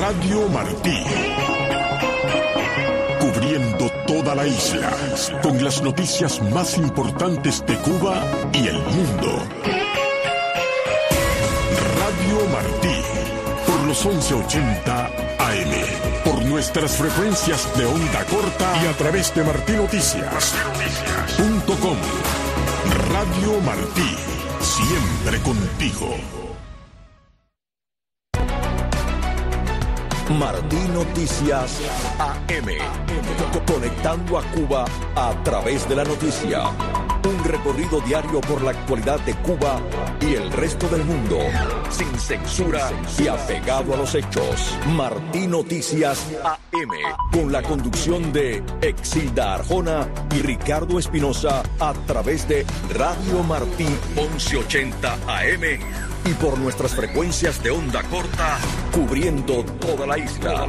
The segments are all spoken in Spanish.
Radio Martí. Cubriendo toda la isla, con las noticias más importantes de Cuba y el mundo. Radio Martí, por los 1180 AM, por nuestras frecuencias de onda corta y a través de martinoticias.com. Radio Martí, siempre contigo. Martí Noticias AM, conectando a Cuba a través de la noticia. Un recorrido diario por la actualidad de Cuba y el resto del mundo, sin censura y apegado a los hechos. Martí Noticias AM, con la conducción de Exilda Arjona y Ricardo Espinosa a través de Radio Martí 1180 AM y por nuestras frecuencias de onda corta, cubriendo toda la isla.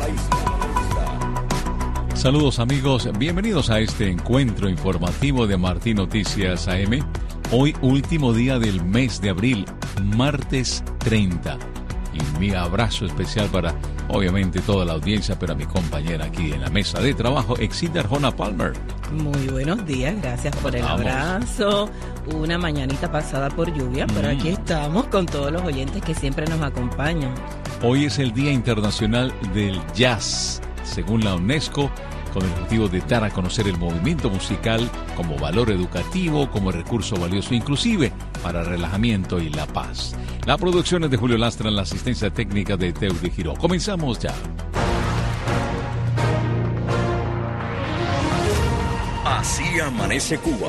Saludos amigos, bienvenidos a este encuentro informativo de Martí Noticias AM. Hoy último día del mes de abril, martes 30. Y mi abrazo especial para, obviamente, toda la audiencia, pero a mi compañera aquí en la mesa de trabajo, Exilda Arjona Palmer. Muy buenos días, gracias por el abrazo. Una mañanita pasada por lluvia, pero aquí estamos con todos los oyentes que siempre nos acompañan. Hoy es el Día Internacional del Jazz, según la UNESCO, con el objetivo de dar a conocer el movimiento musical como valor educativo, como recurso valioso, inclusive para relajamiento y la paz. La producción es de Julio Lastra, en la asistencia técnica de Teuri Giró. Comenzamos ya. Así amanece Cuba.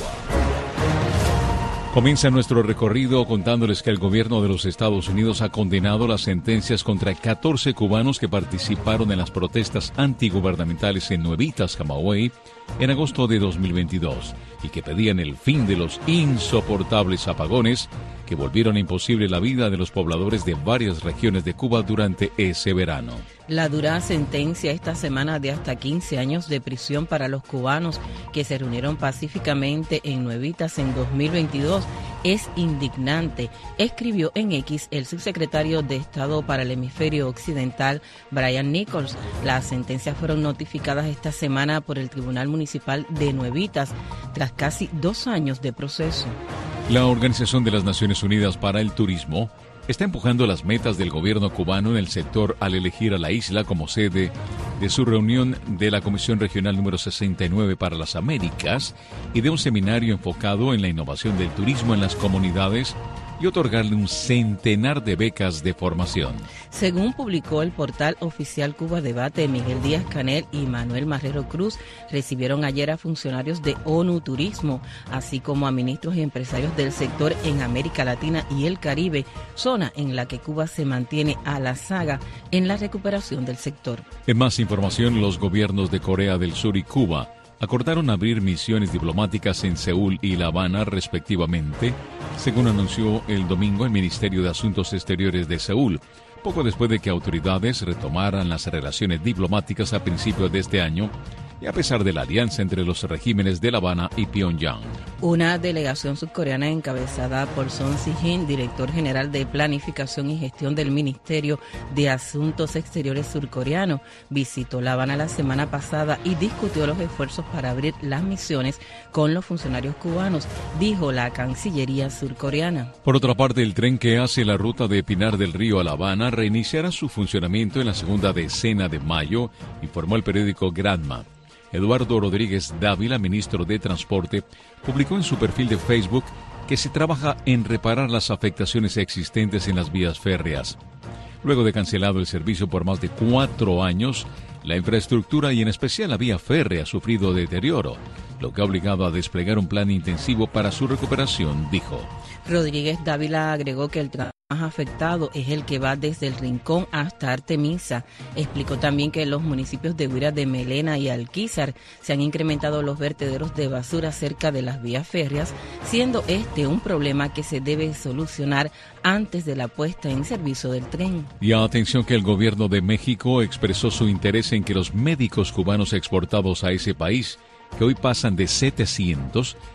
Comienza nuestro recorrido contándoles que el gobierno de los Estados Unidos ha condenado las sentencias contra 14 cubanos que participaron en las protestas antigubernamentales en Nuevitas, Camagüey, en agosto de 2022, y que pedían el fin de los insoportables apagones que volvieron imposible la vida de los pobladores de varias regiones de Cuba durante ese verano. La dura sentencia esta semana de hasta 15 años de prisión para los cubanos que se reunieron pacíficamente en Nuevitas en 2022 es indignante, escribió en X el subsecretario de Estado para el Hemisferio Occidental, Brian Nichols. Las sentencias fueron notificadas esta semana por el Tribunal Municipal de Nuevitas tras casi 2 años de proceso. La Organización de las Naciones Unidas para el Turismo está empujando las metas del gobierno cubano en el sector al elegir a la isla como sede de su reunión de la Comisión Regional número 69 para las Américas y de un seminario enfocado en la innovación del turismo en las comunidades y otorgarle un centenar de becas de formación. Según publicó el portal oficial Cuba Debate, Miguel Díaz-Canel y Manuel Marrero Cruz recibieron ayer a funcionarios de ONU Turismo, así como a ministros y empresarios del sector en América Latina y el Caribe, zona en la que Cuba se mantiene a la saga en la recuperación del sector. En más información, los gobiernos de Corea del Sur y Cuba acordaron abrir misiones diplomáticas en Seúl y La Habana, respectivamente, según anunció el domingo el Ministerio de Asuntos Exteriores de Seúl, poco después de que autoridades retomaran las relaciones diplomáticas a principios de este año, y a pesar de la alianza entre los regímenes de La Habana y Pyongyang. Una delegación surcoreana encabezada por Son Si-hin, director general de Planificación y Gestión del Ministerio de Asuntos Exteriores surcoreano, visitó La Habana la semana pasada y discutió los esfuerzos para abrir las misiones con los funcionarios cubanos, dijo la Cancillería surcoreana. Por otra parte, el tren que hace la ruta de Pinar del Río a La Habana reiniciará su funcionamiento en la segunda decena de mayo, informó el periódico Granma. Eduardo Rodríguez Dávila, ministro de Transporte, publicó en su perfil de Facebook que se trabaja en reparar las afectaciones existentes en las vías férreas. Luego de cancelado el servicio por más de 4 años, la infraestructura y en especial la vía férrea ha sufrido deterioro, lo que ha obligado a desplegar un plan intensivo para su recuperación, dijo. Rodríguez Dávila agregó que el tramo más afectado es el que va desde el Rincón hasta Artemisa. Explicó también que en los municipios de Huira de Melena y Alquizar se han incrementado los vertederos de basura cerca de las vías férreas, siendo este un problema que se debe solucionar antes de la puesta en servicio del tren. Y atención que el gobierno de México expresó su interés en que los médicos cubanos exportados a ese país, que hoy pasan de 700,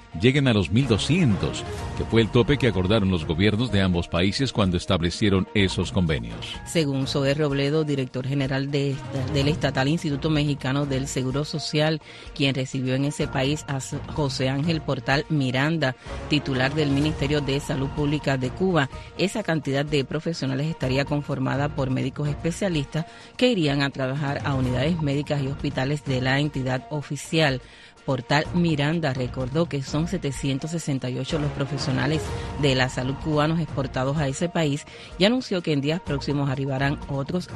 lleguen a los 1.200, que fue el tope que acordaron los gobiernos de ambos países cuando establecieron esos convenios. Según Zoé Robledo, director general del Estatal Instituto Mexicano del Seguro Social, quien recibió en ese país a José Ángel Portal Miranda, titular del Ministerio de Salud Pública de Cuba, esa cantidad de profesionales estaría conformada por médicos especialistas que irían a trabajar a unidades médicas y hospitales de la entidad oficial. Portal Miranda recordó que son 768 los profesionales de la salud cubanos exportados a ese país y anunció que en días próximos arribarán otros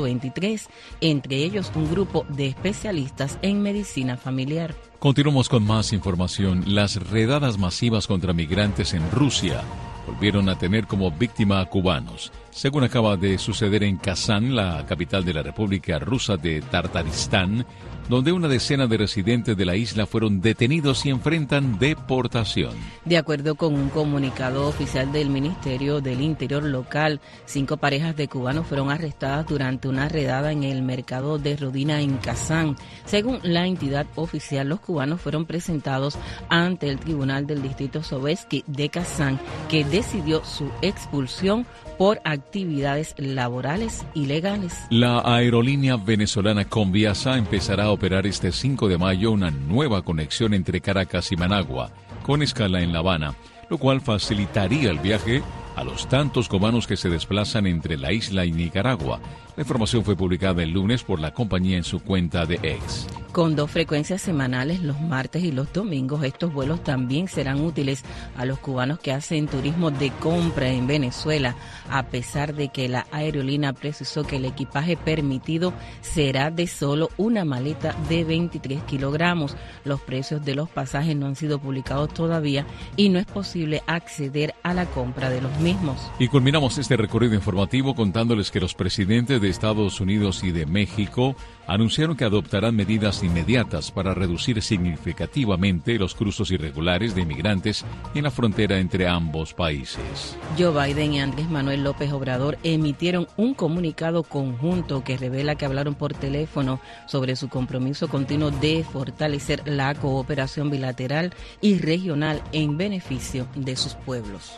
123, entre ellos un grupo de especialistas en medicina familiar. Continuamos con más información. Las redadas masivas contra migrantes en Rusia volvieron a tener como víctima a cubanos, según acaba de suceder en Kazán, la capital de la República Rusa de Tartaristán, donde una decena de residentes de la isla fueron detenidos y enfrentan deportación. De acuerdo con un comunicado oficial del Ministerio del Interior local, 5 parejas de cubanos fueron arrestadas durante una redada en el mercado de Rodina en Kazán. Según la entidad oficial, los cubanos fueron presentados ante el Tribunal del Distrito Sovetski de Kazán, que decidió su expulsión por actividades laborales ilegales. La aerolínea venezolana Conviasa empezará a operar este 5 de mayo una nueva conexión entre Caracas y Managua, con escala en La Habana, lo cual facilitaría el viaje a los tantos cubanos que se desplazan entre la isla y Nicaragua. La información fue publicada el lunes por la compañía en su cuenta de X. Con 2 frecuencias semanales, los martes y los domingos, estos vuelos también serán útiles a los cubanos que hacen turismo de compra en Venezuela, a pesar de que la aerolínea precisó que el equipaje permitido será de solo una maleta de 23 kilogramos. Los precios de los pasajes no han sido publicados todavía y no es posible acceder a la compra de los mismos. Y culminamos este recorrido informativo contándoles que los presidentes de Estados Unidos y de México anunciaron que adoptarán medidas inmediatas para reducir significativamente los cruces irregulares de inmigrantes en la frontera entre ambos países. Joe Biden y Andrés Manuel López Obrador emitieron un comunicado conjunto que revela que hablaron por teléfono sobre su compromiso continuo de fortalecer la cooperación bilateral y regional en beneficio de sus pueblos.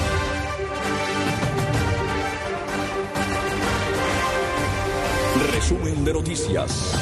Resumen de noticias.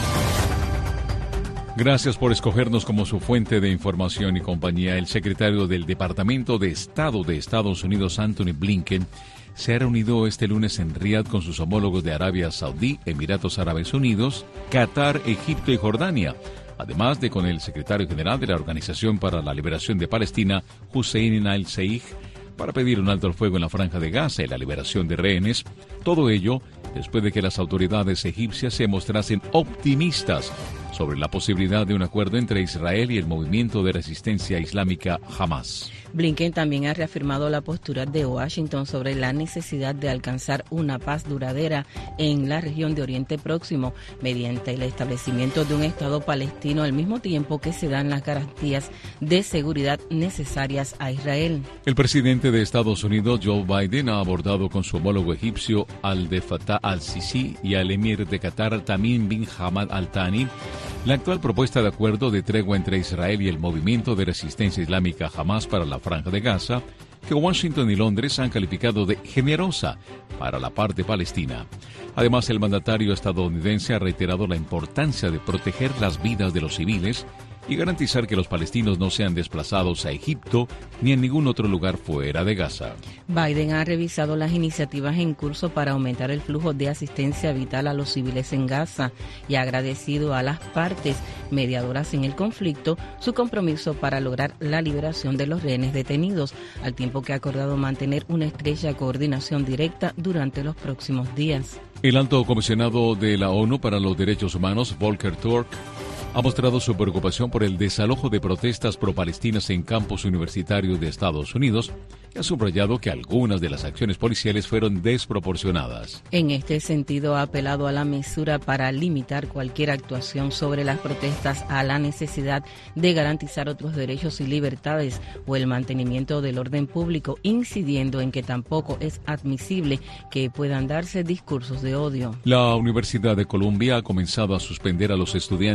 Gracias por escogernos como su fuente de información y compañía. El secretario del Departamento de Estado de Estados Unidos, Anthony Blinken, se ha reunido este lunes en Riad con sus homólogos de Arabia Saudí, Emiratos Árabes Unidos, Qatar, Egipto y Jordania, además de con el secretario general de la Organización para la Liberación de Palestina, Hussein al-Sheikh, para pedir un alto al fuego en la Franja de Gaza y la liberación de rehenes. Todo ello después de que las autoridades egipcias se mostrasen optimistas sobre la posibilidad de un acuerdo entre Israel y el movimiento de resistencia islámica Hamas. Blinken también ha reafirmado la postura de Washington sobre la necesidad de alcanzar una paz duradera en la región de Oriente Próximo mediante el establecimiento de un Estado palestino al mismo tiempo que se dan las garantías de seguridad necesarias a Israel. El presidente de Estados Unidos, Joe Biden, ha abordado con su homólogo egipcio Abdel Fattah al-Sisi y al emir de Qatar, Tamim bin Hamad al-Thani, la actual propuesta de acuerdo de tregua entre Israel y el movimiento de resistencia islámica Hamas para la Franja de Gaza, que Washington y Londres han calificado de generosa para la parte palestina. Además, el mandatario estadounidense ha reiterado la importancia de proteger las vidas de los civiles y garantizar que los palestinos no sean desplazados a Egipto ni en ningún otro lugar fuera de Gaza. Biden ha revisado las iniciativas en curso para aumentar el flujo de asistencia vital a los civiles en Gaza y ha agradecido a las partes mediadoras en el conflicto su compromiso para lograr la liberación de los rehenes detenidos, al tiempo que ha acordado mantener una estrecha coordinación directa durante los próximos días. El alto comisionado de la ONU para los Derechos Humanos, Volker Turk, ha mostrado su preocupación por el desalojo de protestas pro-palestinas en campus universitarios de Estados Unidos y ha subrayado que algunas de las acciones policiales fueron desproporcionadas. En este sentido, ha apelado a la mesura para limitar cualquier actuación sobre las protestas a la necesidad de garantizar otros derechos y libertades o el mantenimiento del orden público, incidiendo en que tampoco es admisible que puedan darse discursos de odio. La Universidad de Columbia ha comenzado a suspender a los estudiantes que se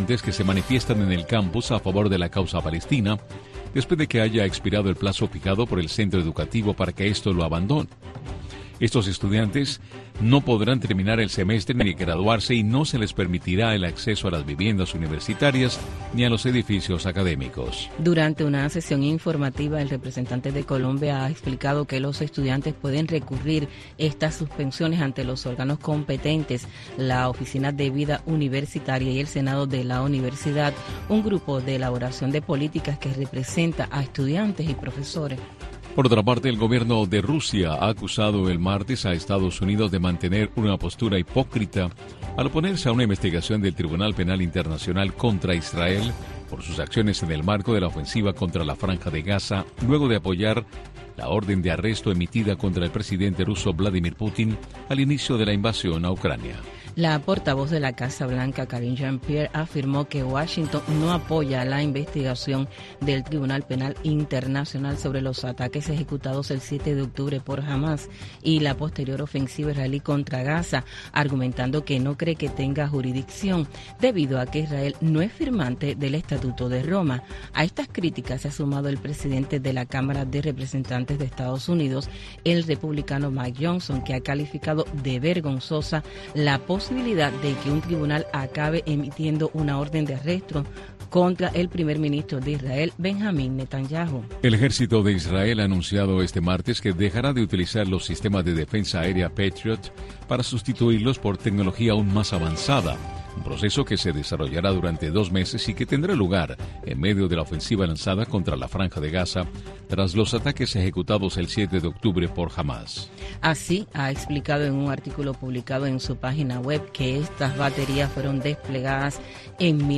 manifiestan en el campus a favor de la causa palestina, después de que haya expirado el plazo fijado por el centro educativo para que esto lo abandone. Estos estudiantes no podrán terminar el semestre ni graduarse y no se les permitirá el acceso a las viviendas universitarias ni a los edificios académicos. Durante una sesión informativa, el representante de Colombia ha explicado que los estudiantes pueden recurrir estas suspensiones ante los órganos competentes, la Oficina de Vida Universitaria y el Senado de la Universidad, un grupo de elaboración de políticas que representa a estudiantes y profesores. Por otra parte, el gobierno de Rusia ha acusado el martes a Estados Unidos de mantener una postura hipócrita al oponerse a una investigación del Tribunal Penal Internacional contra Israel por sus acciones en el marco de la ofensiva contra la Franja de Gaza, luego de apoyar la orden de arresto emitida contra el presidente ruso Vladimir Putin al inicio de la invasión a Ucrania. La portavoz de la Casa Blanca, Karine Jean-Pierre, afirmó que Washington no apoya la investigación del Tribunal Penal Internacional sobre los ataques ejecutados el 7 de octubre por Hamas y la posterior ofensiva israelí contra Gaza, argumentando que no cree que tenga jurisdicción debido a que Israel no es firmante del Estatuto de Roma. A estas críticas se ha sumado el presidente de la Cámara de Representantes de Estados Unidos, el republicano Mike Johnson, que ha calificado de vergonzosa la posibilidad de que un tribunal acabe emitiendo una orden de arresto contra el primer ministro de Israel, Benjamín Netanyahu. El ejército de Israel ha anunciado este martes que dejará de utilizar los sistemas de defensa aérea Patriot para sustituirlos por tecnología aún más avanzada, un proceso que se desarrollará durante 2 meses y que tendrá lugar en medio de la ofensiva lanzada contra la Franja de Gaza tras los ataques ejecutados el 7 de octubre por Hamas. Así, ha explicado en un artículo publicado en su página web que estas baterías fueron desplegadas en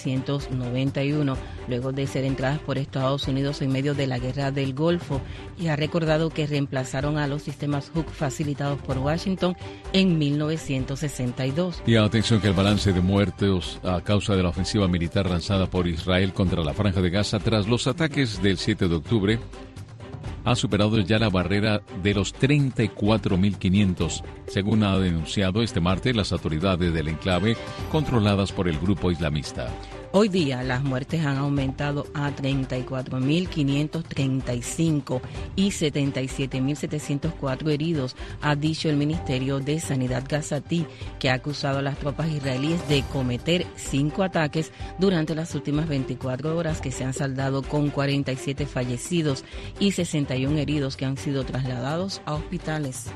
1991, luego de ser entradas por Estados Unidos en medio de la Guerra del Golfo, y ha recordado que reemplazaron a los sistemas Hawk facilitados por Washington en 1962. Y atención que el balance de muertos a causa de la ofensiva militar lanzada por Israel contra la Franja de Gaza tras los ataques del 7 de octubre ha superado ya la barrera de los 34.500, según ha denunciado este martes las autoridades del enclave controladas por el grupo islamista. Hoy día las muertes han aumentado a 34.535 y 77.704 heridos, ha dicho el Ministerio de Sanidad gazatí, que ha acusado a las tropas israelíes de cometer 5 ataques durante las últimas 24 horas que se han saldado con 47 fallecidos y 61 heridos que han sido trasladados a hospitales.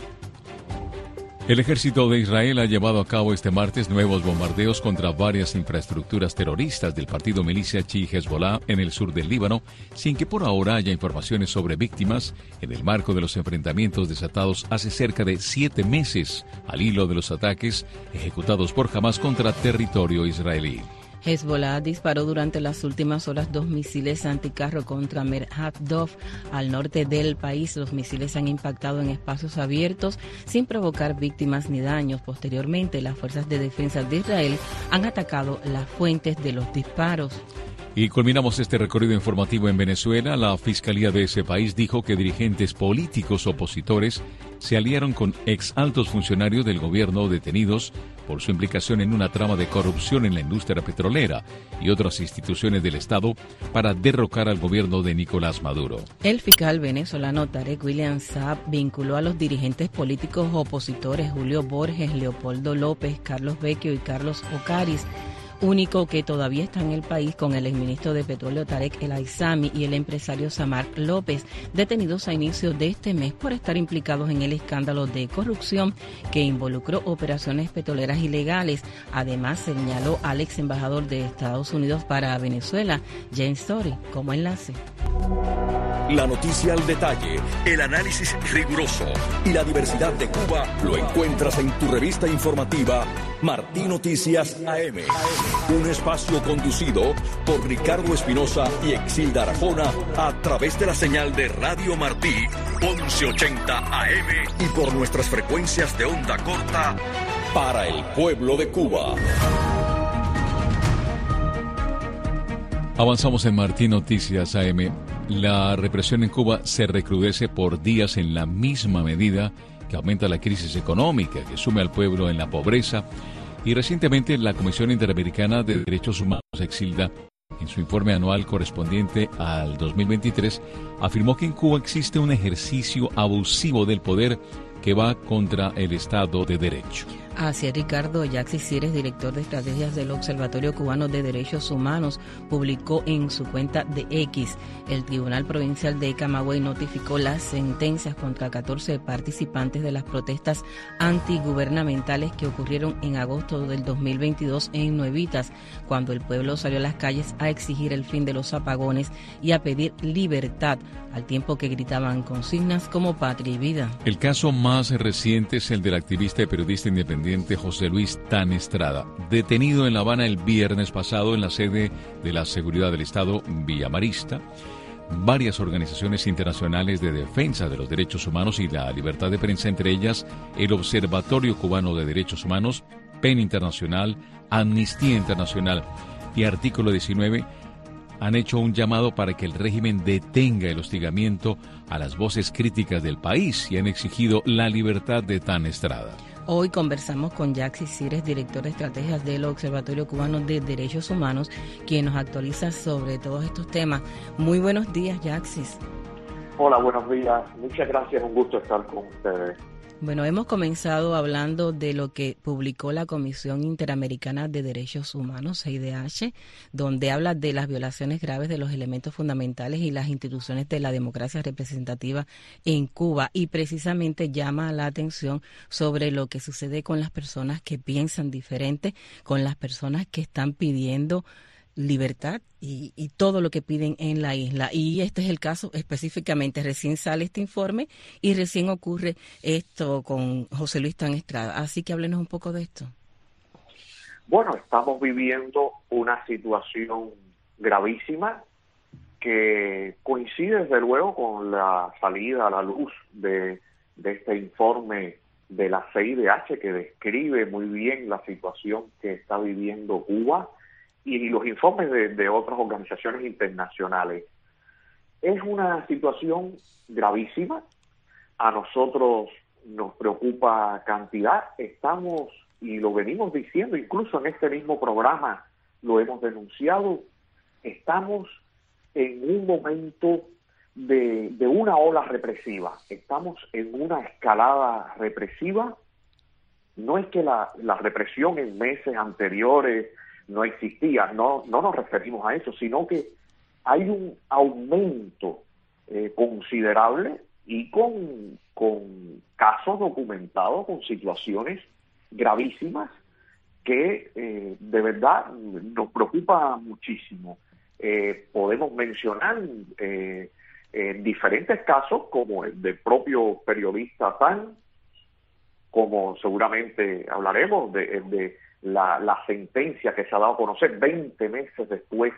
El ejército de Israel ha llevado a cabo este martes nuevos bombardeos contra varias infraestructuras terroristas del partido milicia chií Hezbollah en el sur del Líbano, sin que por ahora haya informaciones sobre víctimas en el marco de los enfrentamientos desatados hace cerca de 7 meses al hilo de los ataques ejecutados por Hamas contra territorio israelí. Hezbollah disparó durante las últimas horas 2 misiles anticarro contra Merhat Dov, al norte del país. Los misiles han impactado en espacios abiertos sin provocar víctimas ni daños. Posteriormente, las fuerzas de defensa de Israel han atacado las fuentes de los disparos. Y culminamos este recorrido informativo en Venezuela. La Fiscalía de ese país dijo que dirigentes políticos opositores se aliaron con ex altos funcionarios del gobierno detenidos por su implicación en una trama de corrupción en la industria petrolera y otras instituciones del Estado para derrocar al gobierno de Nicolás Maduro. El fiscal venezolano Tarek William Saab vinculó a los dirigentes políticos opositores Julio Borges, Leopoldo López, Carlos Vecchio y Carlos Ocaris, único que todavía está en el país, con el exministro de Petróleo Tarek El Aizami y el empresario Samar López, detenidos a inicios de este mes por estar implicados en el escándalo de corrupción que involucró operaciones petroleras ilegales. Además, señaló al ex embajador de Estados Unidos para Venezuela, James Story, como enlace. La noticia al detalle, el análisis riguroso y la diversidad de Cuba lo encuentras en tu revista informativa Martí Noticias AM. Un espacio conducido por Ricardo Espinosa y Exilda Arjona a través de la señal de Radio Martí 1180 AM y por nuestras frecuencias de onda corta para el pueblo de Cuba. Avanzamos en Martí Noticias AM. La represión en Cuba se recrudece por días en la misma medida que aumenta la crisis económica que sume al pueblo en la pobreza Y recientemente la Comisión Interamericana de Derechos Humanos, Exilda, en su informe anual correspondiente al 2023, afirmó que en Cuba existe un ejercicio abusivo del poder que va contra el Estado de Derecho. Así es, Ricardo. Yaxis Cires, director de estrategias del Observatorio Cubano de Derechos Humanos, publicó en su cuenta de X: el Tribunal Provincial de Camagüey notificó las sentencias contra 14 participantes de las protestas antigubernamentales que ocurrieron en agosto del 2022 en Nuevitas, cuando el pueblo salió a las calles a exigir el fin de los apagones y a pedir libertad, al tiempo que gritaban consignas como patria y vida. El caso más reciente es el del activista y periodista independiente José Luis Tan Estrada, detenido en La Habana el viernes pasado en la sede de la Seguridad del Estado, Villa Marista. Varias organizaciones internacionales de defensa de los derechos humanos y la libertad de prensa, entre ellas el Observatorio Cubano de Derechos Humanos, PEN Internacional, Amnistía Internacional y Artículo 19, han hecho un llamado para que el régimen detenga el hostigamiento a las voces críticas del país y han exigido la libertad de Tan Estrada. Hoy conversamos con Yaxis Cires, director de estrategias del Observatorio Cubano de Derechos Humanos, quien nos actualiza sobre todos estos temas. Muy buenos días, Yaxis. Hola, buenos días. Muchas gracias, un gusto estar con ustedes. Bueno, hemos comenzado hablando de lo que publicó la Comisión Interamericana de Derechos Humanos, CIDH, donde habla de las violaciones graves de los elementos fundamentales y las instituciones de la democracia representativa en Cuba, y precisamente llama la atención sobre lo que sucede con las personas que piensan diferente, con las personas que están pidiendo libertad y todo lo que piden en la isla. Y este es el caso específicamente. Recién sale este informe y recién ocurre esto con José Luis Tan Estrada. Así que háblenos un poco de esto. Bueno, estamos viviendo una situación gravísima que coincide desde luego con la salida a la luz de este informe de la CIDH, que describe muy bien la situación que está viviendo Cuba, y los informes de otras organizaciones internacionales. Es una situación gravísima. A nosotros nos preocupa cantidad. Estamos, y lo venimos diciendo, incluso en este mismo programa lo hemos denunciado, estamos en un momento de una ola represiva. Estamos en una escalada represiva. No es que la represión en meses anteriores no existía, no nos referimos a eso, sino que hay un aumento considerable y con casos documentados, con situaciones gravísimas que de verdad nos preocupa muchísimo. Podemos mencionar diferentes casos, como el del propio periodista Tan, como seguramente hablaremos de la sentencia que se ha dado a conocer 20 meses después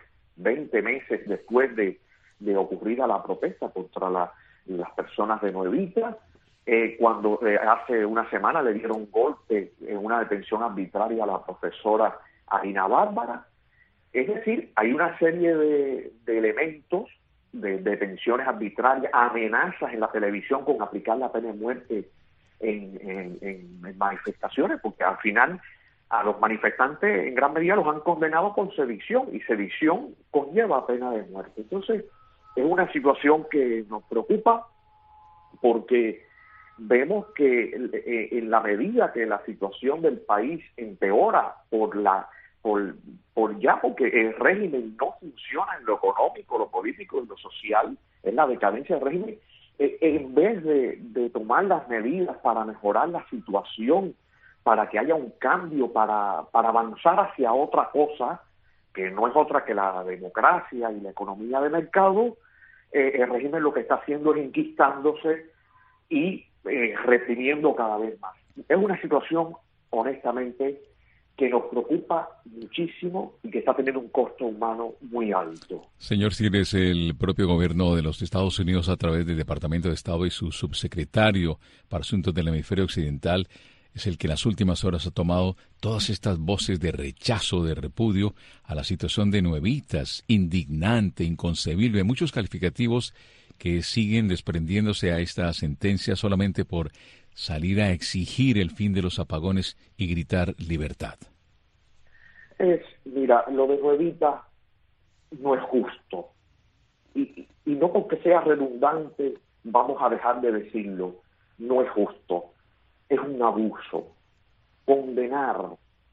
de ocurrida la protesta contra las personas de Nuevitas, cuando hace una semana le dieron un golpe en una detención arbitraria a la profesora Arina Bárbara. Es decir, hay una serie de elementos de detenciones arbitrarias, amenazas en la televisión con aplicar la pena de muerte en manifestaciones, porque al final a los manifestantes en gran medida los han condenado por sedición, y sedición conlleva pena de muerte. Entonces, es una situación que nos preocupa porque vemos que en la medida que la situación del país empeora porque el régimen no funciona en lo económico, lo político y lo social, es la decadencia del régimen, en vez de tomar las medidas para mejorar la situación, para que haya un cambio, para avanzar hacia otra cosa, que no es otra que la democracia y la economía de mercado, el régimen lo que está haciendo es enquistándose y reprimiendo cada vez más. Es una situación, honestamente, que nos preocupa muchísimo y que está teniendo un costo humano muy alto. Señor Cires, el propio gobierno de los Estados Unidos, a través del Departamento de Estado y su subsecretario para Asuntos del Hemisferio Occidental, es el que en las últimas horas ha tomado todas estas voces de rechazo, de repudio a la situación de Nuevitas, indignante, inconcebible, muchos calificativos que siguen desprendiéndose a esta sentencia solamente por salir a exigir el fin de los apagones y gritar libertad. Mira, lo de Ruedita no es justo. Y no porque sea redundante vamos a dejar de decirlo. No es justo. Es un abuso. Condenar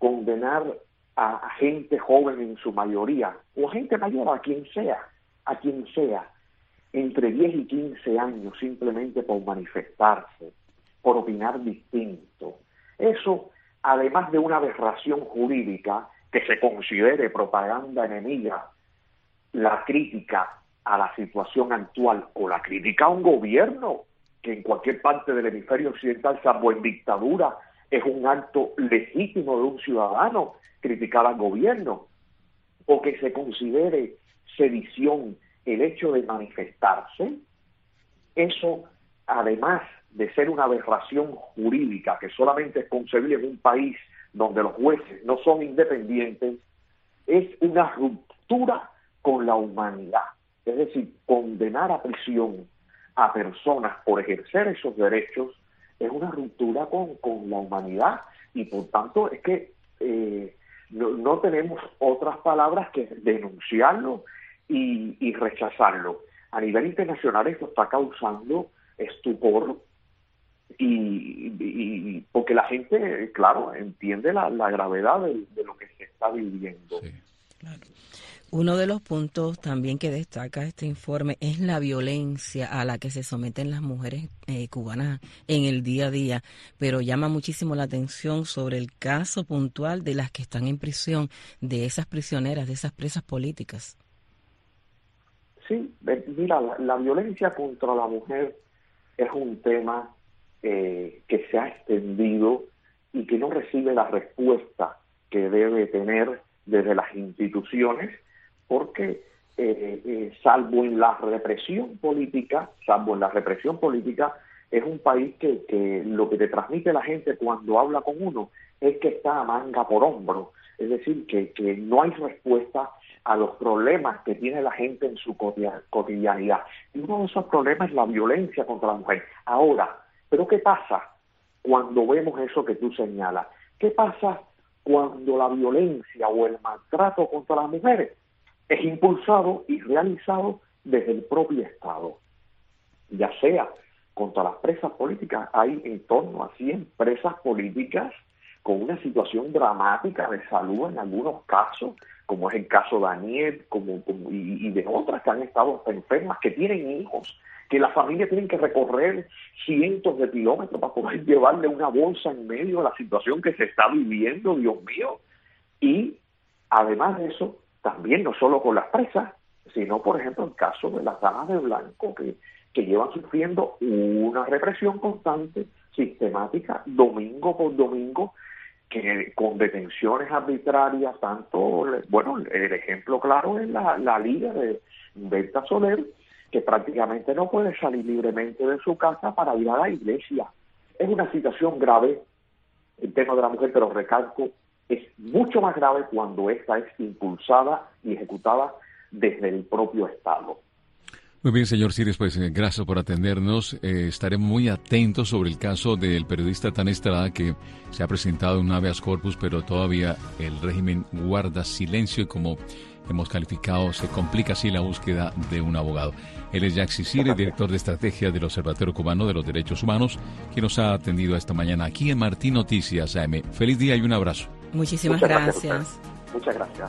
a gente joven en su mayoría, o a gente mayor, a quien sea, entre 10 y 15 años, simplemente por manifestarse, por opinar distinto. Eso, además de una aberración jurídica, que se considere propaganda enemiga, la crítica a la situación actual o la crítica a un gobierno que en cualquier parte del hemisferio occidental, salvo en dictadura, es un acto legítimo de un ciudadano criticar al gobierno, o que se considere sedición el hecho de manifestarse. Eso, además de ser una aberración jurídica que solamente es concebible en un país donde los jueces no son independientes, es una ruptura con la humanidad. Es decir, condenar a prisión a personas por ejercer esos derechos es una ruptura con la humanidad, y por tanto es que no tenemos otras palabras que denunciarlo y rechazarlo. A nivel internacional esto está causando estupor, y porque la gente, claro, entiende la gravedad de lo que se está viviendo. Sí, claro. Uno de los puntos también que destaca este informe es la violencia a la que se someten las mujeres cubanas en el día a día, pero llama muchísimo la atención sobre el caso puntual de las que están en prisión, de esas prisioneras, de esas presas políticas. Sí, mira, la violencia contra la mujer es un tema que se ha extendido y que no recibe la respuesta que debe tener desde las instituciones, porque salvo en la represión política, es un país que lo que te transmite la gente cuando habla con uno es que está a manga por hombro, es decir, que no hay respuesta a los problemas que tiene la gente en su cotidianidad. Y uno de esos problemas es la violencia contra la mujer. Ahora, ¿pero qué pasa cuando vemos eso que tú señalas? ¿Qué pasa cuando la violencia o el maltrato contra las mujeres es impulsado y realizado desde el propio Estado? Ya sea contra las presas políticas, hay en torno a 100 presas políticas con una situación dramática de salud en algunos casos, como es el caso de Aniet, y de otras que han estado enfermas, que tienen hijos, que las familias tienen que recorrer cientos de kilómetros para poder llevarle una bolsa en medio de la situación que se está viviendo, Dios mío. Y además de eso, también no solo con las presas, sino por ejemplo el caso de las damas de blanco que llevan sufriendo una represión constante, sistemática, domingo por domingo, que con detenciones arbitrarias, tanto, bueno, el ejemplo claro es la liga de Berta Soler, que prácticamente no puede salir libremente de su casa para ir a la iglesia. Es una situación grave el tema de la mujer, pero recalco, es mucho más grave cuando esta es impulsada y ejecutada desde el propio Estado. Muy bien, señor Siris, pues gracias por atendernos. Estaremos muy atentos sobre el caso del periodista Tan Estrada, que se ha presentado en un habeas corpus, pero todavía el régimen guarda silencio y, como hemos calificado, se complica así la búsqueda de un abogado. Él es Jack Sicilia, director de estrategia del Observatorio Cubano de los Derechos Humanos, que nos ha atendido esta mañana aquí en Martín Noticias AM. Feliz día y un abrazo. Muchísimas gracias. Muchas gracias.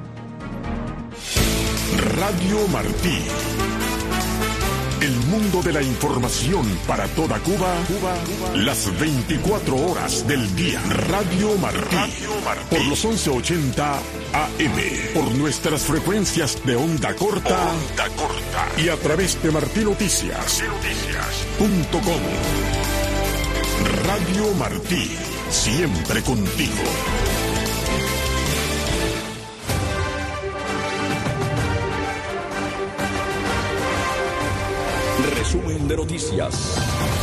Radio Martí. El mundo de la información para toda Cuba, las 24 horas del día. Radio Martí. Por los 1180 AM. Por nuestras frecuencias de onda corta. Y a través de martinoticias.com. Radio Martí. Siempre contigo. Resumen de noticias.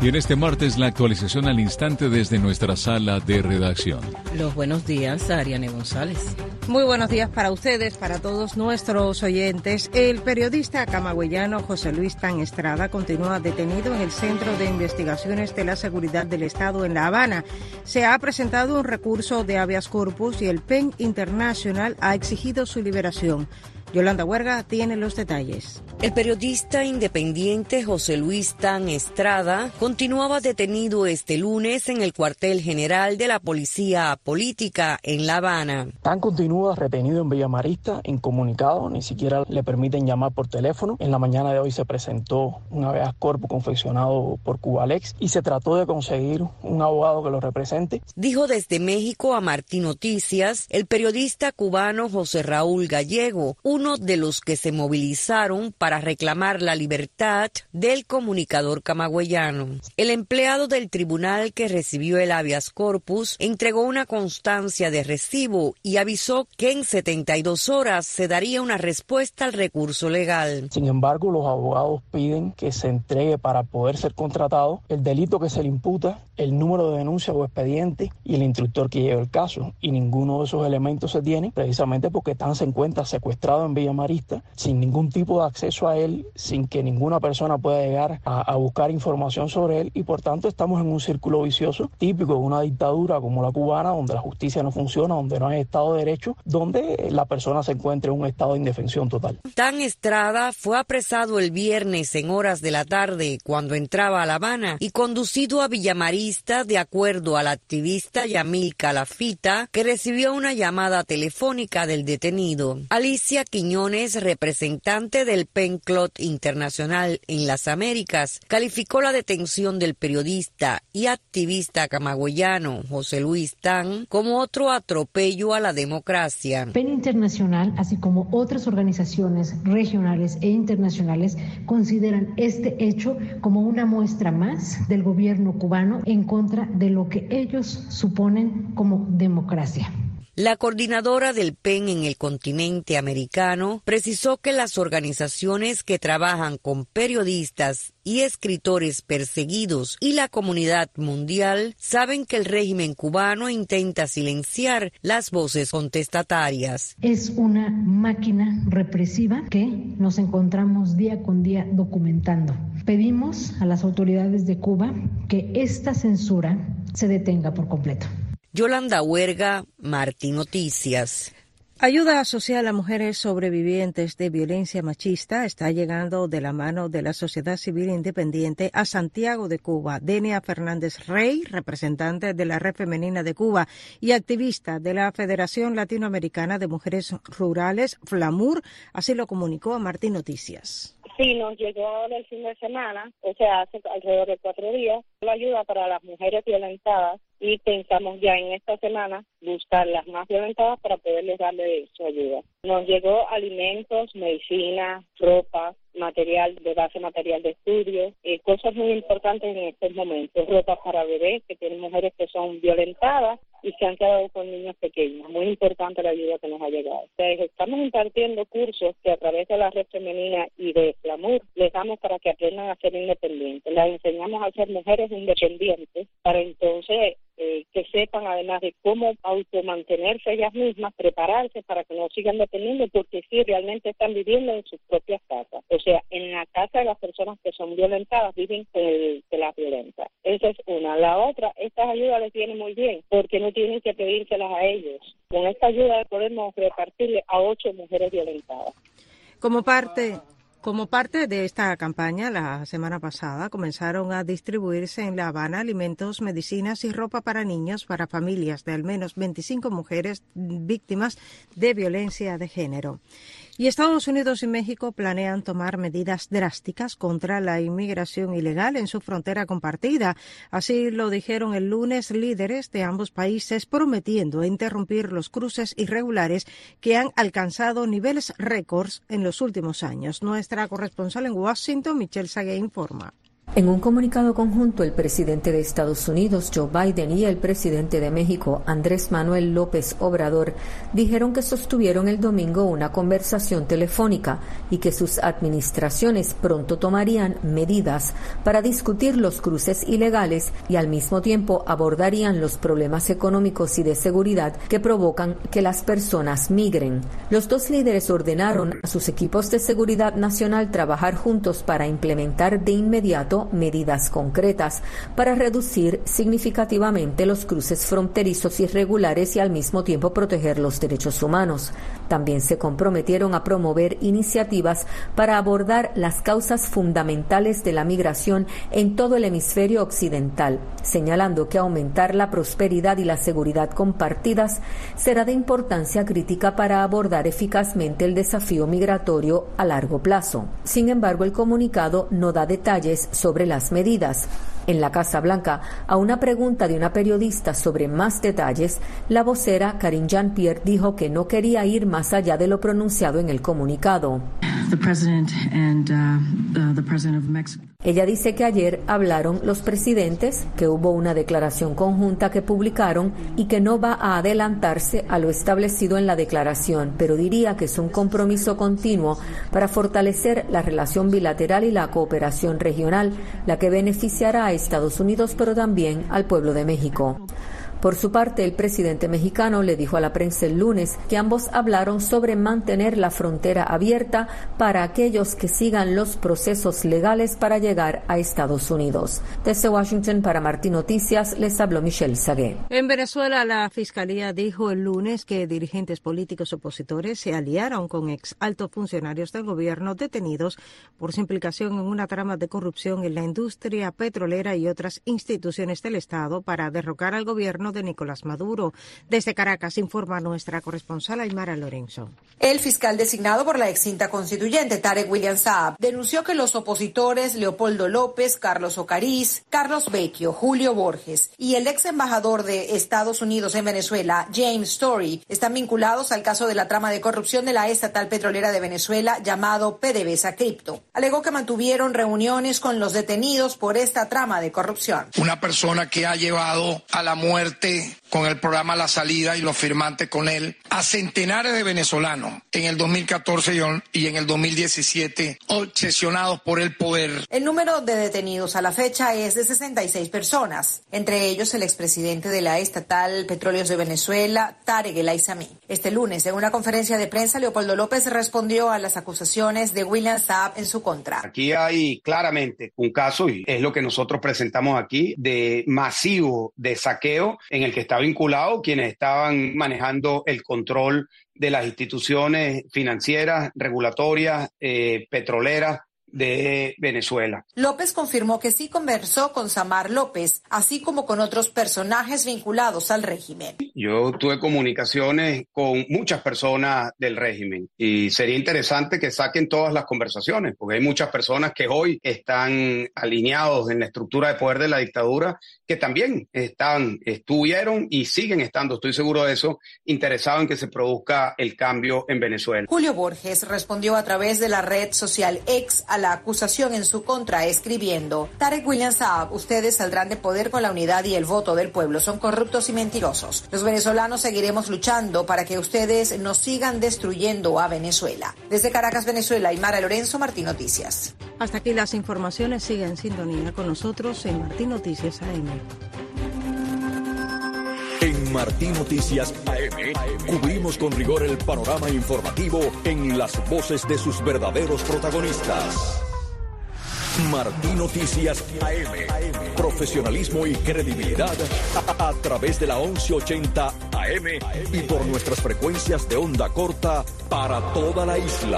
Y en este martes la actualización al instante desde nuestra sala de redacción. Los buenos días a Ariane González. Muy buenos días para ustedes, para todos nuestros oyentes. El periodista camagüeyano José Luis Tan Estrada continúa detenido en el Centro de Investigaciones de la Seguridad del Estado en La Habana. Se ha presentado un recurso de habeas corpus y el PEN Internacional ha exigido su liberación. Yolanda Huerga tiene los detalles. El periodista independiente José Luis Tan Estrada continuaba detenido este lunes en el cuartel general de la Policía Política en La Habana. Tan continúa retenido en Villa Marista, incomunicado, ni siquiera le permiten llamar por teléfono. En la mañana de hoy se presentó un habeas corpus confeccionado por Cubalex y se trató de conseguir un abogado que lo represente. Dijo desde México a Martí Noticias el periodista cubano José Raúl Gallego, uno de los que se movilizaron para reclamar la libertad del comunicador camagüeyano. El empleado del tribunal que recibió el habeas corpus entregó una constancia de recibo y avisó que en 72 horas se daría una respuesta al recurso legal. Sin embargo, los abogados piden que se entregue para poder ser contratado el delito que se le imputa, el número de denuncia o expediente y el instructor que lleva el caso. Y ninguno de esos elementos se tiene, precisamente porque Tan se encuentra secuestrado en Villa Marista, sin ningún tipo de acceso a él, sin que ninguna persona pueda llegar a buscar información sobre él, y por tanto estamos en un círculo vicioso típico de una dictadura como la cubana, donde la justicia no funciona, donde no hay Estado de Derecho, donde la persona se encuentra en un estado de indefensión total. Tan Estrada fue apresado el viernes en horas de la tarde cuando entraba a La Habana y conducido a Villa Marista de acuerdo al activista Yamil Calafita, que recibió una llamada telefónica del detenido. Alicia Quiñones, representante del PEN Internacional en las Américas, calificó la detención del periodista y activista camagüeyano José Luis Tan como otro atropello a la democracia. PEN Internacional, así como otras organizaciones regionales e internacionales, consideran este hecho como una muestra más del gobierno cubano en contra de lo que ellos suponen como democracia. La coordinadora del PEN en el continente americano precisó que las organizaciones que trabajan con periodistas y escritores perseguidos y la comunidad mundial saben que el régimen cubano intenta silenciar las voces contestatarias. Es una máquina represiva que nos encontramos día con día documentando. Pedimos a las autoridades de Cuba que esta censura se detenga por completo. Yolanda Huerga, Martí Noticias. Ayuda social a mujeres sobrevivientes de violencia machista está llegando de la mano de la sociedad civil independiente a Santiago de Cuba. Denia Fernández Rey, representante de la Red Femenina de Cuba y activista de la Federación Latinoamericana de Mujeres Rurales, FLAMUR, así lo comunicó a Martí Noticias. Sí, nos llegó ahora el fin de semana, o sea, hace alrededor de 4 días, la ayuda para las mujeres violentadas y pensamos ya en esta semana buscar las más violentadas para poderles darle su ayuda. Nos llegó alimentos, medicina, ropa, material de base, material de estudio, cosas muy importantes en estos momentos, ropa para bebés, que tienen mujeres que son violentadas y se han quedado con niños pequeños. Muy importante la ayuda que nos ha llegado. Entonces, estamos impartiendo cursos que a través de la Red Femenina y de FLAMUR les damos para que aprendan a ser independientes. Les enseñamos a ser mujeres independientes para entonces que sepan además de cómo automantenerse ellas mismas, prepararse para que no sigan dependiendo, porque sí, realmente están viviendo en sus propias casas. O sea, en la casa de las personas que son violentadas viven con el que las violenta. Esa es una. La otra, estas ayudas les vienen muy bien, porque no tienen que pedírselas a ellos. Con esta ayuda podemos repartirle a 8 mujeres violentadas. Como parte de esta campaña, la semana pasada comenzaron a distribuirse en La Habana alimentos, medicinas y ropa para niños para familias de al menos 25 mujeres víctimas de violencia de género. Y Estados Unidos y México planean tomar medidas drásticas contra la inmigración ilegal en su frontera compartida. Así lo dijeron el lunes líderes de ambos países, prometiendo interrumpir los cruces irregulares que han alcanzado niveles récords en los últimos años. Nuestra corresponsal en Washington, Michelle Sagué, informa. En un comunicado conjunto, el presidente de Estados Unidos, Joe Biden, y el presidente de México, Andrés Manuel López Obrador, dijeron que sostuvieron el domingo una conversación telefónica y que sus administraciones pronto tomarían medidas para discutir los cruces ilegales y al mismo tiempo abordarían los problemas económicos y de seguridad que provocan que las personas migren. Los dos líderes ordenaron a sus equipos de seguridad nacional trabajar juntos para implementar de inmediato medidas concretas para reducir significativamente los cruces fronterizos irregulares y al mismo tiempo proteger los derechos humanos. También se comprometieron a promover iniciativas para abordar las causas fundamentales de la migración en todo el hemisferio occidental, señalando que aumentar la prosperidad y la seguridad compartidas será de importancia crítica para abordar eficazmente el desafío migratorio a largo plazo. Sin embargo, el comunicado no da detalles sobre las medidas. En la Casa Blanca, a una pregunta de una periodista sobre más detalles, la vocera Karine Jean-Pierre dijo que no quería ir más allá de lo pronunciado en el comunicado. Ella dice que ayer hablaron los presidentes, que hubo una declaración conjunta que publicaron y que no va a adelantarse a lo establecido en la declaración, pero diría que es un compromiso continuo para fortalecer la relación bilateral y la cooperación regional, la que beneficiará a Estados Unidos, pero también al pueblo de México. Por su parte, el presidente mexicano le dijo a la prensa el lunes que ambos hablaron sobre mantener la frontera abierta para aquellos que sigan los procesos legales para llegar a Estados Unidos. Desde Washington, para Martín Noticias, les habló Michelle Sagué. En Venezuela, la Fiscalía dijo el lunes que dirigentes políticos opositores se aliaron con ex altos funcionarios del gobierno detenidos por su implicación en una trama de corrupción en la industria petrolera y otras instituciones del Estado para derrocar al gobierno de Nicolás Maduro. Desde Caracas informa nuestra corresponsal Aymara Lorenzo. El fiscal designado por la extinta constituyente Tarek William Saab denunció que los opositores Leopoldo López, Carlos Ocariz, Carlos Vecchio, Julio Borges y el ex embajador de Estados Unidos en Venezuela, James Story, están vinculados al caso de la trama de corrupción de la estatal petrolera de Venezuela llamado PDVSA Cripto. Alegó que mantuvieron reuniones con los detenidos por esta trama de corrupción. Una persona que ha llevado a la muerte con el programa La Salida y los firmantes con él a centenares de venezolanos en el 2014 y en el 2017 obsesionados por el poder. El número de detenidos a la fecha es de 66 personas, entre ellos el expresidente de la estatal Petróleos de Venezuela, Tarek El Aissami. Este lunes, en una conferencia de prensa, Leopoldo López respondió a las acusaciones de William Saab en su contra. Aquí hay claramente un caso, y es lo que nosotros presentamos aquí, de masivo de saqueo en el que está vinculado quienes estaban manejando el control de las instituciones financieras, regulatorias, petroleras de Venezuela. López confirmó que sí conversó con Samar López, así como con otros personajes vinculados al régimen. Yo tuve comunicaciones con muchas personas del régimen y sería interesante que saquen todas las conversaciones, porque hay muchas personas que hoy están alineados en la estructura de poder de la dictadura, que también estuvieron y siguen estando, estoy seguro de eso, interesados en que se produzca el cambio en Venezuela. Julio Borges respondió a través de la red social X a la acusación en su contra, escribiendo: Tarek William Saab, ustedes saldrán de poder con la unidad y el voto del pueblo. Son corruptos y mentirosos. Los venezolanos seguiremos luchando para que ustedes no sigan destruyendo a Venezuela. Desde Caracas, Venezuela, Aymara Lorenzo, Martín Noticias. Hasta aquí las informaciones. Sigue en sintonía con nosotros en Martín Noticias AM. En Martín Noticias AM cubrimos con rigor el panorama informativo en las voces de sus verdaderos protagonistas. Martín Noticias AM. Profesionalismo y credibilidad a través de la 1180 AM y por nuestras frecuencias de onda corta para toda la isla.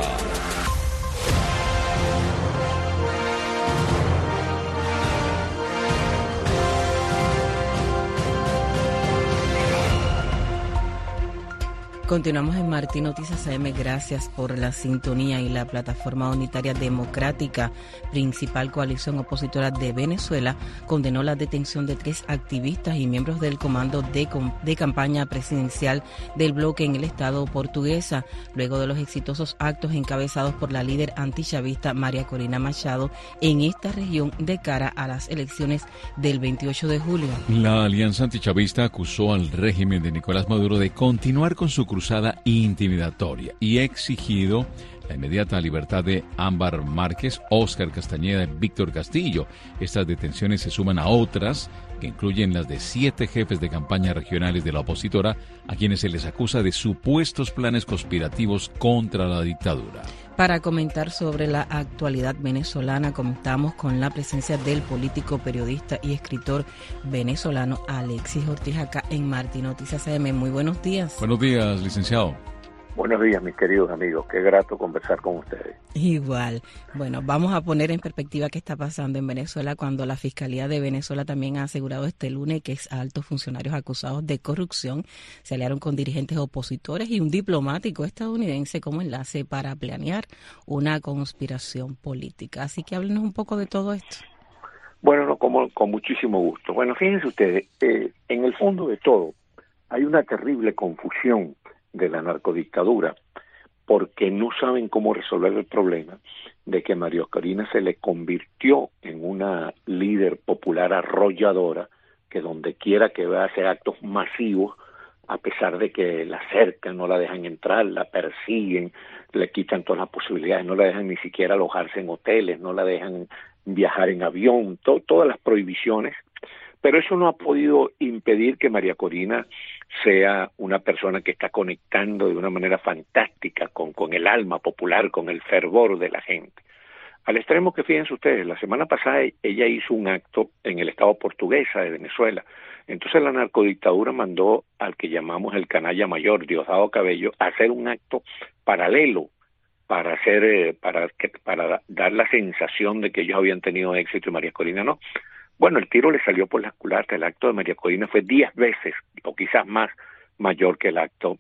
Continuamos en Martí Noticias AM. Gracias por la sintonía. Y la Plataforma Unitaria Democrática, principal coalición opositora de Venezuela, condenó la detención de 3 activistas y miembros del comando de campaña presidencial del bloque en el estado Portuguesa, luego de los exitosos actos encabezados por la líder antichavista María Corina Machado en esta región de cara a las elecciones del 28 de julio. La alianza antichavista acusó al régimen de Nicolás Maduro de continuar con su cruzada intimidatoria y exigido la inmediata libertad de Ámbar Márquez, Óscar Castañeda y Víctor Castillo. Estas detenciones se suman a otras que incluyen las de 7 jefes de campaña regionales de la opositora, a quienes se les acusa de supuestos planes conspirativos contra la dictadura. Para comentar sobre la actualidad venezolana, contamos con la presencia del político, periodista y escritor venezolano Alexis Ortiz acá en Martí Noticias AM. Muy buenos días. Buenos días, licenciado. Buenos días, mis queridos amigos. Qué grato conversar con ustedes. Igual. Bueno, vamos a poner en perspectiva qué está pasando en Venezuela cuando la Fiscalía de Venezuela también ha asegurado este lunes que altos funcionarios acusados de corrupción se aliaron con dirigentes opositores y un diplomático estadounidense como enlace para planear una conspiración política. Así que háblenos un poco de todo esto. Bueno, no, con muchísimo gusto. Bueno, fíjense ustedes, en el fondo de todo hay una terrible confusión de la narcodictadura, porque no saben cómo resolver el problema de que María Corina se le convirtió en una líder popular arrolladora, que donde quiera que va hace actos masivos, a pesar de que la cercan, no la dejan entrar, la persiguen, le quitan todas las posibilidades, no la dejan ni siquiera alojarse en hoteles, no la dejan viajar en avión, todas las prohibiciones. Pero eso no ha podido impedir que María Corina sea una persona que está conectando de una manera fantástica con el alma popular, con el fervor de la gente. Al extremo que, fíjense ustedes, la semana pasada ella hizo un acto en el estado Portuguesa de Venezuela. Entonces la narcodictadura mandó al que llamamos el canalla mayor, Diosdado Cabello, a hacer un acto paralelo para dar la sensación de que ellos habían tenido éxito y María Corina no. Bueno, el tiro le salió por las culata. El acto de María Corina fue 10 veces, o quizás más, mayor que el acto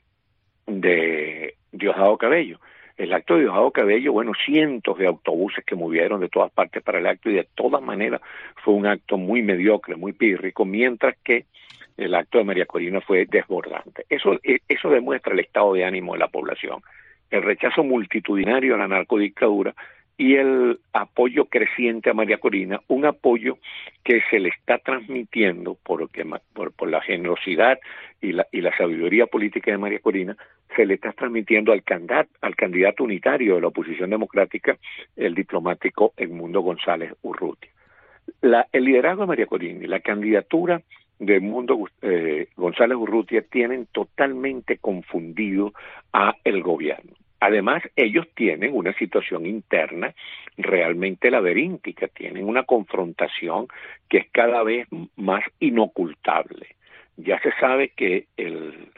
de Diosdado Cabello. El acto de Diosdado Cabello, bueno, cientos de autobuses que movieron de todas partes para el acto y de todas maneras fue un acto muy mediocre, muy pírrico, mientras que el acto de María Corina fue desbordante. Eso demuestra el estado de ánimo de la población, el rechazo multitudinario a la narcodictadura y el apoyo creciente a María Corina, un apoyo que se le está transmitiendo por la generosidad y la sabiduría política de María Corina, se le está transmitiendo al candidato unitario de la oposición democrática, el diplomático Edmundo González Urrutia. El liderazgo de María Corina y la candidatura de Edmundo González Urrutia tienen totalmente confundido a el gobierno. Además, ellos tienen una situación interna realmente laberíntica, tienen una confrontación que es cada vez más inocultable. Ya se sabe que el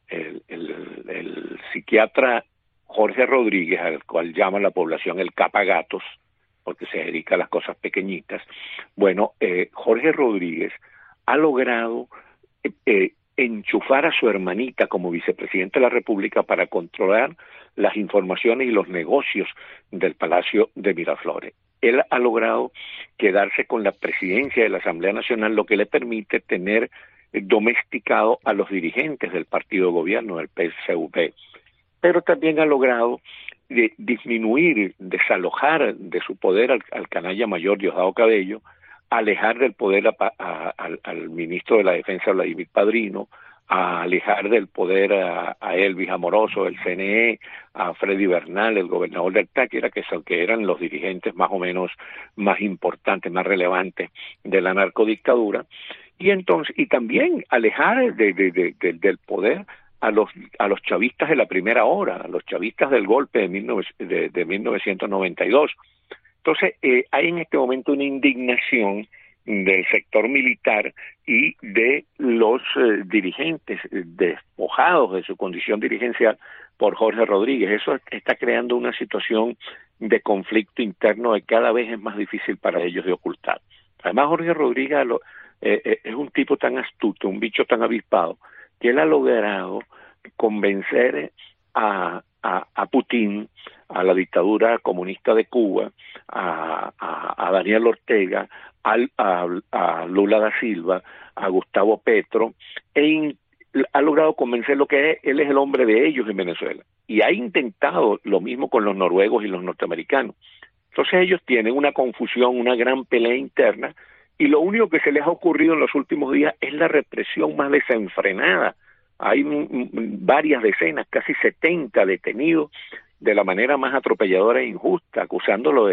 psiquiatra Jorge Rodríguez, al cual llama la población el capagatos, porque se dedica a las cosas pequeñitas, bueno, Jorge Rodríguez ha logrado enchufar a su hermanita como vicepresidente de la República para controlar las informaciones y los negocios del Palacio de Miraflores. Él ha logrado quedarse con la presidencia de la Asamblea Nacional, lo que le permite tener domesticado a los dirigentes del partido de gobierno, del PSUV. Pero también ha logrado disminuir, desalojar de su poder al canalla mayor Diosdado Cabello, alejar del poder al ministro de la Defensa, Vladimir Padrino, a alejar del poder a Elvis Amoroso del CNE, a Freddy Bernal, el gobernador del Táchira, que eran los dirigentes más o menos más importantes, más relevantes de la narcodictadura, y también alejar del poder a los chavistas de la primera hora, a los chavistas del golpe de 1992. Entonces, hay en este momento una indignación del sector militar y de los dirigentes despojados de su condición dirigencial por Jorge Rodríguez. Eso está creando una situación de conflicto interno que cada vez es más difícil para ellos de ocultar. Además, Jorge Rodríguez es un tipo tan astuto, un bicho tan avispado, que él ha logrado convencer a Putin, a la dictadura comunista de Cuba, a Daniel Ortega, a Lula da Silva, a Gustavo Petro, ha logrado convencer lo que él es el hombre de ellos en Venezuela. Y ha intentado lo mismo con los noruegos y los norteamericanos. Entonces ellos tienen una confusión, una gran pelea interna, y lo único que se les ha ocurrido en los últimos días es la represión más desenfrenada. Hay varias decenas, casi 70 detenidos de la manera más atropelladora e injusta, acusándolo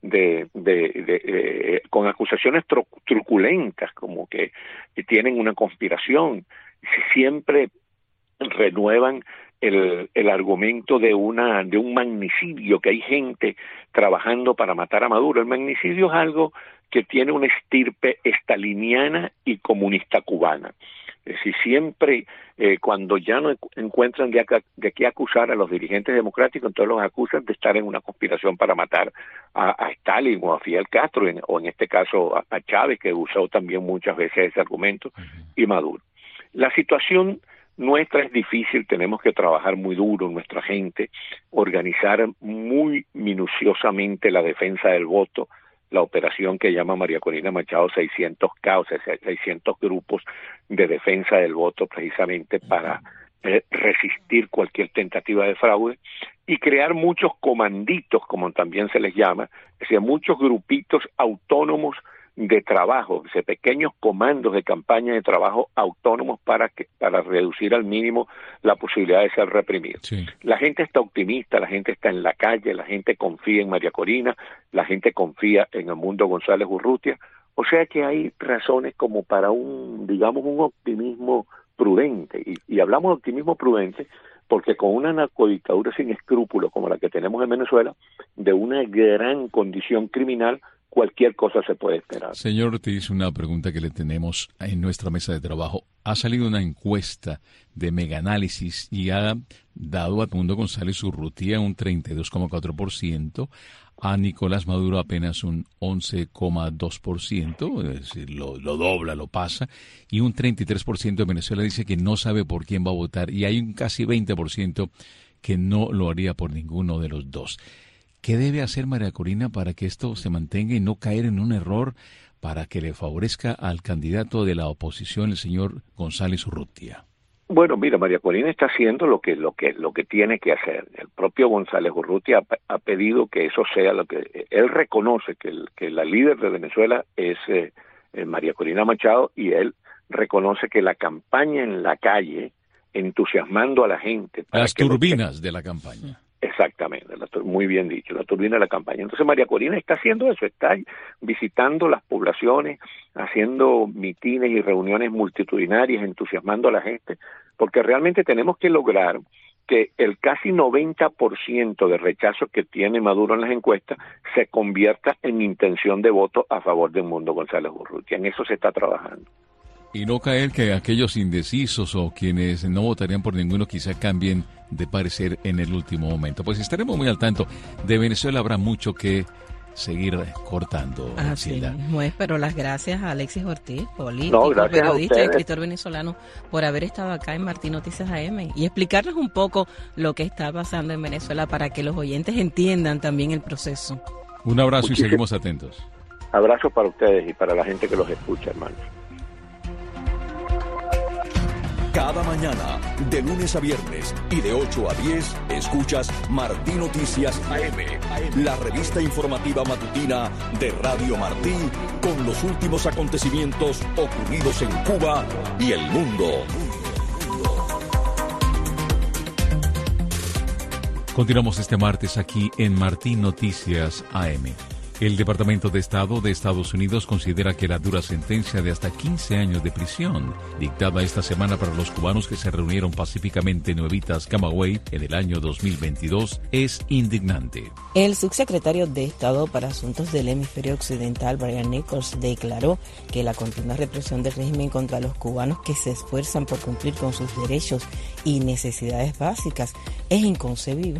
con acusaciones truculentas, como que tienen una conspiración. Siempre renuevan el argumento de un magnicidio, que hay gente trabajando para matar a Maduro. El magnicidio es algo que tiene una estirpe estaliniana y comunista cubana. Es decir, siempre cuando ya no encuentran de qué acusar a los dirigentes democráticos, entonces los acusan de estar en una conspiración para matar a Stalin o a Fidel Castro, o en este caso a Chávez, que usó también muchas veces ese argumento, y Maduro. La situación nuestra es difícil, tenemos que trabajar muy duro nuestra gente, organizar muy minuciosamente la defensa del voto, la operación que llama María Corina Machado 600K, o sea, 600 grupos de defensa del voto, precisamente para resistir cualquier tentativa de fraude, y crear muchos comanditos, como también se les llama, es decir, muchos grupitos autónomos de trabajo, pequeños comandos de campaña de trabajo autónomos para reducir al mínimo la posibilidad de ser reprimido. Sí. La gente está optimista, la gente está en la calle, la gente confía en María Corina, la gente confía en el Mundo González Urrutia, o sea que hay razones como para un optimismo prudente, y hablamos de optimismo prudente porque con una narcodictadura sin escrúpulos como la que tenemos en Venezuela, de una gran condición criminal, cualquier cosa se puede esperar. Señor Ortiz, una pregunta que le tenemos en nuestra mesa de trabajo. Ha salido una encuesta de Megaanálisis y ha dado a Mundo González Urrutia un 32,4%, a Nicolás Maduro apenas un 11,2%, es decir, lo dobla, lo pasa, y un 33% de Venezuela dice que no sabe por quién va a votar, y hay un casi 20% que no lo haría por ninguno de los dos. ¿Qué debe hacer María Corina para que esto se mantenga y no caer en un error para que le favorezca al candidato de la oposición, el señor González Urrutia? Bueno, mira, María Corina está haciendo lo que tiene que hacer. El propio González Urrutia ha pedido que eso sea lo que él reconoce, que la líder de Venezuela es María Corina Machado, y él reconoce que la campaña en la calle, entusiasmando a la gente. Las turbinas de la campaña. Exactamente, muy bien dicho, la turbina de la campaña. Entonces María Corina está haciendo eso, está visitando las poblaciones, haciendo mitines y reuniones multitudinarias, entusiasmando a la gente, porque realmente tenemos que lograr que el casi 90% de rechazo que tiene Maduro en las encuestas se convierta en intención de voto a favor de Mundo González Urrutia. En eso se está trabajando. Y no caer que aquellos indecisos o quienes no votarían por ninguno quizá cambien de parecer en el último momento. Pues estaremos muy al tanto. De Venezuela habrá mucho que seguir cortando. Así mismo es, pero las gracias a Alexis Ortiz, político, periodista y escritor venezolano, por haber estado acá en Martín Noticias AM y explicarles un poco lo que está pasando en Venezuela para que los oyentes entiendan también el proceso. Un abrazo y seguimos atentos. Abrazo para ustedes y para la gente que los escucha, hermanos. Cada mañana, de lunes a viernes y de 8 a 10, escuchas Martín Noticias AM, la revista informativa matutina de Radio Martí, con los últimos acontecimientos ocurridos en Cuba y el mundo. Continuamos este martes aquí en Martín Noticias AM. El Departamento de Estado de Estados Unidos considera que la dura sentencia de hasta 15 años de prisión dictada esta semana para los cubanos que se reunieron pacíficamente en Nuevitas, Camagüey, en el año 2022 es indignante. El subsecretario de Estado para Asuntos del Hemisferio Occidental, Brian Nichols, declaró que la continua represión del régimen contra los cubanos que se esfuerzan por cumplir con sus derechos y necesidades básicas es inconcebible.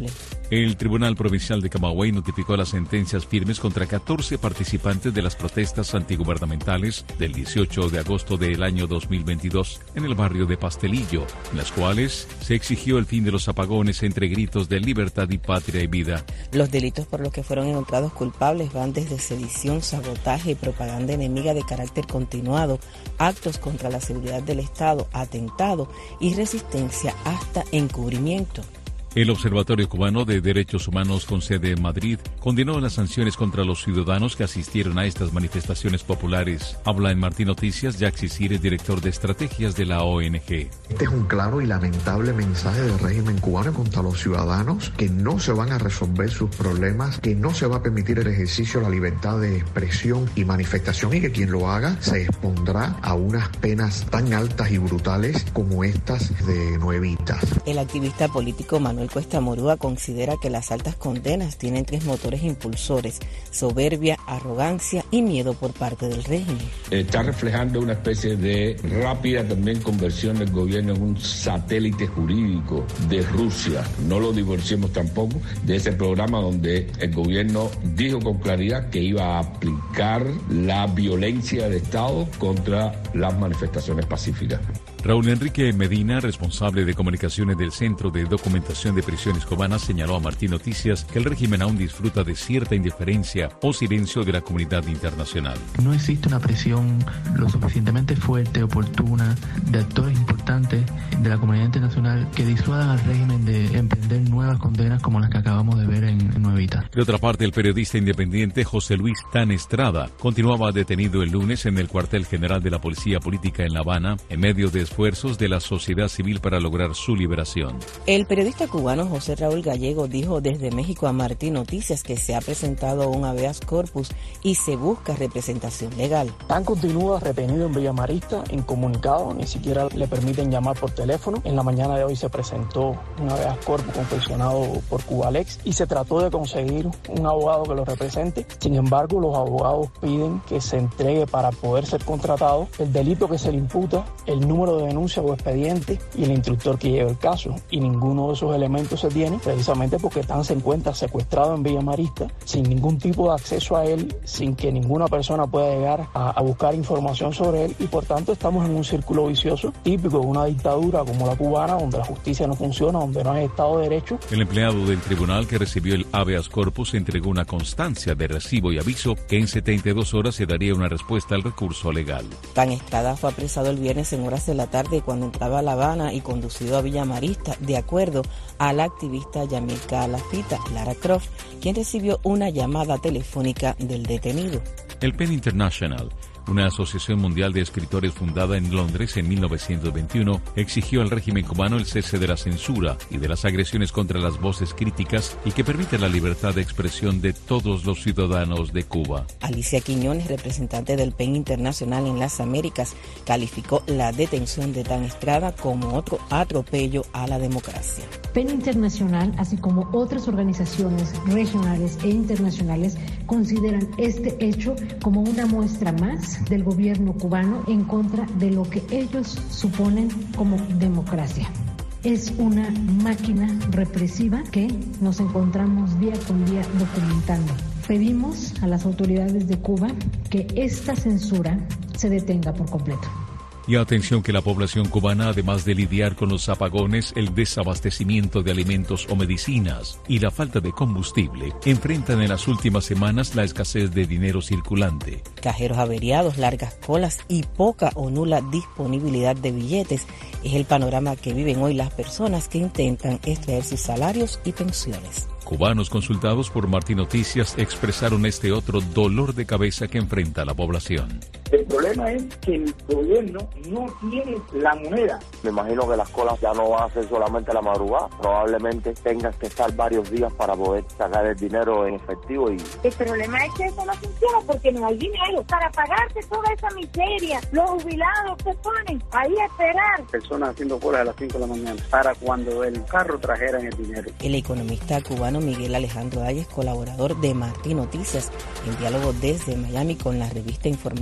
El Tribunal Provincial de Camagüey notificó las sentencias firmes contra 14 participantes de las protestas antigubernamentales del 18 de agosto del año 2022 en el barrio de Pastelillo, en las cuales se exigió el fin de los apagones entre gritos de libertad y patria y vida. Los delitos por los que fueron encontrados culpables van desde sedición, sabotaje y propaganda enemiga de carácter continuado, actos contra la seguridad del Estado, atentado y resistencia hasta encubrimiento. El Observatorio Cubano de Derechos Humanos con sede en Madrid condenó las sanciones contra los ciudadanos que asistieron a estas manifestaciones populares. Habla en Martín Noticias Jaxi Cires, director de estrategias de la ONG. Este es un claro y lamentable mensaje del régimen cubano contra los ciudadanos, que no se van a resolver sus problemas, que no se va a permitir el ejercicio de la libertad de expresión y manifestación y que quien lo haga se expondrá a unas penas tan altas y brutales como estas de Nuevitas. El activista político Manuel Cuesta Morúa considera que las altas condenas tienen 3 motores impulsores: soberbia, arrogancia y miedo por parte del régimen. Está reflejando una especie de rápida también conversión del gobierno en un satélite jurídico de Rusia. No lo divorciemos tampoco de ese programa donde el gobierno dijo con claridad que iba a aplicar la violencia de Estado contra las manifestaciones pacíficas. Raúl Enrique Medina, responsable de comunicaciones del Centro de Documentación de Prisiones Cubanas, señaló a Martín Noticias que el régimen aún disfruta de cierta indiferencia o silencio de la comunidad internacional. No existe una presión lo suficientemente fuerte, oportuna, de actores importantes de la comunidad internacional que disuadan al régimen de emprender nuevas condenas como las que acabamos de ver en Nuevita. De otra parte, el periodista independiente José Luis Tan Estrada continuaba detenido el lunes en el cuartel general de la Policía Política en La Habana en medio de esfuerzos de la sociedad civil para lograr su liberación. El periodista cubano José Raúl Gallego dijo desde México a Martín Noticias que se ha presentado un habeas corpus y se busca representación legal. Tan continúa retenido en Villamarista, incomunicado, ni siquiera le permiten llamar por teléfono. En la mañana de hoy se presentó un habeas corpus confeccionado por Cubalex y se trató de conseguir un abogado que lo represente. Sin embargo, los abogados piden que se entregue para poder ser contratado el delito que se le imputa, el número de denuncia o expediente y el instructor que lleva el caso, y ninguno de esos elementos se tiene precisamente porque Tan se encuentra secuestrado en Villamarista sin ningún tipo de acceso a él, sin que ninguna persona pueda llegar a buscar información sobre él, y por tanto estamos en un círculo vicioso típico de una dictadura como la cubana, donde la justicia no funciona, donde no hay Estado de Derecho. El empleado del tribunal que recibió el habeas corpus entregó una constancia de recibo y aviso que en 72 horas se daría una respuesta al recurso legal. Tan Estrada fue apresado el viernes en horas de la tarde cuando entraba a La Habana y conducido a Villamarista, de acuerdo a la activista Yamilca Lafita, Lara Croft, quien recibió una llamada telefónica del detenido. El PEN International, una asociación mundial de escritores fundada en Londres en 1921, exigió al régimen cubano el cese de la censura y de las agresiones contra las voces críticas y que permita la libertad de expresión de todos los ciudadanos de Cuba. Alicia Quiñones, representante del PEN Internacional en las Américas, calificó la detención de Tan Estrada como otro atropello a la democracia. PEN Internacional, así como otras organizaciones regionales e internacionales, consideran este hecho como una muestra más del gobierno cubano en contra de lo que ellos suponen como democracia. Es una máquina represiva que nos encontramos día con día documentando. Pedimos a las autoridades de Cuba que esta censura se detenga por completo. Y atención que la población cubana, además de lidiar con los apagones, el desabastecimiento de alimentos o medicinas y la falta de combustible, enfrentan en las últimas semanas la escasez de dinero circulante. Cajeros averiados, largas colas y poca o nula disponibilidad de billetes es el panorama que viven hoy las personas que intentan extraer sus salarios y pensiones. Cubanos consultados por Martín Noticias expresaron este otro dolor de cabeza que enfrenta la población. El problema es que el gobierno no tiene la moneda. Me imagino que las colas ya no van a ser solamente la madrugada. Probablemente tengas que estar varios días para poder sacar el dinero en efectivo. El problema es que eso no funciona porque no hay dinero para pagarse toda esa miseria. Los jubilados se ponen ahí a esperar. Personas haciendo colas a las 5 de la mañana para cuando el carro trajeran el dinero. El economista cubano Miguel Alejandro Ayes, colaborador de Martín Noticias, en diálogo desde Miami con la revista informativa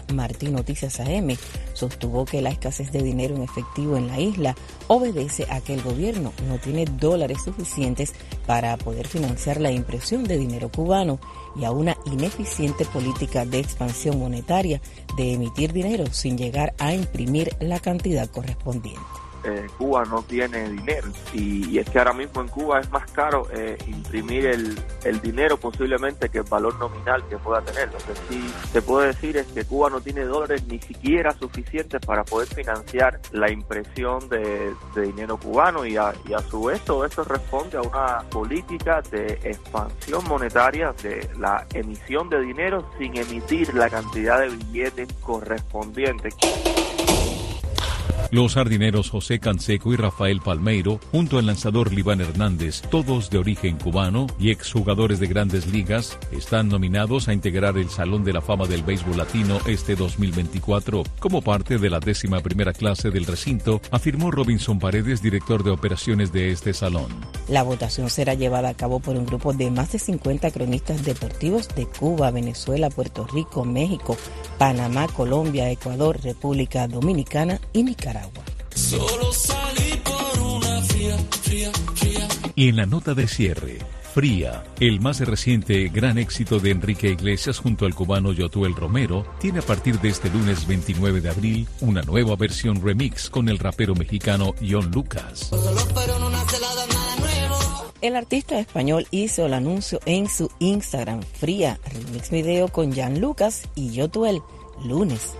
Martí Noticias AM, sostuvo que la escasez de dinero en efectivo en la isla obedece a que el gobierno no tiene dólares suficientes para poder financiar la impresión de dinero cubano y a una ineficiente política de expansión monetaria de emitir dinero sin llegar a imprimir la cantidad correspondiente. Cuba no tiene dinero y es que ahora mismo en Cuba es más caro imprimir el dinero posiblemente que el valor nominal que pueda tener. Lo que sí se puede decir es que Cuba no tiene dólares ni siquiera suficientes para poder financiar la impresión de dinero cubano y a su vez todo eso responde a una política de expansión monetaria de la emisión de dinero sin emitir la cantidad de billetes correspondientes. Los jardineros José Canseco y Rafael Palmeiro, junto al lanzador Libán Hernández, todos de origen cubano y exjugadores de grandes ligas, están nominados a integrar el Salón de la Fama del Béisbol Latino este 2024, como parte de la 11ª clase del recinto, afirmó Robinson Paredes, director de operaciones de este salón. La votación será llevada a cabo por un grupo de más de 50 cronistas deportivos de Cuba, Venezuela, Puerto Rico, México, Panamá, Colombia, Ecuador, República Dominicana y Nicaragua. Solo salí por una fría. Y en la nota de cierre, Fría, el más reciente gran éxito de Enrique Iglesias junto al cubano Yotuel Romero, tiene a partir de este lunes 29 de abril una nueva versión remix con el rapero mexicano John Lucas. El artista español hizo el anuncio en su Instagram. Fría, remix video con Jan Lucas y Yotuel. Lunes.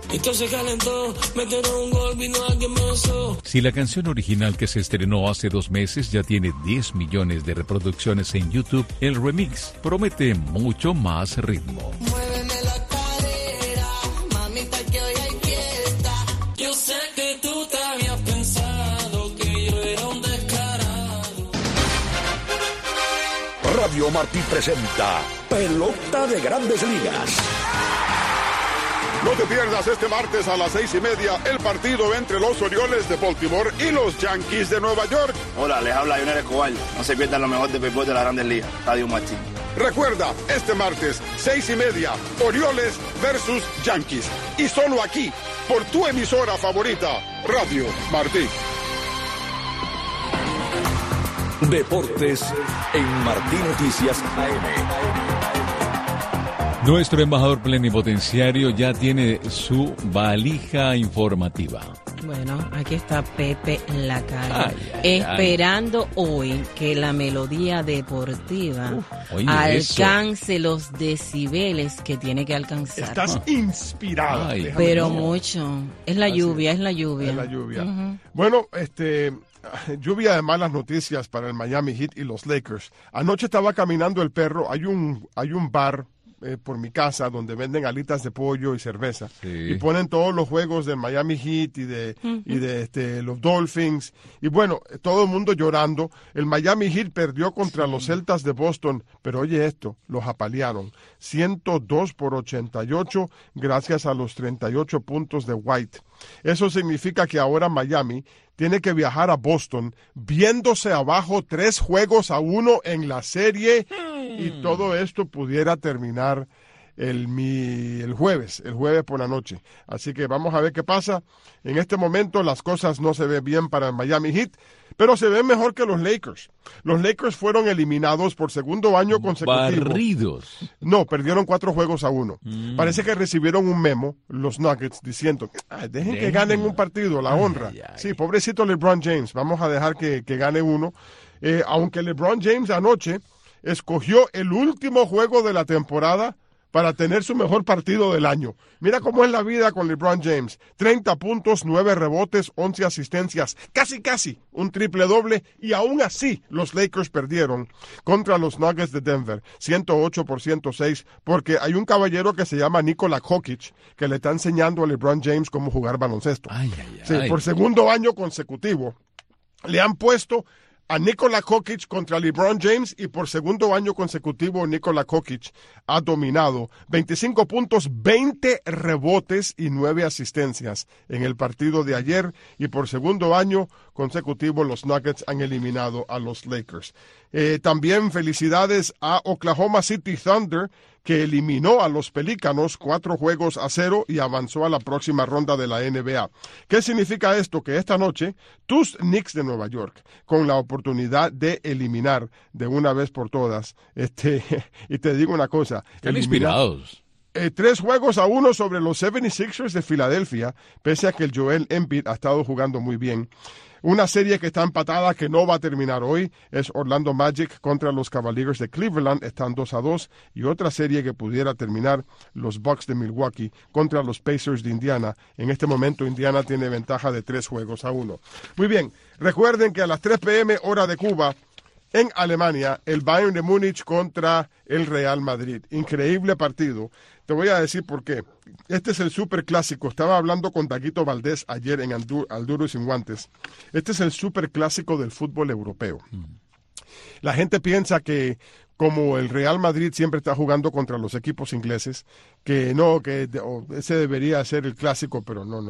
Si la canción original que se estrenó hace 2 meses ya tiene 10 millones de reproducciones en YouTube, el remix promete mucho más ritmo. Muéveme la cadera, mamita, que hoy hay fiesta. Yo sé que tú te habías pensado que yo era un descarado. Radio Martí presenta Pelota de Grandes Ligas. No te pierdas este martes a las 6:30 el partido entre los Orioles de Baltimore y los Yankees de Nueva York. Hola, les habla Lionel Escobar. No se pierdan lo mejor de béisbol de la Grandes Ligas. Radio Martín. Recuerda, este martes, 6:30, Orioles versus Yankees. Y solo aquí, por tu emisora favorita, Radio Martí. Deportes en Martí Noticias AM. Nuestro embajador plenipotenciario ya tiene su valija informativa. Bueno, aquí está Pepe Lacalle, esperando hoy que la melodía deportiva alcance los decibeles que tiene que alcanzar. Estás inspirada. Pero mucho. Es la lluvia, es la lluvia. Es la lluvia. Bueno, lluvia de malas noticias para el Miami Heat y los Lakers. Anoche estaba caminando el perro, hay un bar por mi casa donde venden alitas de pollo y cerveza y ponen todos los juegos del Miami Heat y de los Dolphins y bueno, todo el mundo llorando. El Miami Heat perdió contra los Celtas de Boston, pero oye esto, los apalearon 102-88 gracias a los 38 puntos de White. Eso significa que ahora Miami tiene que viajar a Boston viéndose abajo 3-1 en la serie y todo esto pudiera terminar el jueves por la noche. Así que vamos a ver qué pasa. En este momento las cosas no se ven bien para el Miami Heat, pero se ven mejor que los Lakers. Los Lakers fueron eliminados por segundo año consecutivo. Barridos. No, perdieron 4-1. Parece que recibieron un memo, los Nuggets, diciendo, dejen que ganen un partido, la honra. Sí, pobrecito LeBron James, vamos a dejar que gane uno. Aunque LeBron James anoche escogió el último juego de la temporada para tener su mejor partido del año. Mira cómo es la vida con LeBron James. 30 puntos, 9 rebotes, 11 asistencias. Casi un triple doble. Y aún así los Lakers perdieron contra los Nuggets de Denver. 108-106. Porque hay un caballero que se llama Nikola Jokic que le está enseñando a LeBron James cómo jugar baloncesto. Sí, por segundo año consecutivo le han puesto a Nikola Jokic contra LeBron James y por segundo año consecutivo Nikola Jokic ha dominado 25 puntos, 20 rebotes y 9 asistencias en el partido de ayer y por segundo año consecutivo los Nuggets han eliminado a los Lakers. También felicidades a Oklahoma City Thunder que eliminó a los Pelícanos 4-0 y avanzó a la próxima ronda de la NBA. ¿Qué significa esto? Que esta noche tus Knicks de Nueva York, con la oportunidad de eliminar de una vez por todas, y te digo una cosa, están inspirados. 3-1 sobre los 76ers de Filadelfia, pese a que el Joel Embiid ha estado jugando muy bien. Una serie que está empatada, que no va a terminar hoy, es Orlando Magic contra los Cavaliers de Cleveland, están 2-2. Y otra serie que pudiera terminar, los Bucks de Milwaukee contra los Pacers de Indiana. En este momento Indiana tiene ventaja de 3-1. Muy bien, recuerden que a las 3 p.m. hora de Cuba, en Alemania, el Bayern de Múnich contra el Real Madrid. Increíble partido. Te voy a decir por qué. Este es el superclásico. Estaba hablando con Daguito Valdés ayer en Al Duro y Sin Guantes. Este es el superclásico del fútbol europeo. La gente piensa que como el Real Madrid siempre está jugando contra los equipos ingleses, que no, que ese debería ser el clásico, pero no.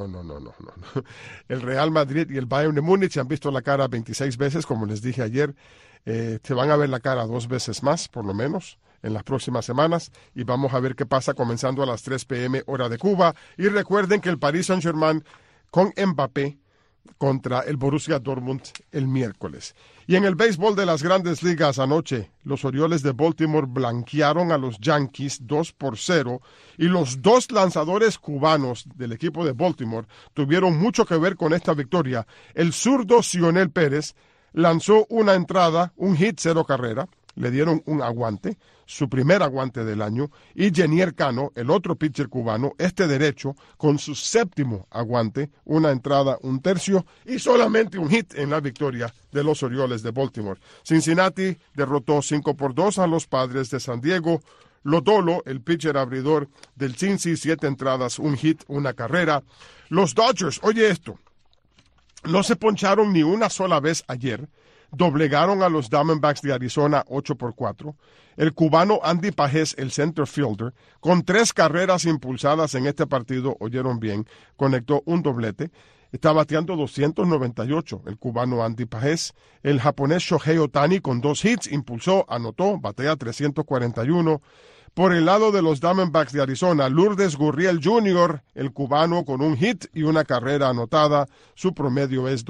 El Real Madrid y el Bayern de Múnich se han visto la cara 26 veces, como les dije ayer. Te van a ver la cara 2 veces más, por lo menos, en las próximas semanas, y vamos a ver qué pasa comenzando a las 3 p.m. hora de Cuba. Y recuerden que el Paris Saint-Germain con Mbappé contra el Borussia Dortmund el miércoles. Y en el béisbol de las Grandes Ligas anoche, los Orioles de Baltimore blanquearon a los Yankees 2-0, y los 2 lanzadores cubanos del equipo de Baltimore tuvieron mucho que ver con esta victoria. El zurdo Cionel Pérez lanzó una entrada, un hit, 0 carrera, le dieron un aguante, su primer aguante del año, y Jenier Cano, el otro pitcher cubano, derecho, con su 7º aguante, una entrada, 1/3, y solamente un hit en la victoria de los Orioles de Baltimore. Cincinnati derrotó 5-2 a los Padres de San Diego. Lodolo, el pitcher abridor del Cincy, 7 entradas, un hit, una carrera. Los Dodgers, oye esto, no se poncharon ni una sola vez ayer. Doblegaron a los Diamondbacks de Arizona 8-4. El cubano Andy Pajés, el center fielder, con 3 carreras impulsadas en este partido, oyeron bien, conectó un doblete. Está bateando 298 el cubano Andy Pajés. El japonés Shohei Ohtani con 2 hits, impulsó, anotó, batea 341. Por el lado de los Diamondbacks de Arizona, Lourdes Gurriel Jr., el cubano con un hit y una carrera anotada. Su promedio es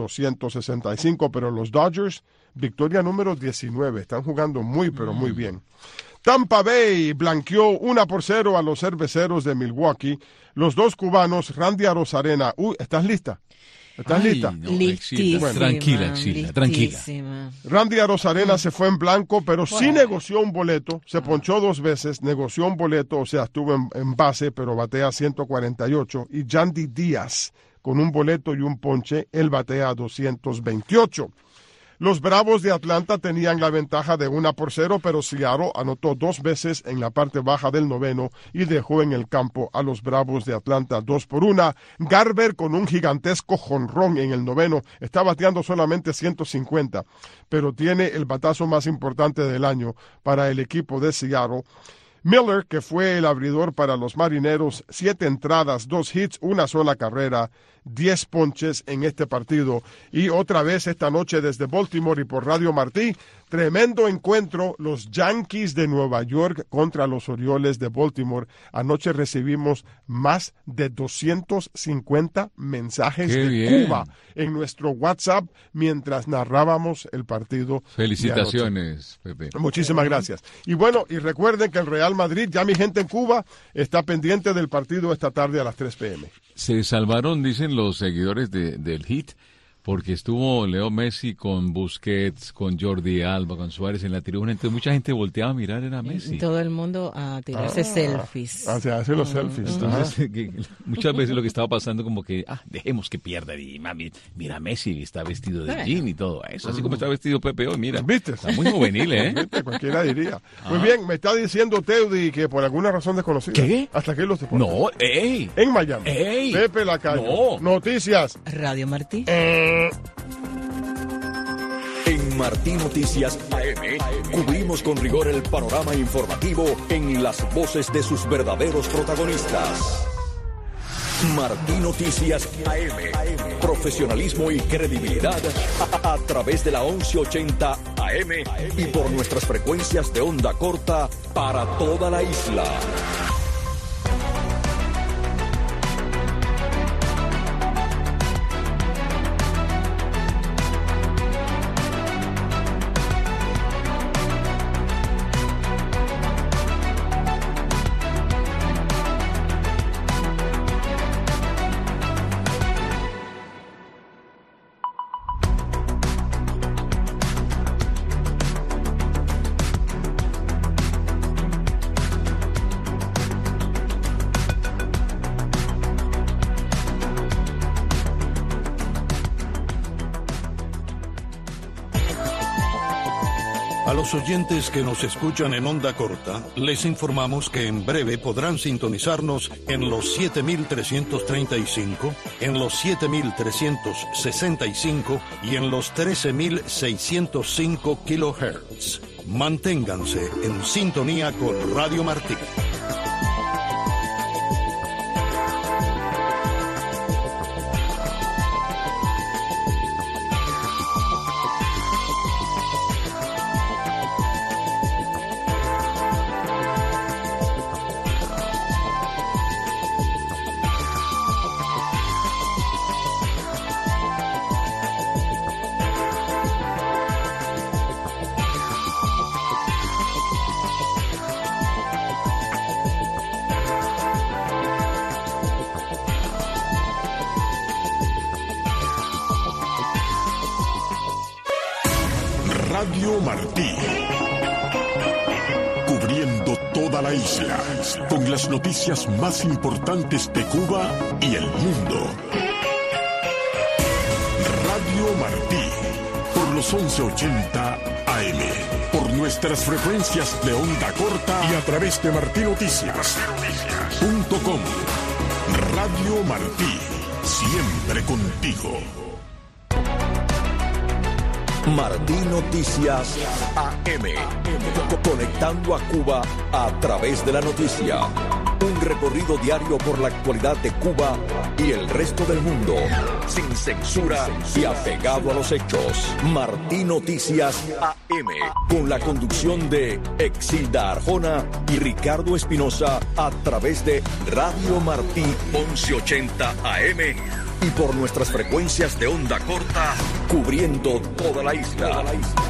265, pero los Dodgers, victoria número 19. Están jugando muy, pero muy bien. Tampa Bay blanqueó 1-0 a los Cerveceros de Milwaukee. Los 2 cubanos, Randy Arozarena. ¿Estás lista? ¿Estás lista? No, listísima. Bueno, tranquila. Randy Arozarena se fue en blanco, pero sí negoció un boleto. Se ponchó 2 veces, negoció un boleto, o sea, estuvo en base, pero batea 148. Y Yandy Díaz, con un boleto y un ponche, él batea 228. Los Bravos de Atlanta tenían la ventaja de 1-0, pero Seattle anotó 2 veces en la parte baja del noveno y dejó en el campo a los Bravos de Atlanta 2-1. Garber con un gigantesco jonrón en el noveno, está bateando solamente 150, pero tiene el batazo más importante del año para el equipo de Seattle. Miller, que fue el abridor para los Marineros, 7 entradas, 2 hits, una sola carrera, 10 ponches en este partido. Y otra vez esta noche desde Baltimore y por Radio Martí, tremendo encuentro, los Yankees de Nueva York contra los Orioles de Baltimore. Anoche recibimos más de 250 mensajes de Cuba en nuestro WhatsApp mientras narrábamos el partido. Felicitaciones, Pepe. Muchísimas gracias. Y bueno, y recuerden que el Real Madrid, ya mi gente en Cuba, está pendiente del partido esta tarde a las 3 p.m. Se salvaron, dicen los seguidores del Heat, porque estuvo Leo Messi con Busquets, con Jordi Alba, con Suárez en la tribuna, entonces mucha gente volteaba a mirar a Messi. Todo el mundo a tirarse selfies. Se hacen los selfies. Entonces, muchas veces lo que estaba pasando como que, dejemos que pierda, y mami, mira Messi, está vestido de jean y todo eso, así como está vestido Pepe hoy, mira. ¿Viste? Está muy juvenil, ¿eh? ¿Viste? Cualquiera diría. Muy bien, me está diciendo Teudi que por alguna razón desconocida. ¿Qué? Hasta aquí los deportes. No, ¡ey! En Miami. ¡Ey! Pepe Lacayo. No. Noticias. Radio Martí. En Martí Noticias AM cubrimos con rigor el panorama informativo en las voces de sus verdaderos protagonistas. Martí Noticias AM. Profesionalismo y credibilidad a través de la 1180 AM. AM y por nuestras frecuencias de onda corta para toda la isla. A los oyentes que nos escuchan en onda corta, les informamos que en breve podrán sintonizarnos en los 7.335, en los 7.365 y en los 13.605 kilohertz. Manténganse en sintonía con Radio Martí. Radio Martí, cubriendo toda la isla, con las noticias más importantes de Cuba y el mundo. Radio Martí, por los 1180 AM, por nuestras frecuencias de onda corta y a través de martinoticias.com. Radio Martí, siempre contigo. Martí Noticias AM, conectando a Cuba a través de la noticia. Un recorrido diario por la actualidad de Cuba y el resto del mundo, sin censura y apegado a los hechos. Martí Noticias AM, con la conducción de Exilda Arjona y Ricardo Espinosa a través de Radio Martí 1180 AM. Y por nuestras frecuencias de onda corta, cubriendo toda la isla.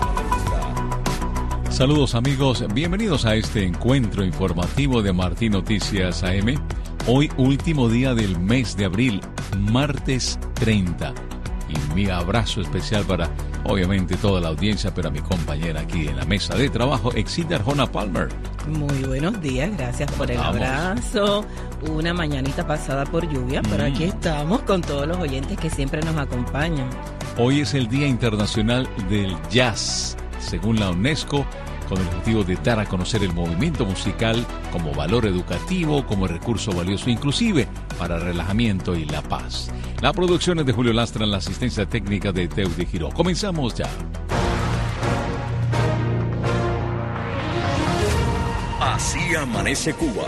Saludos amigos, bienvenidos a este encuentro informativo de Martí Noticias AM. Hoy último día del mes de abril, martes 30. Y mi abrazo especial para, obviamente, toda la audiencia, pero a mi compañera aquí en la mesa de trabajo, Exilda Arjona Palmer. Muy buenos días, gracias por el abrazo. Una mañanita pasada por lluvia, pero aquí estamos con todos los oyentes que siempre nos acompañan. Hoy es el Día Internacional del Jazz, según la UNESCO, con el objetivo de dar a conocer el movimiento musical como valor educativo, como recurso valioso, inclusive para relajamiento y la paz. La producción es de Julio Lastra, en la asistencia técnica de Teude Giró. Comenzamos ya. Así amanece Cuba.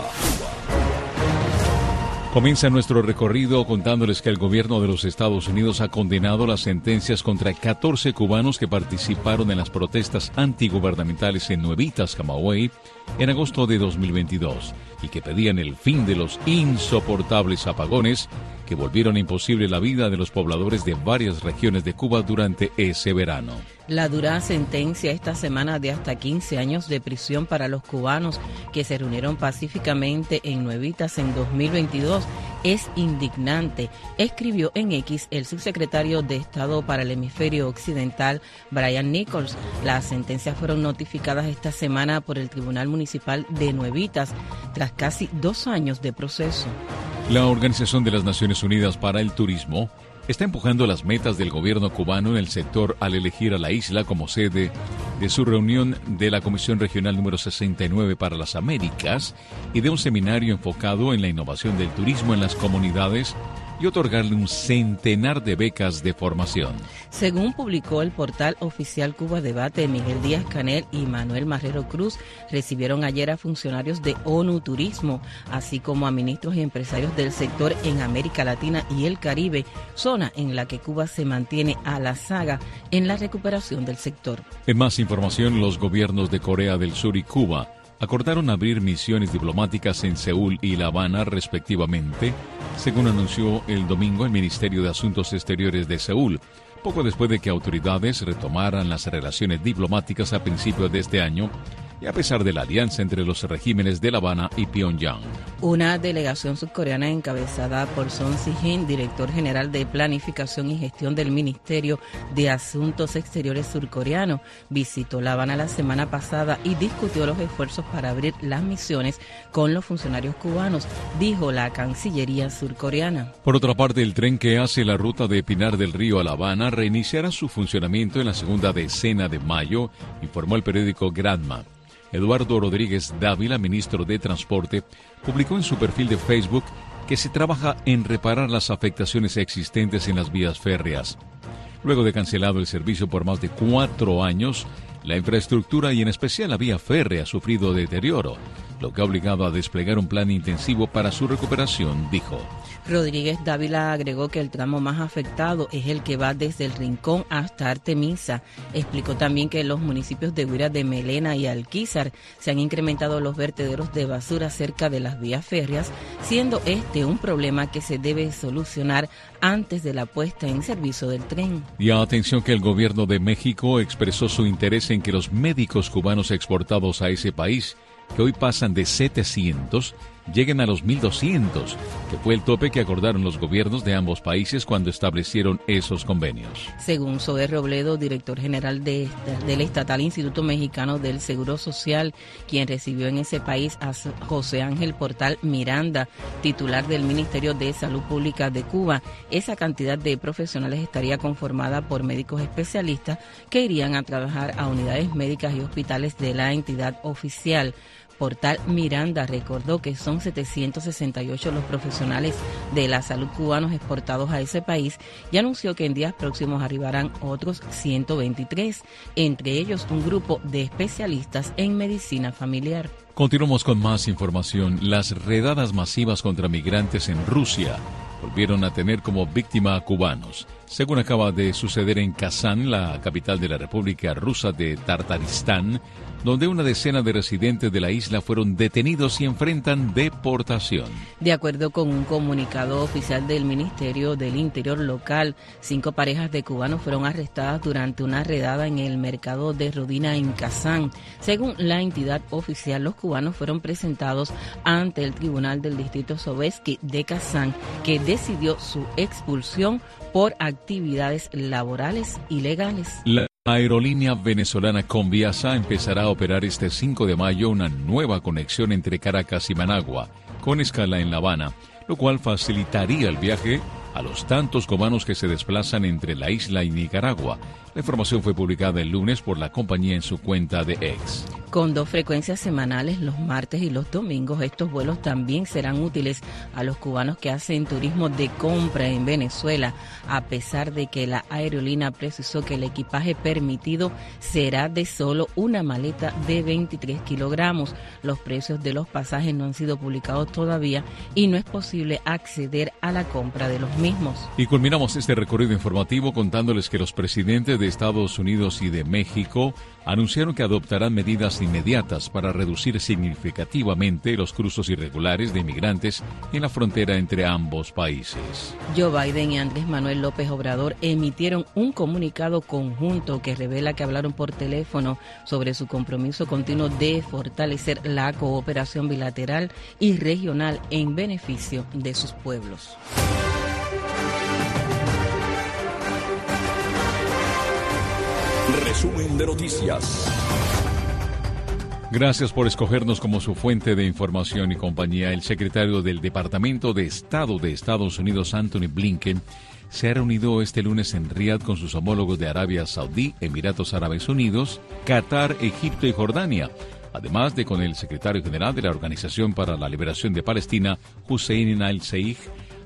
Comienza nuestro recorrido contándoles que el gobierno de los Estados Unidos ha condenado las sentencias contra 14 cubanos que participaron en las protestas antigubernamentales en Nuevitas, Camagüey, en agosto de 2022, y que pedían el fin de los insoportables apagones que volvieron imposible la vida de los pobladores de varias regiones de Cuba durante ese verano. La dura sentencia esta semana de hasta 15 años de prisión para los cubanos que se reunieron pacíficamente en Nuevitas en 2022 es indignante, escribió en X el subsecretario de Estado para el Hemisferio Occidental, Brian Nichols. Las sentencias fueron notificadas esta semana por el Tribunal Municipal de Nuevitas tras casi 2 años de proceso. La Organización de las Naciones Unidas para el Turismo está empujando las metas del gobierno cubano en el sector al elegir a la isla como sede de su reunión de la Comisión Regional número 69 para las Américas y de un seminario enfocado en la innovación del turismo en las comunidades y otorgarle un centenar de becas de formación. Según publicó el portal oficial Cuba Debate, Miguel Díaz-Canel y Manuel Marrero Cruz recibieron ayer a funcionarios de ONU Turismo, así como a ministros y empresarios del sector en América Latina y el Caribe, zona en la que Cuba se mantiene a la saga en la recuperación del sector. En más información, los gobiernos de Corea del Sur y Cuba acordaron abrir misiones diplomáticas en Seúl y La Habana, respectivamente, según anunció el domingo el Ministerio de Asuntos Exteriores de Seúl, poco después de que autoridades retomaran las relaciones diplomáticas a principios de este año, y a pesar de la alianza entre los regímenes de La Habana y Pyongyang. Una delegación surcoreana encabezada por Son Si-hin, director general de Planificación y Gestión del Ministerio de Asuntos Exteriores surcoreano, visitó La Habana la semana pasada y discutió los esfuerzos para abrir las misiones con los funcionarios cubanos, dijo la Cancillería surcoreana. Por otra parte, el tren que hace la ruta de Pinar del Río a La Habana reiniciará su funcionamiento en la segunda decena de mayo, informó el periódico Granma. Eduardo Rodríguez Dávila, ministro de Transporte, publicó en su perfil de Facebook que se trabaja en reparar las afectaciones existentes en las vías férreas. Luego de cancelado el servicio por más de 4 años, la infraestructura y en especial la vía férrea ha sufrido deterioro, lo que ha obligado a desplegar un plan intensivo para su recuperación, dijo. Rodríguez Dávila agregó que el tramo más afectado es el que va desde el Rincón hasta Artemisa. Explicó también que en los municipios de Huira de Melena y Alquizar se han incrementado los vertederos de basura cerca de las vías férreas, siendo este un problema que se debe solucionar antes de la puesta en servicio del tren. Y atención que el gobierno de México expresó su interés en que los médicos cubanos exportados a ese país, que hoy pasan de 700, lleguen a los 1.200, que fue el tope que acordaron los gobiernos de ambos países cuando establecieron esos convenios. Según Zoé Robledo, director general del Estatal Instituto Mexicano del Seguro Social, quien recibió en ese país a José Ángel Portal Miranda, titular del Ministerio de Salud Pública de Cuba, esa cantidad de profesionales estaría conformada por médicos especialistas que irían a trabajar a unidades médicas y hospitales de la entidad oficial. Portal Miranda recordó que son 768 los profesionales de la salud cubanos exportados a ese país y anunció que en días próximos arribarán otros 123, entre ellos un grupo de especialistas en medicina familiar. Continuamos con más información. Las redadas masivas contra migrantes en Rusia volvieron a tener como víctima a cubanos, según acaba de suceder en Kazán, la capital de la República Rusa de Tartaristán, donde una decena de residentes de la isla fueron detenidos y enfrentan deportación. De acuerdo con un comunicado oficial del Ministerio del Interior local, 5 parejas de cubanos fueron arrestadas durante una redada en el mercado de Rodina en Kazán. Según la entidad oficial, los cubanos fueron presentados ante el Tribunal del Distrito Sovetski de Kazán, que decidió su expulsión por actividades laborales ilegales. La aerolínea venezolana Conviasa empezará a operar este 5 de mayo una nueva conexión entre Caracas y Managua, con escala en La Habana, lo cual facilitaría el viaje a los tantos cubanos que se desplazan entre la isla y Nicaragua. La información fue publicada el lunes por la compañía en su cuenta de X. Con 2 frecuencias semanales, los martes y los domingos, estos vuelos también serán útiles a los cubanos que hacen turismo de compra en Venezuela, a pesar de que la aerolínea precisó que el equipaje permitido será de solo una maleta de 23 kilogramos. Los precios de los pasajes no han sido publicados todavía y no es posible acceder a la compra de los mismos. Y culminamos este recorrido informativo contándoles que los presidentes de Estados Unidos y de México anunciaron que adoptarán medidas inmediatas para reducir significativamente los cruces irregulares de inmigrantes en la frontera entre ambos países. Joe Biden y Andrés Manuel López Obrador emitieron un comunicado conjunto que revela que hablaron por teléfono sobre su compromiso continuo de fortalecer la cooperación bilateral y regional en beneficio de sus pueblos. Resumen de noticias. Gracias por escogernos como su fuente de información y compañía. El secretario del Departamento de Estado de Estados Unidos, Anthony Blinken, se ha reunido este lunes en Riad con sus homólogos de Arabia Saudí, Emiratos Árabes Unidos, Qatar, Egipto y Jordania, además de con el secretario general de la Organización para la Liberación de Palestina, Hussein al-Sheikh,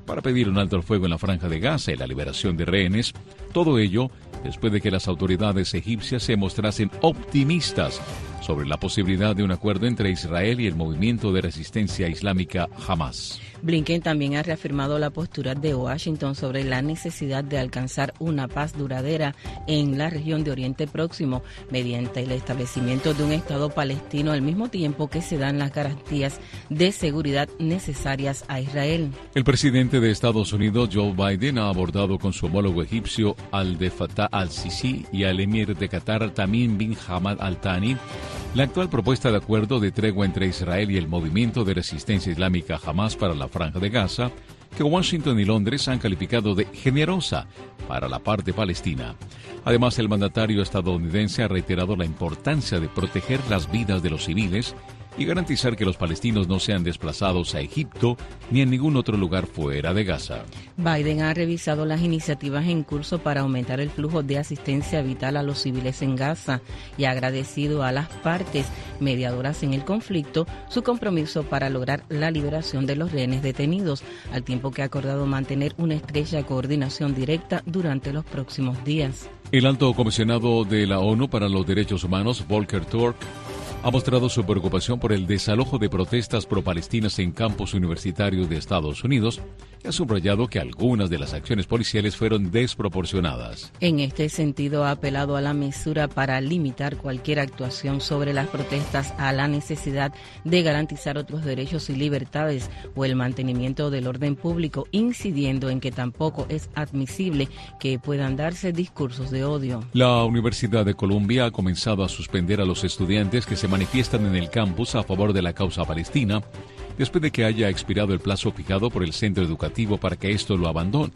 para pedir un alto al fuego en la Franja de Gaza y la liberación de rehenes. Todo ello después de que las autoridades egipcias se mostrasen optimistas sobre la posibilidad de un acuerdo entre Israel y el movimiento de resistencia islámica Hamas. Blinken también ha reafirmado la postura de Washington sobre la necesidad de alcanzar una paz duradera en la región de Oriente Próximo mediante el establecimiento de un Estado palestino al mismo tiempo que se dan las garantías de seguridad necesarias a Israel. El presidente de Estados Unidos, Joe Biden, ha abordado con su homólogo egipcio Abdel Fattah al-Sisi y al emir de Qatar, Tamim bin Hamad Al Thani, la actual propuesta de acuerdo de tregua entre Israel y el movimiento de resistencia islámica Hamas para la Franja de Gaza, que Washington y Londres han calificado de generosa para la parte palestina. Además, el mandatario estadounidense ha reiterado la importancia de proteger las vidas de los civiles y garantizar que los palestinos no sean desplazados a Egipto ni en ningún otro lugar fuera de Gaza. Biden ha revisado las iniciativas en curso para aumentar el flujo de asistencia vital a los civiles en Gaza y ha agradecido a las partes mediadoras en el conflicto su compromiso para lograr la liberación de los rehenes detenidos, al tiempo que ha acordado mantener una estrecha coordinación directa durante los próximos días. El alto comisionado de la ONU para los Derechos Humanos, Volker Turk, ha mostrado su preocupación por el desalojo de protestas pro-palestinas en campus universitarios de Estados Unidos y ha subrayado que algunas de las acciones policiales fueron desproporcionadas. En este sentido, ha apelado a la mesura para limitar cualquier actuación sobre las protestas a la necesidad de garantizar otros derechos y libertades o el mantenimiento del orden público, incidiendo en que tampoco es admisible que puedan darse discursos de odio. La Universidad de Columbia ha comenzado a suspender a los estudiantes que se manifiestan en el campus a favor de la causa palestina, después de que haya expirado el plazo fijado por el centro educativo para que esto lo abandone.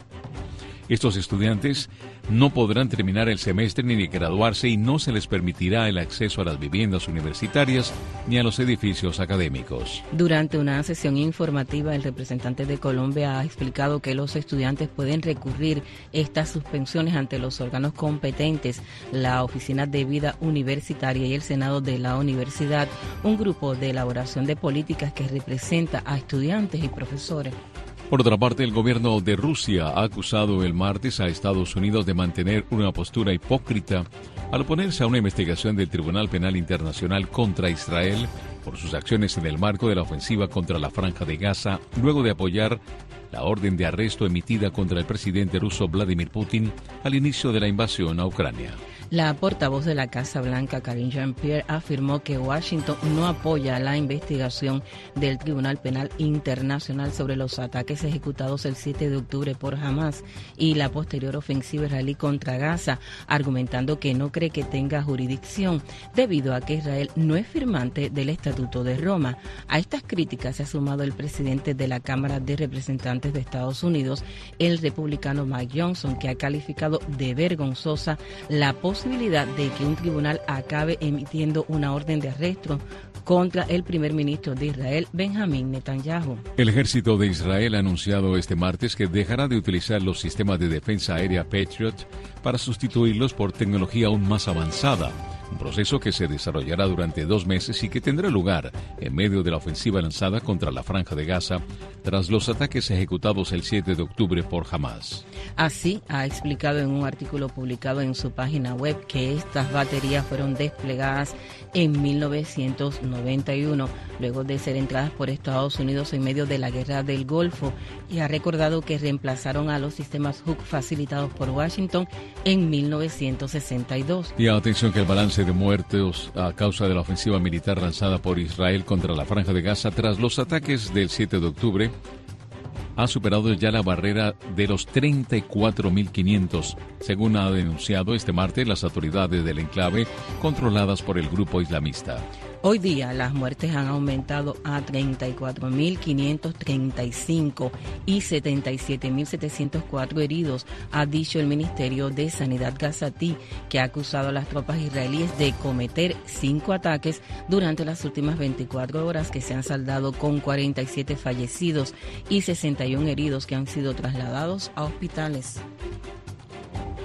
Estos estudiantes no podrán terminar el semestre ni graduarse y no se les permitirá el acceso a las viviendas universitarias ni a los edificios académicos. Durante una sesión informativa, el representante de Colombia ha explicado que los estudiantes pueden recurrir estas suspensiones ante los órganos competentes, la Oficina de Vida Universitaria y el Senado de la Universidad, un grupo de elaboración de políticas que representa a estudiantes y profesores. Por otra parte, el gobierno de Rusia ha acusado el martes a Estados Unidos de mantener una postura hipócrita al oponerse a una investigación del Tribunal Penal Internacional contra Israel por sus acciones en el marco de la ofensiva contra la Franja de Gaza, luego de apoyar la orden de arresto emitida contra el presidente ruso Vladimir Putin al inicio de la invasión a Ucrania. La portavoz de la Casa Blanca, Karine Jean-Pierre, afirmó que Washington no apoya la investigación del Tribunal Penal Internacional sobre los ataques ejecutados el 7 de octubre por Hamas y la posterior ofensiva israelí contra Gaza, argumentando que no cree que tenga jurisdicción debido a que Israel no es firmante del Estatuto de Roma. A estas críticas se ha sumado el presidente de la Cámara de Representantes de Estados Unidos, el republicano Mike Johnson, que ha calificado de vergonzosa la posibilidad de que un tribunal acabe emitiendo una orden de arresto contra el primer ministro de Israel, Benjamín Netanyahu. El ejército de Israel ha anunciado este martes que dejará de utilizar los sistemas de defensa aérea Patriot para sustituirlos por tecnología aún más avanzada, un proceso que se desarrollará durante 2 meses y que tendrá lugar en medio de la ofensiva lanzada contra la Franja de Gaza tras los ataques ejecutados el 7 de octubre por Hamas. Así, ha explicado en un artículo publicado en su página web que estas baterías fueron desplegadas en 1991, luego de ser entradas por Estados Unidos en medio de la Guerra del Golfo, y ha recordado que reemplazaron a los sistemas Hawk facilitados por Washington en 1962. Y atención que el balance de muertos a causa de la ofensiva militar lanzada por Israel contra la Franja de Gaza tras los ataques del 7 de octubre ha superado ya la barrera de los 34.500, según ha denunciado este martes las autoridades del enclave controladas por el grupo islamista. Hoy día las muertes han aumentado a 34.535 y 77.704 heridos, ha dicho el Ministerio de Sanidad gazatí, que ha acusado a las tropas israelíes de cometer 5 ataques durante las últimas 24 horas que se han saldado con 47 fallecidos y 61 heridos que han sido trasladados a hospitales.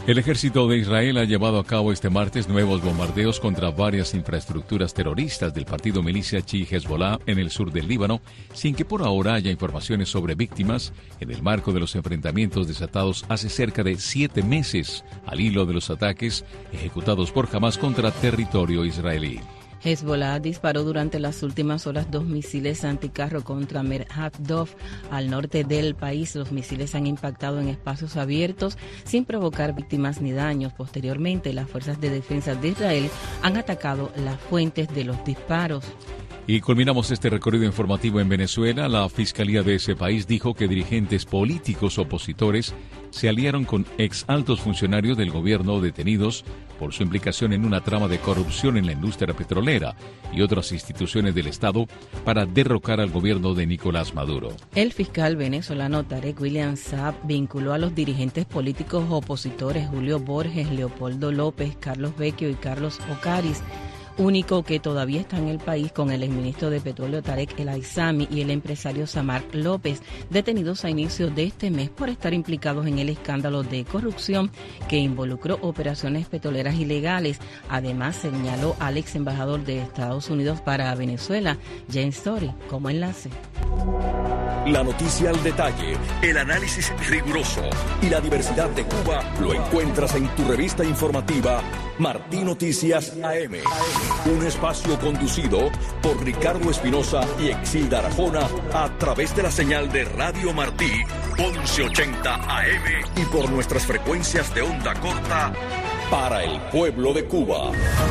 El ejército de Israel ha llevado a cabo este martes nuevos bombardeos contra varias infraestructuras terroristas del partido milicia chií Hezbollah en el sur del Líbano, sin que por ahora haya informaciones sobre víctimas en el marco de los enfrentamientos desatados hace cerca de 7 meses, al hilo de los ataques ejecutados por Hamás contra territorio israelí. Hezbollah disparó durante las últimas horas 2 misiles anticarro contra Merhat Dov, al norte del país. Los misiles han impactado en espacios abiertos sin provocar víctimas ni daños. Posteriormente, las fuerzas de defensa de Israel han atacado las fuentes de los disparos. Y culminamos este recorrido informativo en Venezuela. La Fiscalía de ese país dijo que dirigentes políticos opositores se aliaron con ex altos funcionarios del gobierno detenidos por su implicación en una trama de corrupción en la industria petrolera y otras instituciones del Estado para derrocar al gobierno de Nicolás Maduro. El fiscal venezolano Tarek William Saab vinculó a los dirigentes políticos opositores Julio Borges, Leopoldo López, Carlos Vecchio y Carlos Ocaris, único que todavía está en el país, con el exministro de Petróleo Tarek El Aizami y el empresario Samar López, detenidos a inicios de este mes por estar implicados en el escándalo de corrupción que involucró operaciones petroleras ilegales. Además, señaló al ex embajador de Estados Unidos para Venezuela, James Story, como enlace. La noticia al detalle, el análisis riguroso y la diversidad de Cuba lo encuentras en tu revista informativa Martí Noticias AM. Un espacio conducido por Ricardo Espinosa y Exilda Arjona a través de la señal de Radio Martí 1180 AM y por nuestras frecuencias de onda corta para el pueblo de Cuba.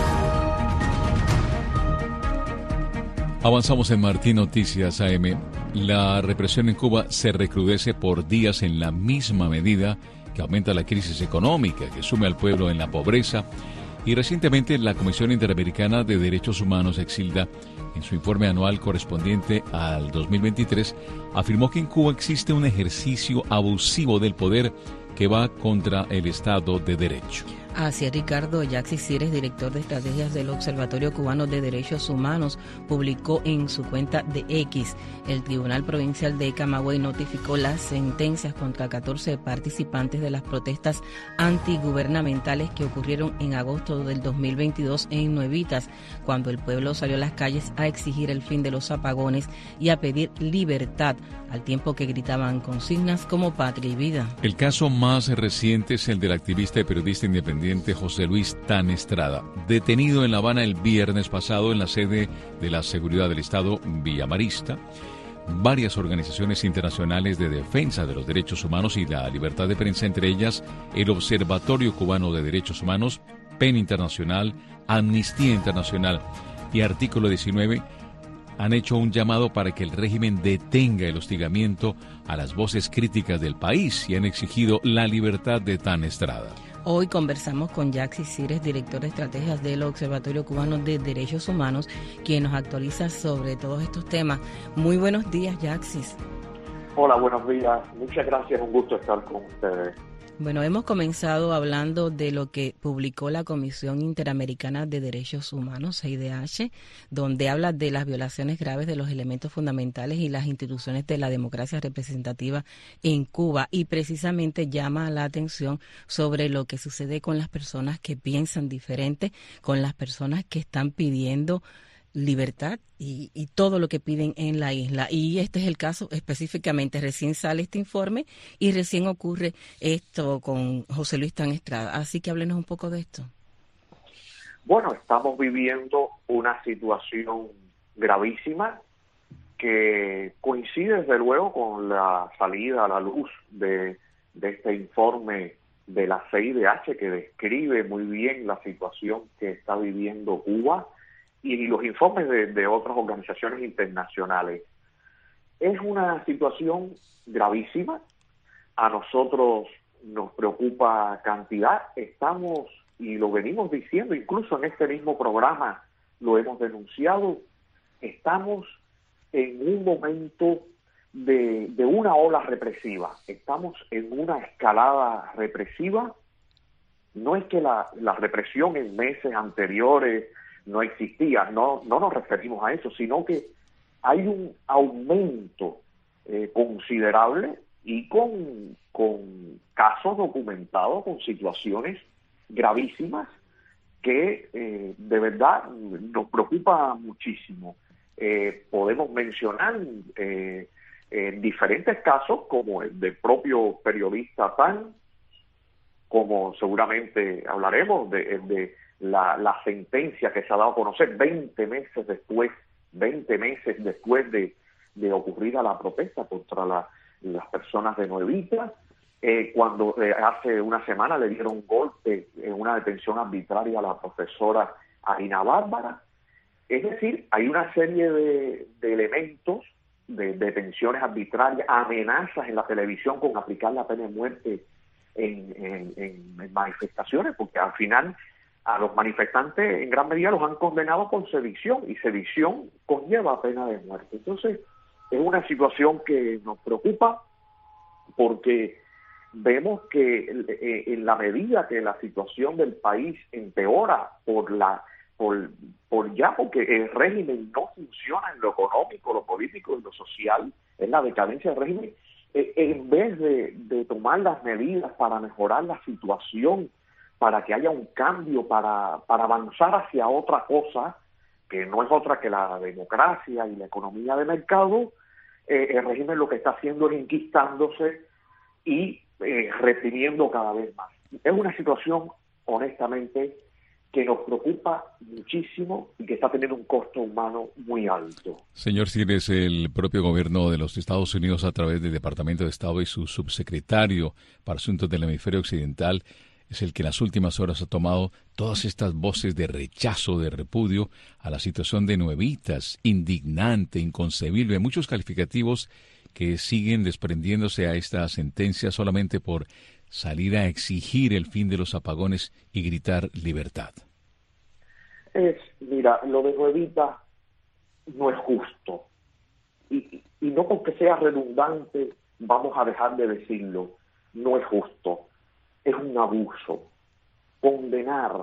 Avanzamos en Martí Noticias AM. La represión en Cuba se recrudece por días en la misma medida que aumenta la crisis económica que sume al pueblo en la pobreza. Y recientemente la Comisión Interamericana de Derechos Humanos, Exilda, en su informe anual correspondiente al 2023, afirmó que en Cuba existe un ejercicio abusivo del poder que va contra el Estado de Derecho. Así es, Ricardo. Yaxi Cires, director de estrategias del Observatorio Cubano de Derechos Humanos, publicó en su cuenta de X: el Tribunal Provincial de Camagüey notificó las sentencias contra 14 participantes de las protestas antigubernamentales que ocurrieron en agosto del 2022 en Nuevitas, cuando el pueblo salió a las calles a exigir el fin de los apagones y a pedir libertad, al tiempo que gritaban consignas como patria y vida. El caso más reciente es el del activista y periodista independiente José Luis Tan Estrada, detenido en La Habana el viernes pasado en la sede de la Seguridad del Estado Villa Marista. Varias organizaciones internacionales de defensa de los derechos humanos y la libertad de prensa, entre ellas el Observatorio Cubano de Derechos Humanos, PEN Internacional, Amnistía Internacional y Artículo 19, han hecho un llamado para que el régimen detenga el hostigamiento a las voces críticas del país y han exigido la libertad de Tan Estrada. Hoy conversamos con Yaxi Cires, director de estrategias del Observatorio Cubano de Derechos Humanos, quien nos actualiza sobre todos estos temas. Muy buenos días, Yaxis. Hola, buenos días. Muchas gracias, un gusto estar con ustedes. Bueno, hemos comenzado hablando de lo que publicó la Comisión Interamericana de Derechos Humanos, CIDH, donde habla de las violaciones graves de los elementos fundamentales y las instituciones de la democracia representativa en Cuba, y precisamente llama la atención sobre lo que sucede con las personas que piensan diferente, con las personas que están pidiendo libertad y todo lo que piden en la isla. Y este es el caso específicamente. Recién sale este informe y recién ocurre esto con José Luis Tan Estrada. Así que háblenos un poco de esto. Bueno, estamos viviendo una situación gravísima que coincide desde luego con la salida a la luz de este informe de la CIDH, que describe muy bien la situación que está viviendo Cuba, y los informes de otras organizaciones internacionales. Es una situación gravísima. A nosotros nos preocupa cantidad. Estamos, y lo venimos diciendo, incluso en este mismo programa lo hemos denunciado, estamos en un momento de una ola represiva. Estamos en una escalada represiva. No es que la represión en meses anteriores no existía, no nos referimos a eso, sino que hay un aumento considerable y con con casos documentados, con situaciones gravísimas que de verdad nos preocupa muchísimo. Podemos mencionar diferentes casos, como el del propio periodista Tan, como seguramente hablaremos de la sentencia que se ha dado a conocer 20 meses después de ocurrida la protesta contra las personas de Nuevita, cuando hace una semana le dieron un golpe en una detención arbitraria a la profesora Aina Bárbara. Es decir, hay una serie de elementos de detenciones arbitrarias, amenazas en la televisión con aplicar la pena de muerte en manifestaciones, porque al final a los manifestantes en gran medida los han condenado por sedición, y sedición conlleva pena de muerte. Entonces, es una situación que nos preocupa, porque vemos que en la medida que la situación del país empeora porque el régimen no funciona en lo económico, lo político y lo social, es la decadencia del régimen, en vez de tomar las medidas para mejorar la situación, para que haya un cambio, para avanzar hacia otra cosa, que no es otra que la democracia y la economía de mercado, el régimen lo que está haciendo es enquistándose y reprimiendo cada vez más. Es una situación, honestamente, que nos preocupa muchísimo y que está teniendo un costo humano muy alto. Señor Siles, el propio gobierno de los Estados Unidos, a través del Departamento de Estado y su subsecretario para Asuntos del Hemisferio Occidental, es el que en las últimas horas ha tomado todas estas voces de rechazo, de repudio a la situación de Nuevitas, indignante, inconcebible, muchos calificativos que siguen desprendiéndose a esta sentencia solamente por salir a exigir el fin de los apagones y gritar libertad. Mira, lo de Nuevita no es justo. Y no porque sea redundante vamos a dejar de decirlo. No es justo. Es un abuso. Condenar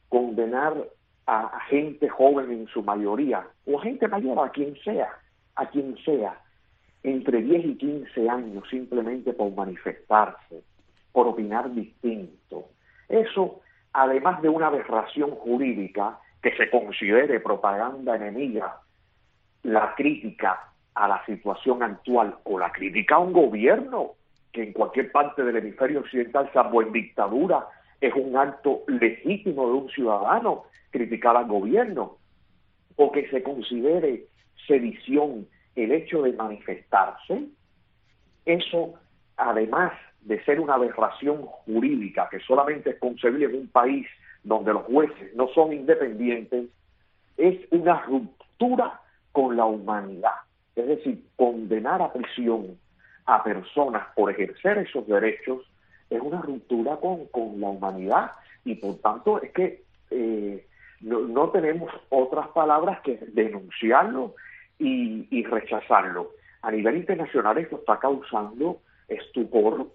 a gente joven en su mayoría, o a gente mayor, a quien sea, entre 10 y 15 años, simplemente por manifestarse, por opinar distinto. Eso, además de una aberración jurídica que se considere propaganda enemiga, la crítica a la situación actual o la crítica a un gobierno que en cualquier parte del hemisferio occidental, salvo en dictadura, es un acto legítimo de un ciudadano criticar al gobierno, o que se considere sedición el hecho de manifestarse, eso, además de ser una aberración jurídica que solamente es concebible en un país donde los jueces no son independientes, es una ruptura con la humanidad. Es decir, condenar a prisión a personas por ejercer esos derechos es una ruptura con la humanidad, y por tanto es que no tenemos otras palabras que denunciarlo y rechazarlo. A nivel internacional esto está causando estupor,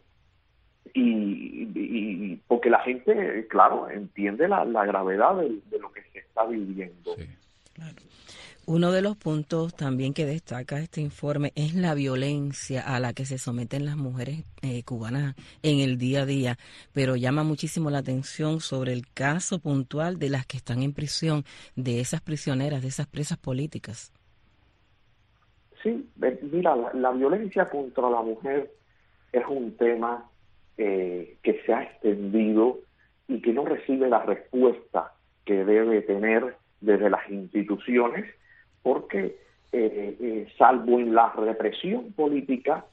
y porque la gente, claro, entiende la gravedad de lo que se está viviendo. Sí, claro. Uno de los puntos también que destaca este informe es la violencia a la que se someten las mujeres cubanas en el día a día, pero llama muchísimo la atención sobre el caso puntual de las que están en prisión, de esas prisioneras, de esas presas políticas. Sí, mira, la violencia contra la mujer es un tema que se ha extendido y que no recibe la respuesta que debe tener desde las instituciones, porque salvo en la represión política,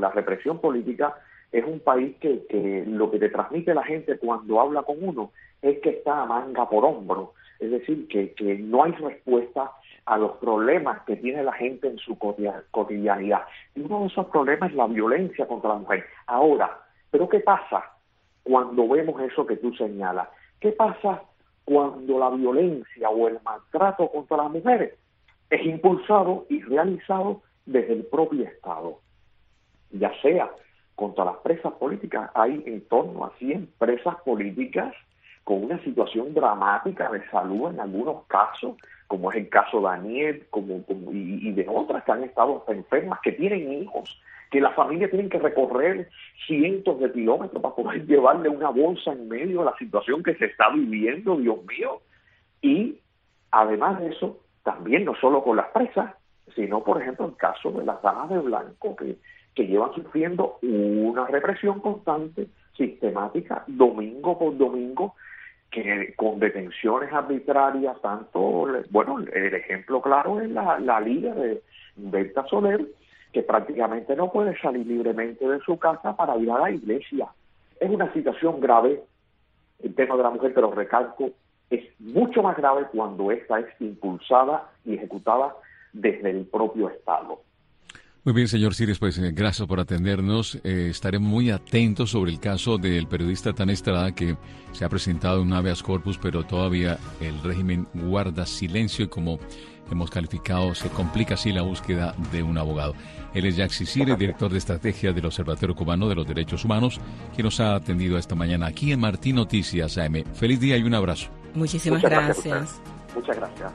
es un país que lo que te transmite la gente cuando habla con uno es que está a manga por hombro, es decir, que no hay respuesta a los problemas que tiene la gente en su cotidianidad. Y uno de esos problemas es la violencia contra la mujer. Ahora, ¿pero qué pasa cuando vemos eso que tú señalas? ¿Qué pasa cuando la violencia o el maltrato contra las mujeres es impulsado y realizado desde el propio Estado? Ya sea contra las presas políticas, hay en torno a 100 presas políticas con una situación dramática de salud en algunos casos, como es el caso de Daniel, y de otras que han estado enfermas, que tienen hijos que las familias tienen que recorrer cientos de kilómetros para poder llevarle una bolsa en medio de la situación que se está viviendo, Dios mío. Y además de eso, también no solo con las presas, sino, por ejemplo, el caso de las damas de blanco que llevan sufriendo una represión constante, sistemática, domingo por domingo, que con detenciones arbitrarias, tanto, bueno, el ejemplo claro es la liga de Berta Soler, que prácticamente no puede salir libremente de su casa para ir a la iglesia. Es una situación grave el tema de la mujer, pero recalco, es mucho más grave cuando esta es impulsada y ejecutada desde el propio Estado. Muy bien, señor Siles, pues gracias por atendernos. Estaré muy atento sobre el caso del periodista Tan Estrada, que se ha presentado un habeas corpus, pero todavía el régimen guarda silencio y, como hemos calificado, se complica así la búsqueda de un abogado. Él es Jack Sicile, director de estrategia del Observatorio Cubano de los Derechos Humanos, quien nos ha atendido esta mañana aquí en Martí Noticias AM. Feliz día y un abrazo. Muchísimas gracias. Muchas gracias.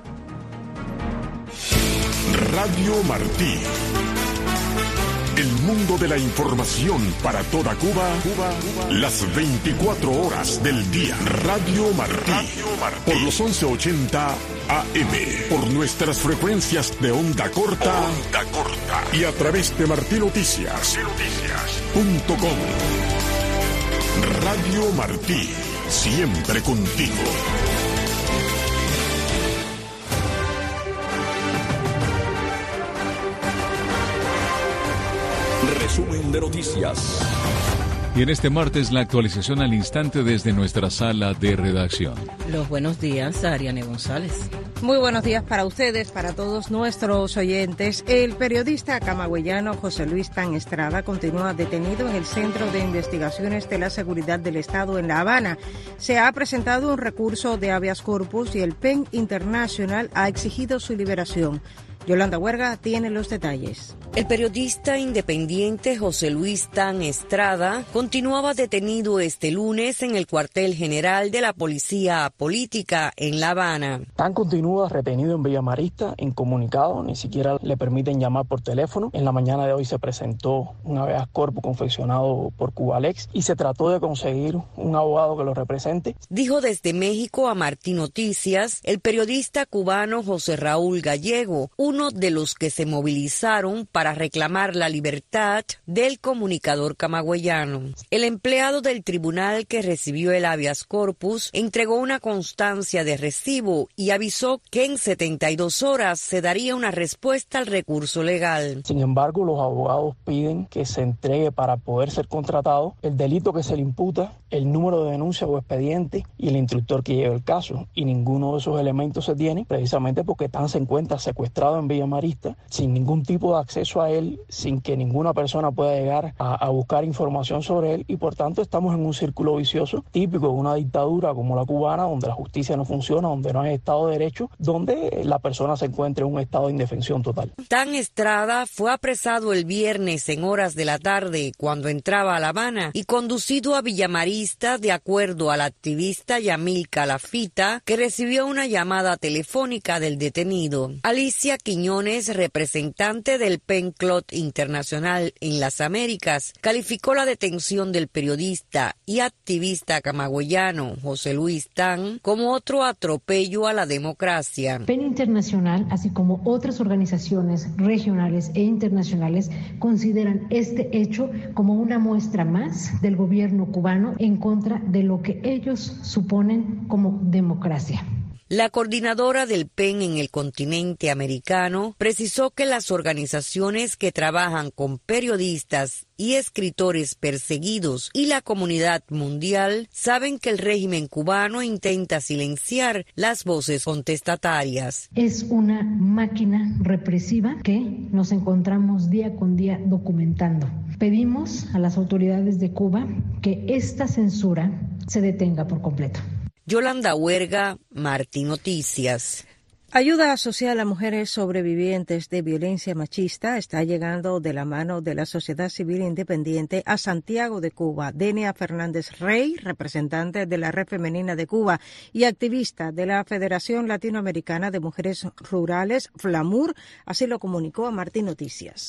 Radio Martí. El mundo de la información para toda Cuba, las 24 horas del día. Radio Martí. Por los 1180 AM. Por nuestras frecuencias de onda corta. Y a través de martinoticias.com. Radio Martí. Siempre contigo. Resumen de noticias. Y en este martes, la actualización al instante desde nuestra sala de redacción. Los buenos días a Ariane González. Muy buenos días para ustedes, para todos nuestros oyentes. El periodista camagüeyano José Luis Tan Estrada continúa detenido en el Centro de Investigaciones de la Seguridad del Estado en La Habana. Se ha presentado un recurso de habeas corpus y el PEN Internacional ha exigido su liberación. Yolanda Huerga tiene los detalles. El periodista independiente José Luis Tan Estrada continuaba detenido este lunes en el cuartel general de la Policía Política en La Habana. Tan continúa retenido en Villa Marista, incomunicado, ni siquiera le permiten llamar por teléfono. En la mañana de hoy se presentó un habeas corpus confeccionado por Cubalex y se trató de conseguir un abogado que lo represente. Dijo desde México a Martí Noticias el periodista cubano José Raúl Gallego, uno de los que se movilizaron para reclamar la libertad del comunicador camagüeyano. El empleado del tribunal que recibió el habeas corpus entregó una constancia de recibo y avisó que en 72 horas se daría una respuesta al recurso legal. Sin embargo, los abogados piden que se entregue para poder ser contratado el delito que se le imputa, el número de denuncia o expediente y el instructor que lleva el caso. Y ninguno de esos elementos se tiene, precisamente porque Tan se encuentra secuestrado en Villa Marista, sin ningún tipo de acceso a él, sin que ninguna persona pueda llegar a buscar información sobre él, y por tanto estamos en un círculo vicioso típico de una dictadura como la cubana, donde la justicia no funciona, donde no hay Estado de Derecho, donde la persona se encuentra en un estado de indefensión total. Tan Estrada fue apresado el viernes en horas de la tarde cuando entraba a La Habana y conducido a Villa Marista de acuerdo al activista Yamil Calafita, que recibió una llamada telefónica del detenido. Alicia Quiñones, representante del PEN Internacional en las Américas, calificó la detención del periodista y activista camagüeyano José Luis Tan como otro atropello a la democracia. PEN Internacional, así como otras organizaciones regionales e internacionales, consideran este hecho como una muestra más del gobierno cubano en contra de lo que ellos suponen como democracia. La coordinadora del PEN en el continente americano precisó que las organizaciones que trabajan con periodistas y escritores perseguidos y la comunidad mundial saben que el régimen cubano intenta silenciar las voces contestatarias. Es una máquina represiva que nos encontramos día con día documentando. Pedimos a las autoridades de Cuba que esta censura se detenga por completo. Yolanda Huerga, Martí Noticias. Ayuda social a mujeres sobrevivientes de violencia machista está llegando de la mano de la sociedad civil independiente a Santiago de Cuba. Denia Fernández Rey, representante de la Red Femenina de Cuba y activista de la Federación Latinoamericana de Mujeres Rurales, FLAMUR, así lo comunicó a Martí Noticias.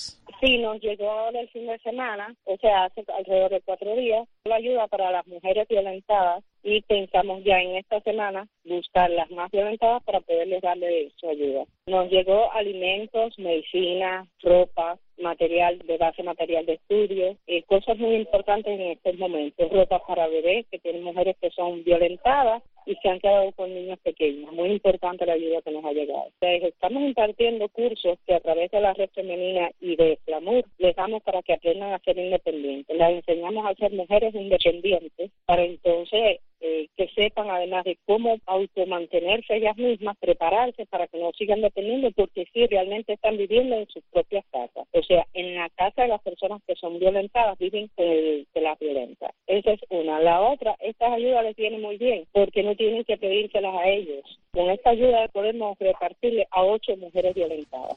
Sí, nos llegó ahora el fin de semana, o sea, hace alrededor de 4 días, la ayuda para las mujeres violentadas y pensamos ya en esta semana buscar las más violentadas para poderles darle su ayuda. Nos llegó alimentos, medicina, ropa, material de base, material de estudio, cosas muy importantes en estos momentos, ropa para bebés, que tienen mujeres que son violentadas y se han quedado con niños pequeños. Muy importante la ayuda que nos ha llegado. Estamos impartiendo cursos que a través de la red femenina y de Glamour les damos para que aprendan a ser independientes. Les enseñamos a ser mujeres independientes para entonces que sepan además de cómo automantenerse ellas mismas, prepararse para que no sigan dependiendo, porque sí, realmente están viviendo en sus propias casas. O sea, en la casa de las personas que son violentadas viven de las violentas. Esa es una. La otra, estas ayudas les vienen muy bien, porque no tienen que pedírselas a ellos. Con esta ayuda podemos repartirle a 8 mujeres violentadas.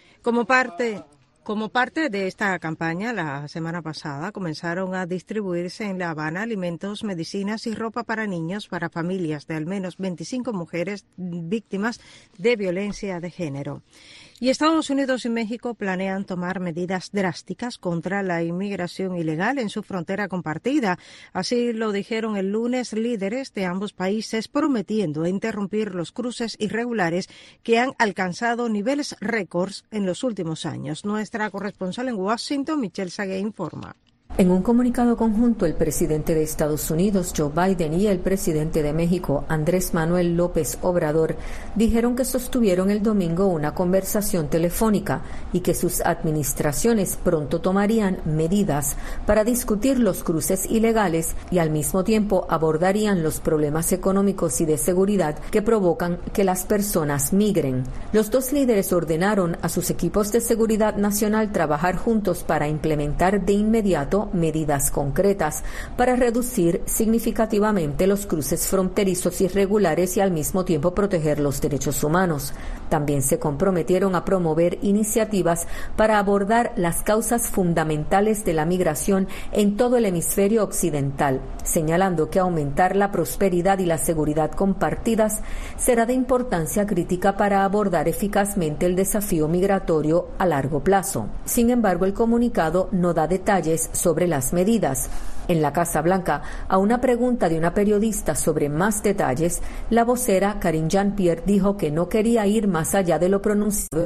Como parte de esta campaña, la semana pasada comenzaron a distribuirse en La Habana alimentos, medicinas y ropa para niños para familias de al menos 25 mujeres víctimas de violencia de género. Y Estados Unidos y México planean tomar medidas drásticas contra la inmigración ilegal en su frontera compartida. Así lo dijeron el lunes líderes de ambos países, prometiendo interrumpir los cruces irregulares que han alcanzado niveles récords en los últimos años. Nuestra corresponsal en Washington, Michelle Sagué, informa. En un comunicado conjunto, el presidente de Estados Unidos, Joe Biden, y el presidente de México, Andrés Manuel López Obrador, dijeron que sostuvieron el domingo una conversación telefónica y que sus administraciones pronto tomarían medidas para discutir los cruces ilegales y al mismo tiempo abordarían los problemas económicos y de seguridad que provocan que las personas migren. Los dos líderes ordenaron a sus equipos de seguridad nacional trabajar juntos para implementar de inmediato medidas concretas para reducir significativamente los cruces fronterizos irregulares y al mismo tiempo proteger los derechos humanos. También se comprometieron a promover iniciativas para abordar las causas fundamentales de la migración en todo el hemisferio occidental, señalando que aumentar la prosperidad y la seguridad compartidas será de importancia crítica para abordar eficazmente el desafío migratorio a largo plazo. Sin embargo, el comunicado no da detalles sobre las medidas. En la Casa Blanca, a una pregunta de una periodista sobre más detalles, la vocera Karine Jean-Pierre dijo que no quería ir más allá de lo pronunciado.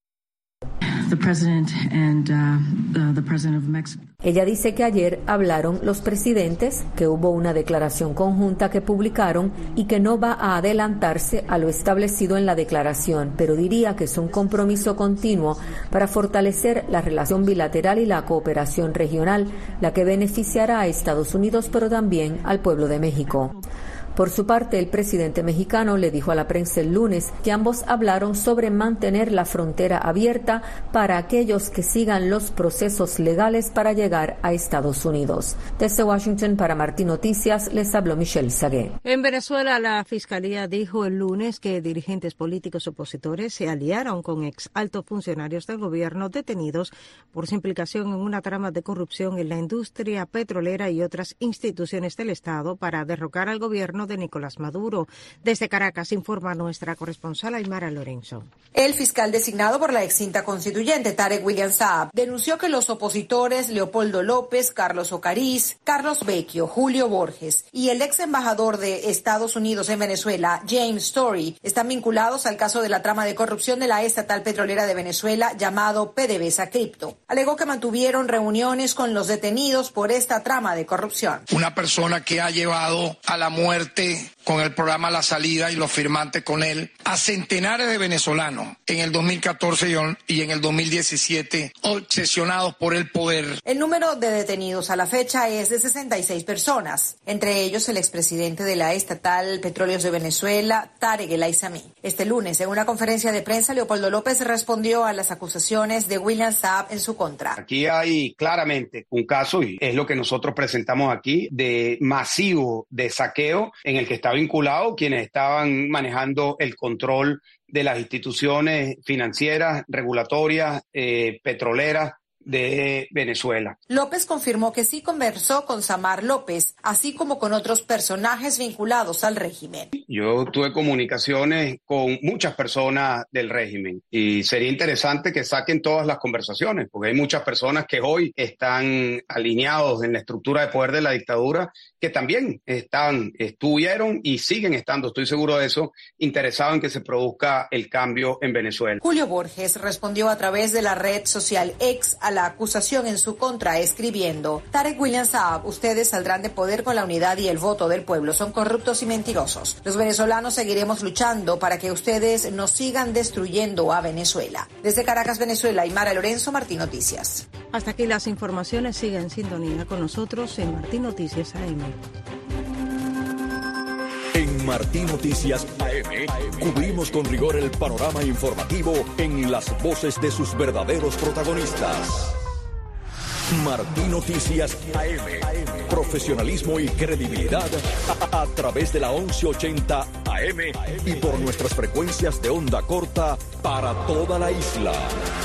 Ella dice que ayer hablaron los presidentes, que hubo una declaración conjunta que publicaron y que no va a adelantarse a lo establecido en la declaración, pero diría que es un compromiso continuo para fortalecer la relación bilateral y la cooperación regional, la que beneficiará a Estados Unidos, pero también al pueblo de México. Por su parte, el presidente mexicano le dijo a la prensa el lunes que ambos hablaron sobre mantener la frontera abierta para aquellos que sigan los procesos legales para llegar a Estados Unidos. Desde Washington, para Martín Noticias, les habló Michelle Sagué. En Venezuela, la Fiscalía dijo el lunes que dirigentes políticos opositores se aliaron con ex altos funcionarios del gobierno detenidos por su implicación en una trama de corrupción en la industria petrolera y otras instituciones del Estado para derrocar al gobierno de Nicolás Maduro. Desde Caracas informa nuestra corresponsal Aymara Lorenzo. El fiscal designado por la extinta constituyente Tarek William Saab denunció que los opositores Leopoldo López, Carlos Ocariz, Carlos Vecchio, Julio Borges y el ex embajador de Estados Unidos en Venezuela, James Story, están vinculados al caso de la trama de corrupción de la estatal petrolera de Venezuela llamado PDVSA Cripto. Alegó que mantuvieron reuniones con los detenidos por esta trama de corrupción. Una persona que ha llevado a la muerte con el programa La Salida y los firmantes con él a centenares de venezolanos en el 2014 y en el 2017 obsesionados por el poder. El número de detenidos a la fecha es de 66 personas, entre ellos el expresidente de la estatal Petróleos de Venezuela, Tarek El Aissami. Este lunes, en una conferencia de prensa, Leopoldo López respondió a las acusaciones de William Saab en su contra. Aquí hay claramente un caso, y es lo que nosotros presentamos aquí, de masivo de saqueo en el que está vinculado quienes estaban manejando el control de las instituciones financieras, regulatorias, petroleras de Venezuela. López confirmó que sí conversó con Samar López, así como con otros personajes vinculados al régimen. Yo tuve comunicaciones con muchas personas del régimen y sería interesante que saquen todas las conversaciones, porque hay muchas personas que hoy están alineados en la estructura de poder de la dictadura que también estuvieron y siguen estando, estoy seguro de eso, interesados en que se produzca el cambio en Venezuela. Julio Borges respondió a través de la red social X a la acusación en su contra, escribiendo: Tarek William Saab, ustedes saldrán de poder con la unidad y el voto del pueblo. Son corruptos y mentirosos. Los venezolanos seguiremos luchando para que ustedes no sigan destruyendo a Venezuela. Desde Caracas, Venezuela, Aymara Lorenzo, Martín Noticias. Hasta aquí las informaciones. Siga en sintonía con nosotros en Martín Noticias AM. En Martín Noticias AM cubrimos con rigor el panorama informativo en las voces de sus verdaderos protagonistas. Martín Noticias AM. Profesionalismo y credibilidad a través de la 1180 AM y por nuestras frecuencias de onda corta para toda la isla.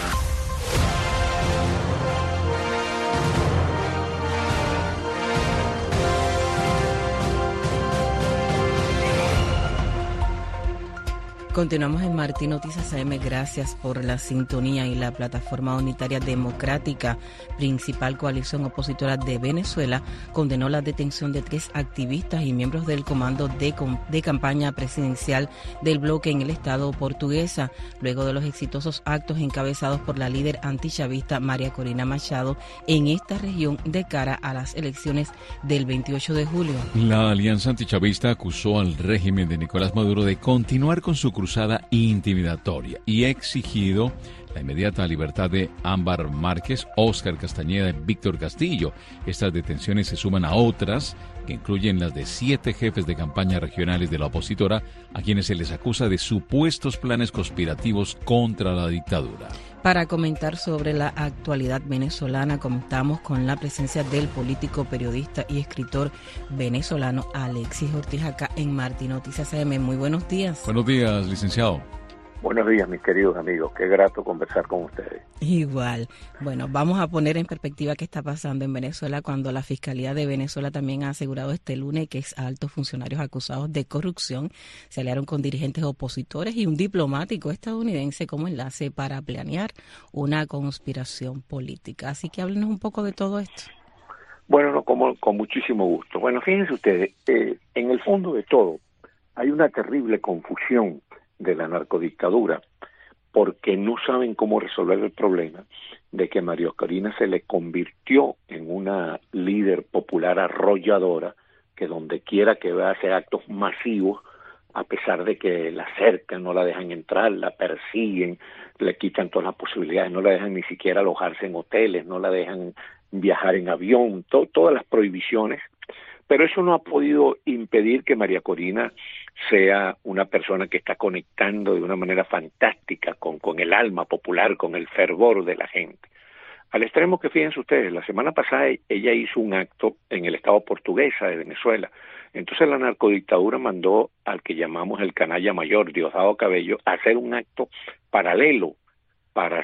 Continuamos en Martín Noticias AM. Gracias por la sintonía. Y la Plataforma Unitaria Democrática, principal coalición opositora de Venezuela, condenó la detención de 3 activistas y miembros del comando de campaña presidencial del bloque en el estado portuguesa, luego de los exitosos actos encabezados por la líder antichavista María Corina Machado en esta región de cara a las elecciones del 28 de julio. La Alianza Antichavista acusó al régimen de Nicolás Maduro de continuar con su cruzada intimidatoria y ha exigido la inmediata libertad de Ámbar Márquez, Óscar Castañeda y Víctor Castillo. Estas detenciones se suman a otras que incluyen las de 7 jefes de campaña regionales de la opositora, a quienes se les acusa de supuestos planes conspirativos contra la dictadura. Para comentar sobre la actualidad venezolana, contamos con la presencia del político, periodista y escritor venezolano Alexis Ortiz acá en Martín Noticias AM. Muy buenos días. Buenos días, licenciado. Buenos días, mis queridos amigos. Qué grato conversar con ustedes. Igual. Bueno, vamos a poner en perspectiva qué está pasando en Venezuela cuando la Fiscalía de Venezuela también ha asegurado este lunes que altos funcionarios acusados de corrupción se aliaron con dirigentes opositores y un diplomático estadounidense como enlace para planear una conspiración política. Así que háblenos un poco de todo esto. Bueno, no, con muchísimo gusto. Bueno, fíjense ustedes, en el fondo de todo hay una terrible confusión de la narcodictadura, porque no saben cómo resolver el problema de que María Corina se le convirtió en una líder popular arrolladora, que donde quiera que va hace actos masivos, a pesar de que la cercan, no la dejan entrar, la persiguen, le quitan todas las posibilidades, no la dejan ni siquiera alojarse en hoteles, no la dejan viajar en avión, todas las prohibiciones. Pero eso no ha podido impedir que María Corina sea una persona que está conectando de una manera fantástica con el alma popular, con el fervor de la gente. Al extremo que, fíjense ustedes, la semana pasada ella hizo un acto en el estado portuguesa de Venezuela. Entonces la narcodictadura mandó al que llamamos el canalla mayor, Diosdado Cabello, a hacer un acto paralelo para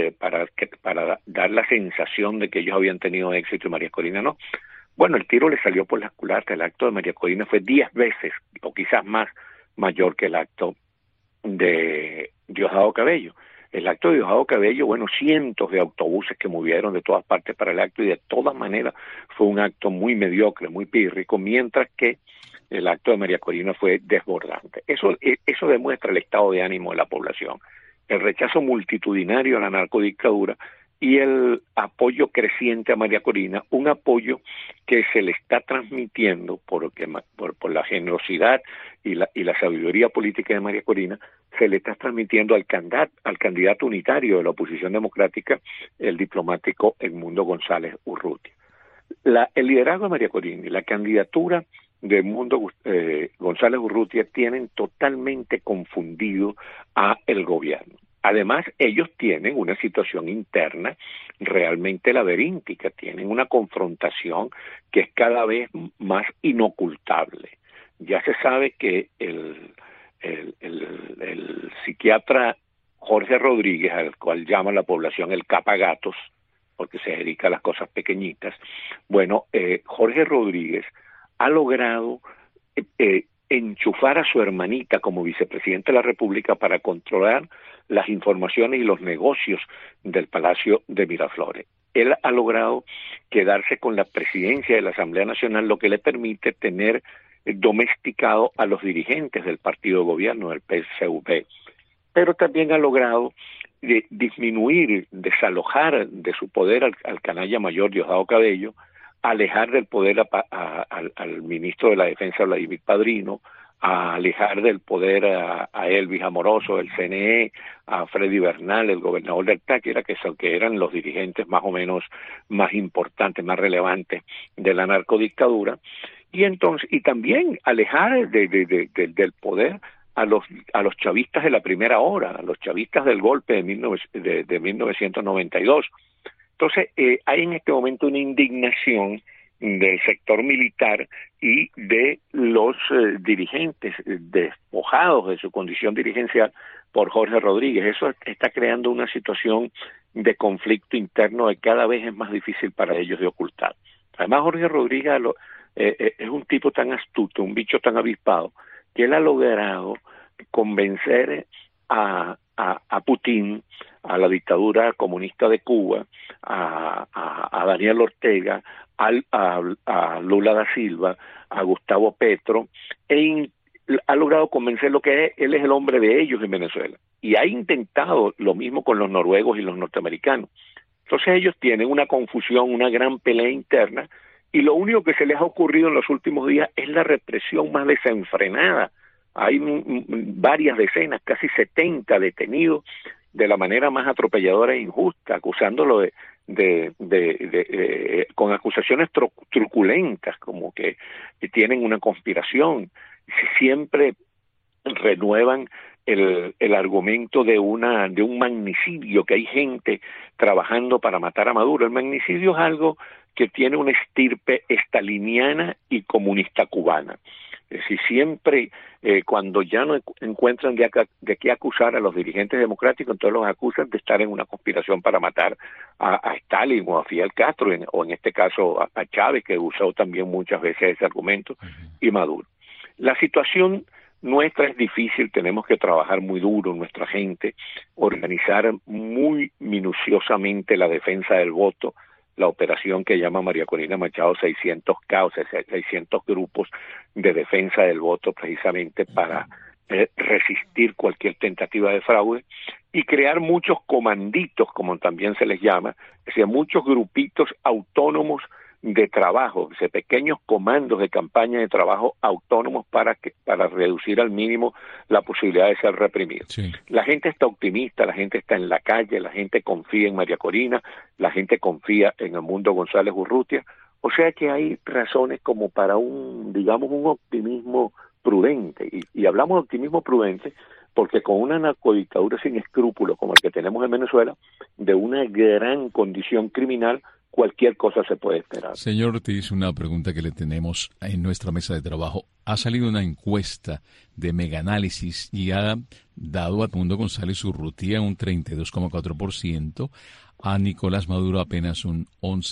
dar la sensación de que ellos habían tenido éxito y María Corina no. Bueno, el tiro le salió por las culata. El acto de María Corina fue 10 veces, o quizás más, mayor que el acto de Diosdado Cabello. El acto de Diosdado Cabello, bueno, cientos de autobuses que movieron de todas partes para el acto y de todas maneras fue un acto muy mediocre, muy pírrico, mientras que el acto de María Corina fue desbordante. Eso demuestra el estado de ánimo de la población, el rechazo multitudinario a la narcodictadura y el apoyo creciente a María Corina, un apoyo que se le está transmitiendo por la generosidad y la sabiduría política de María Corina, se le está transmitiendo al candidato unitario de la oposición democrática, el diplomático Edmundo González Urrutia. El liderazgo de María Corina y la candidatura de Edmundo González Urrutia tienen totalmente confundido a el gobierno. Además, ellos tienen una situación interna realmente laberíntica, tienen una confrontación que es cada vez más inocultable. Ya se sabe que el psiquiatra Jorge Rodríguez, al cual llama la población el capagatos, porque se dedica a las cosas pequeñitas. Bueno, Jorge Rodríguez ha logrado enchufar a su hermanita como vicepresidente de la República para controlar las informaciones y los negocios del Palacio de Miraflores. Él ha logrado quedarse con la presidencia de la Asamblea Nacional, lo que le permite tener domesticado a los dirigentes del partido de gobierno, del PSUV, pero también ha logrado disminuir, desalojar de su poder al canalla mayor Diosdado Cabello, alejar del poder al ministro de la Defensa, Vladimir Padrino, a alejar del poder a Elvis Amoroso del CNE, a Freddy Bernal, el gobernador del Táchira, que eran los dirigentes más o menos más importantes, más relevantes de la narcodictadura, y también alejar del poder a los chavistas de la primera hora, a los chavistas del golpe de 1992. Entonces, hay en este momento una indignación del sector militar y de los dirigentes despojados de su condición dirigencial por Jorge Rodríguez. Eso está creando una situación de conflicto interno que cada vez es más difícil para ellos de ocultar. Además, Jorge Rodríguez es un tipo tan astuto, un bicho tan avispado, que él ha logrado convencer a Putin, a la dictadura comunista de Cuba, a Daniel Ortega, a Lula da Silva, a Gustavo Petro, ha logrado convencerlo que él es el hombre de ellos en Venezuela. Y ha intentado lo mismo con los noruegos y los norteamericanos. Entonces ellos tienen una confusión, una gran pelea interna, y lo único que se les ha ocurrido en los últimos días es la represión más desenfrenada. Hay varias decenas, casi 70 detenidos de la manera más atropelladora e injusta, acusándolo con acusaciones truculentas, como que tienen una conspiración. Siempre renuevan el argumento de un magnicidio, que hay gente trabajando para matar a Maduro. El magnicidio es algo que tiene una estirpe estaliniana y comunista cubana. Es decir, siempre cuando ya no encuentran de qué acusar a los dirigentes democráticos, entonces los acusan de estar en una conspiración para matar a Stalin o a Fidel Castro, o en este caso a Chávez, que usó también muchas veces ese argumento, y Maduro. La situación nuestra es difícil, tenemos que trabajar muy duro nuestra gente, organizar muy minuciosamente la defensa del voto, la operación que llama María Corina Machado 600K, o sea, 600 grupos de defensa del voto, precisamente para resistir cualquier tentativa de fraude, y crear muchos comanditos, como también se les llama, es decir, muchos grupitos autónomos de trabajo, pequeños comandos de campaña de trabajo autónomos para reducir al mínimo la posibilidad de ser reprimido. Sí. La gente está optimista, la gente está en la calle, la gente confía en María Corina, la gente confía en Edmundo González Urrutia, o sea que hay razones como para un optimismo prudente, y hablamos de optimismo prudente porque con una narcodictadura sin escrúpulos como el que tenemos en Venezuela, de una gran condición criminal, cualquier cosa se puede esperar. Señor Ortiz, una pregunta que le tenemos en nuestra mesa de trabajo. Ha salido una encuesta de Megaanálisis y ha dado a Edmundo González Urrutia un 32,4%, a Nicolás Maduro apenas un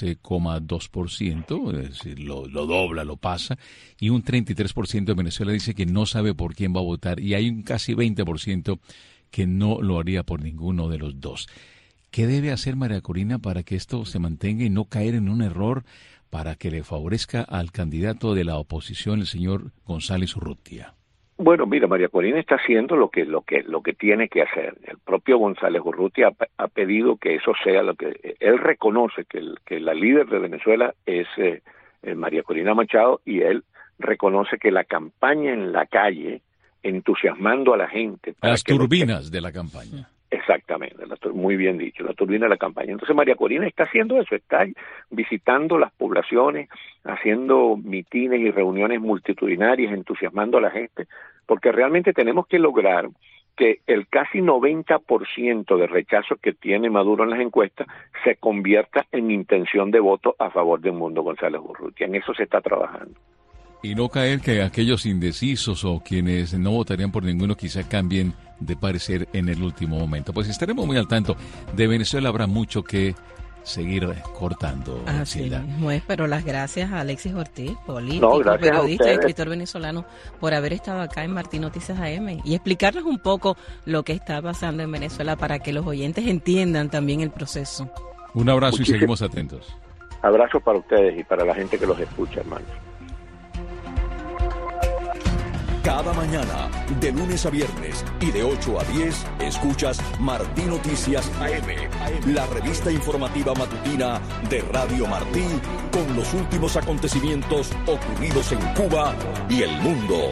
11,2%, es decir, lo dobla, lo pasa, y un 33% de Venezuela dice que no sabe por quién va a votar, y hay un casi 20% que no lo haría por ninguno de los dos. ¿Qué debe hacer María Corina para que esto se mantenga y no caer en un error para que le favorezca al candidato de la oposición, el señor González Urrutia? Bueno, mira, María Corina está haciendo lo que tiene que hacer. El propio González Urrutia ha pedido que eso sea lo que él reconoce, que la líder de Venezuela es María Corina Machado, y él reconoce que la campaña en la calle, entusiasmando a la gente. Las turbinas de la campaña. Exactamente, muy bien dicho, la turbina de la campaña. Entonces María Corina está haciendo eso, está visitando las poblaciones, haciendo mitines y reuniones multitudinarias, entusiasmando a la gente, porque realmente tenemos que lograr que el casi 90% de rechazo que tiene Maduro en las encuestas se convierta en intención de voto a favor de Edmundo González Urrutia. En eso se está trabajando. Y no caer que aquellos indecisos o quienes no votarían por ninguno quizá cambien de parecer en el último momento. Pues estaremos muy al tanto. De Venezuela habrá mucho que seguir cortando. Así mismo es, pero las gracias a Alexis Ortiz, político, periodista y escritor venezolano, por haber estado acá en Martín Noticias AM y explicarnos un poco lo que está pasando en Venezuela para que los oyentes entiendan también el proceso. Un abrazo y seguimos atentos. Abrazo para ustedes y para la gente que los escucha, hermanos. Cada mañana, de lunes a viernes y de 8 a 10, escuchas Martín Noticias AM, la revista informativa matutina de Radio Martí, con los últimos acontecimientos ocurridos en Cuba y el mundo.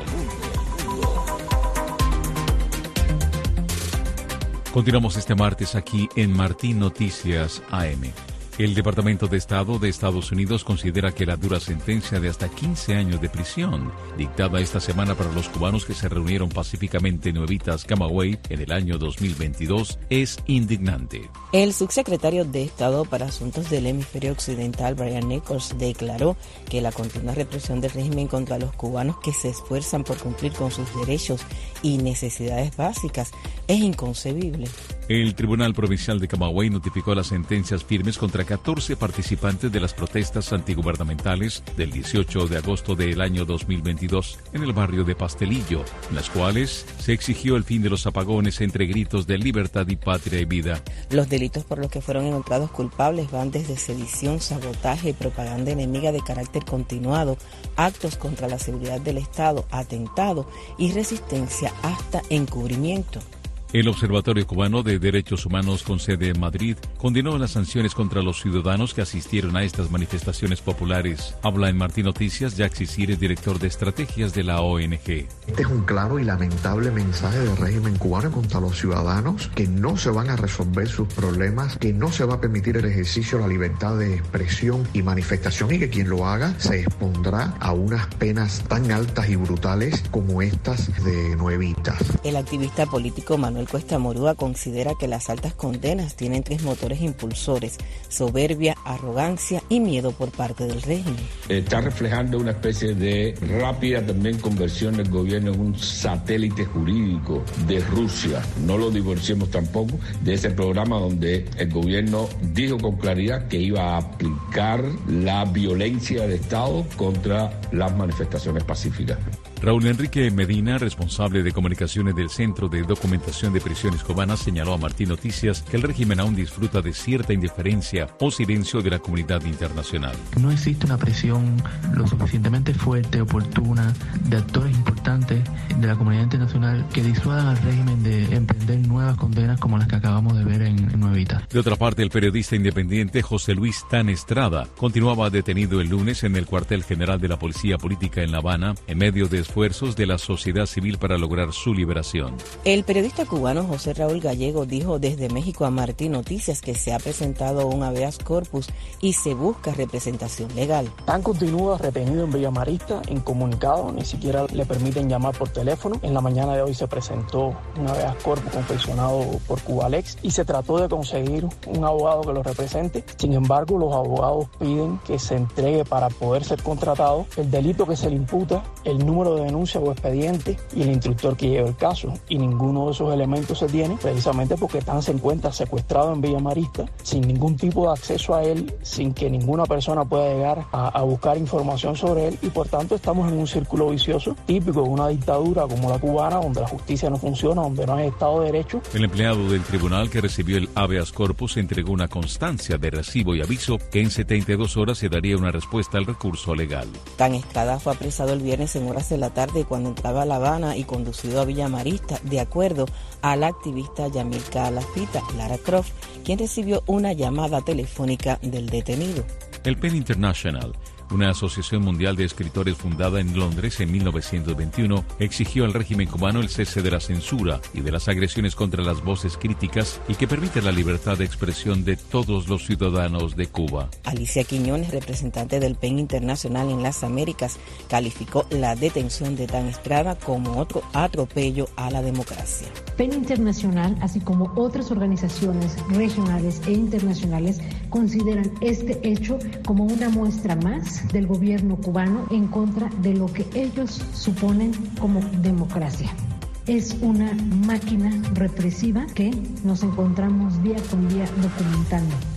Continuamos este martes aquí en Martín Noticias AM. El Departamento de Estado de Estados Unidos considera que la dura sentencia de hasta 15 años de prisión, dictada esta semana para los cubanos que se reunieron pacíficamente en Nuevitas, Camagüey, en el año 2022, es indignante. El subsecretario de Estado para Asuntos del Hemisferio Occidental, Brian Nichols, declaró que la continua represión del régimen contra los cubanos que se esfuerzan por cumplir con sus derechos y necesidades básicas es inconcebible. El Tribunal Provincial de Camagüey notificó las sentencias firmes contra 14 participantes de las protestas antigubernamentales del 18 de agosto del año 2022 en el barrio de Pastelillo, en las cuales se exigió el fin de los apagones entre gritos de libertad y patria y vida. Los delitos por los que fueron encontrados culpables van desde sedición, sabotaje y propaganda enemiga de carácter continuado, actos contra la seguridad del Estado, atentado y resistencia hasta encubrimiento. El Observatorio Cubano de Derechos Humanos con sede en Madrid condenó las sanciones contra los ciudadanos que asistieron a estas manifestaciones populares. Habla en Martín Noticias Jaxi Cires, director de estrategias de la ONG. Este es un claro y lamentable mensaje del régimen cubano contra los ciudadanos, que no se van a resolver sus problemas, que no se va a permitir el ejercicio de la libertad de expresión y manifestación, y que quien lo haga se expondrá a unas penas tan altas y brutales como estas de Nuevitas. El activista político Manuel Cuesta Morúa considera que las altas condenas tienen 3 motores impulsores: soberbia, arrogancia y miedo por parte del régimen. Está reflejando una especie de rápida también conversión del gobierno en un satélite jurídico de Rusia. No lo divorciemos tampoco de ese programa donde el gobierno dijo con claridad que iba a aplicar la violencia de Estado contra las manifestaciones pacíficas. Raúl Enrique Medina, responsable de comunicaciones del Centro de Documentación de Prisiones Cubanas, señaló a Martín Noticias que el régimen aún disfruta de cierta indiferencia o silencio de la comunidad internacional. No existe una presión lo suficientemente fuerte, oportuna, de actores importantes de la comunidad internacional que disuadan al régimen de emprender nuevas condenas como las que acabamos de ver en Nuevitas. De otra parte, el periodista independiente José Luis Tan Estrada continuaba detenido el lunes en el cuartel general de la Policía Política en La Habana en medio de esfuerzos de la sociedad civil para lograr su liberación. El periodista cubano José Raúl Gallego dijo desde México a Martín Noticias que se ha presentado un habeas corpus y se busca representación legal. Tan continúa retenido en Villa Marista, incomunicado, ni siquiera le permiten llamar por teléfono. En la mañana de hoy se presentó un habeas corpus confeccionado por Cubalex y se trató de conseguir un abogado que lo represente. Sin embargo, los abogados piden que se entregue para poder ser contratado el delito que se le imputa, el número de denuncia o expediente y el instructor que lleva el caso, y ninguno de esos elementos se tiene, precisamente porque Tan se encuentra secuestrado en Villa Marista sin ningún tipo de acceso a él, sin que ninguna persona pueda llegar a buscar información sobre él, y por tanto estamos en un círculo vicioso típico de una dictadura como la cubana, donde la justicia no funciona, donde no hay Estado de Derecho. El empleado del tribunal que recibió el habeas corpus entregó una constancia de recibo y aviso que en 72 horas se daría una respuesta al recurso legal. Tan Estrada fue apresado el viernes en horas de la tarde cuando entraba a La Habana y conducido a Villa Marista, de acuerdo a la activista Yamilka Lafita, Lara Croft, quien recibió una llamada telefónica del detenido. El PEN International, una asociación mundial de escritores fundada en Londres en 1921, exigió al régimen cubano el cese de la censura y de las agresiones contra las voces críticas y que permite la libertad de expresión de todos los ciudadanos de Cuba. Alicia Quiñones, representante del PEN Internacional en las Américas, calificó la detención de Tan Estrada como otro atropello a la democracia. PEN Internacional, así como otras organizaciones regionales e internacionales, consideran este hecho como una muestra más del gobierno cubano en contra de lo que ellos suponen como democracia. Es una máquina represiva que nos encontramos día con día documentando.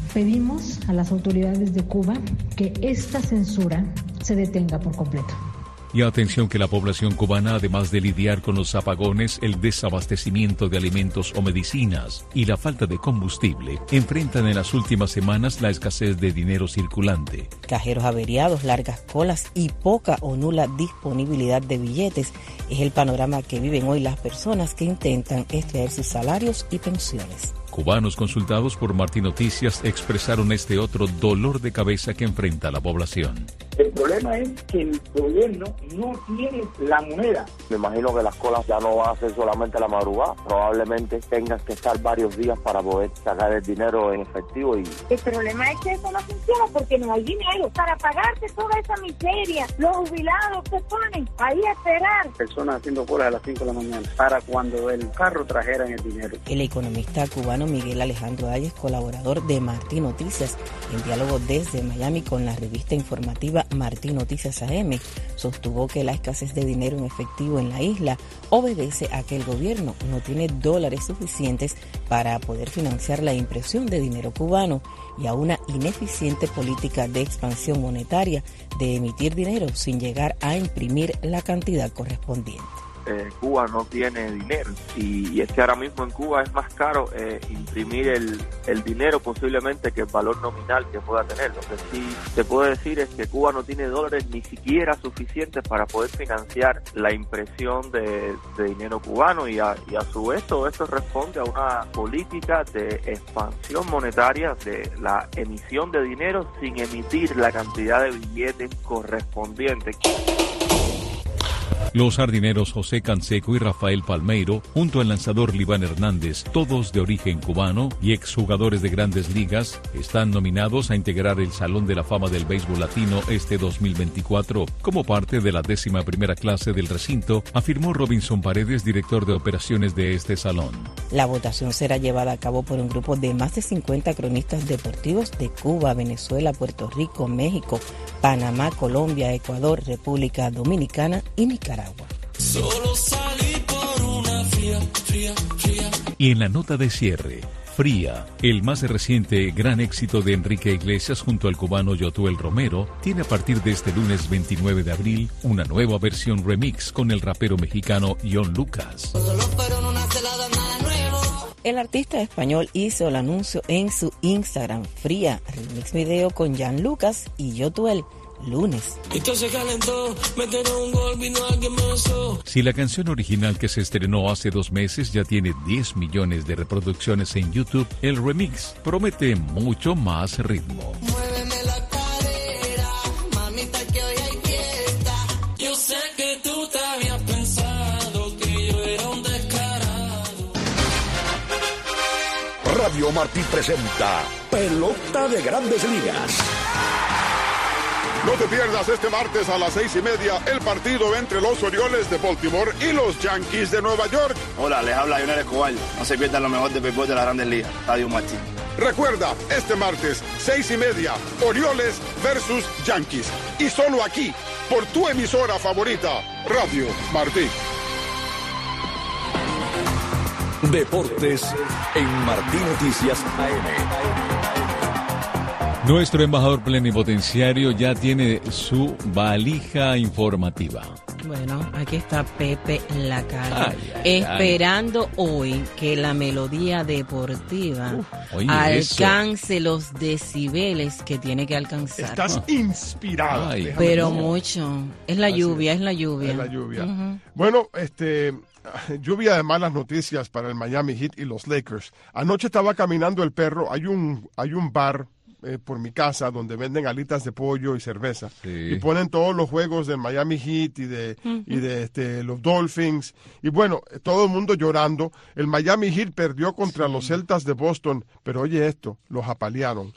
Pedimos a las autoridades de Cuba que esta censura se detenga por completo. Y atención que la población cubana, además de lidiar con los apagones, el desabastecimiento de alimentos o medicinas y la falta de combustible, enfrentan en las últimas semanas la escasez de dinero circulante. Cajeros averiados, largas colas y poca o nula disponibilidad de billetes es el panorama que viven hoy las personas que intentan extraer sus salarios y pensiones. Cubanos consultados por Martín Noticias expresaron este otro dolor de cabeza que enfrenta la población. El problema es que el gobierno no tiene la moneda. Me imagino que las colas ya no van a ser solamente la madrugada. Probablemente tengan que estar varios días para poder sacar el dinero en efectivo. El problema es que eso no funciona porque no hay dinero para pagarte toda esa miseria. Los jubilados se ponen ahí a esperar. Personas haciendo colas a las 5 de la mañana para cuando el carro trajeran el dinero. El economista cubano Miguel Alejandro Ayes, colaborador de Martín Noticias, en diálogo desde Miami con la revista informativa Martín Noticias AM, sostuvo que la escasez de dinero en efectivo en la isla obedece a que el gobierno no tiene dólares suficientes para poder financiar la impresión de dinero cubano y a una ineficiente política de expansión monetaria de emitir dinero sin llegar a imprimir la cantidad correspondiente. Cuba no tiene dinero y es que ahora mismo en Cuba es más caro imprimir el dinero posiblemente que el valor nominal que pueda tener. Lo que sí se puede decir es que Cuba no tiene dólares ni siquiera suficientes para poder financiar la impresión de dinero cubano y a su vez todo esto responde a una política de expansión monetaria de la emisión de dinero sin emitir la cantidad de billetes correspondientes. Los jardineros José Canseco y Rafael Palmeiro, junto al lanzador Libán Hernández, todos de origen cubano y exjugadores de grandes ligas, están nominados a integrar el Salón de la Fama del Béisbol Latino este 2024 como parte de la 11ª clase del recinto, afirmó Robinson Paredes, director de operaciones de este salón. La votación será llevada a cabo por un grupo de más de 50 cronistas deportivos de Cuba, Venezuela, Puerto Rico, México, Panamá, Colombia, Ecuador, República Dominicana y Nicaragua. Solo salí por una fría. Y en la nota de cierre, Fría, el más reciente gran éxito de Enrique Iglesias junto al cubano Yotuel Romero, tiene a partir de este lunes 29 de abril una nueva versión remix con el rapero mexicano John Lucas. El artista español hizo el anuncio en su Instagram. Fría, remix video con Jan Lucas y Yotuel. Lunes. Si la canción original que se estrenó hace 2 meses ya tiene 10 millones de reproducciones en YouTube, el remix promete mucho más ritmo. Muéveme la cadera, mamita, que hoy hay fiesta. Yo sé que tú te habías pensado que yo era un descarado. Radio Martí presenta Pelota de Grandes Ligas. No te pierdas este martes a las 6:30 el partido entre los Orioles de Baltimore y los Yankees de Nueva York. Hola, les habla Lionel Escobar. No se pierdan lo mejor de béisbol de las Grandes Ligas. Radio Martí. Recuerda, este martes, 6:30, Orioles versus Yankees. Y solo aquí, por tu emisora favorita, Radio Martí. Deportes en Martí Noticias AM. Nuestro embajador plenipotenciario ya tiene su valija informativa. Bueno, aquí está Pepe Lacara, esperando hoy que la melodía deportiva alcance los decibeles que tiene que alcanzar. Estás inspirado. Pero mucho. Es la lluvia, es la lluvia. Es la lluvia. Bueno, lluvia de malas noticias para el Miami Heat y los Lakers. Anoche estaba caminando el perro, hay un bar por mi casa donde venden alitas de pollo y cerveza y ponen todos los juegos del Miami Heat y de los Dolphins y bueno, todo el mundo llorando. El Miami Heat perdió contra los Celtas de Boston, pero oye esto, los apalearon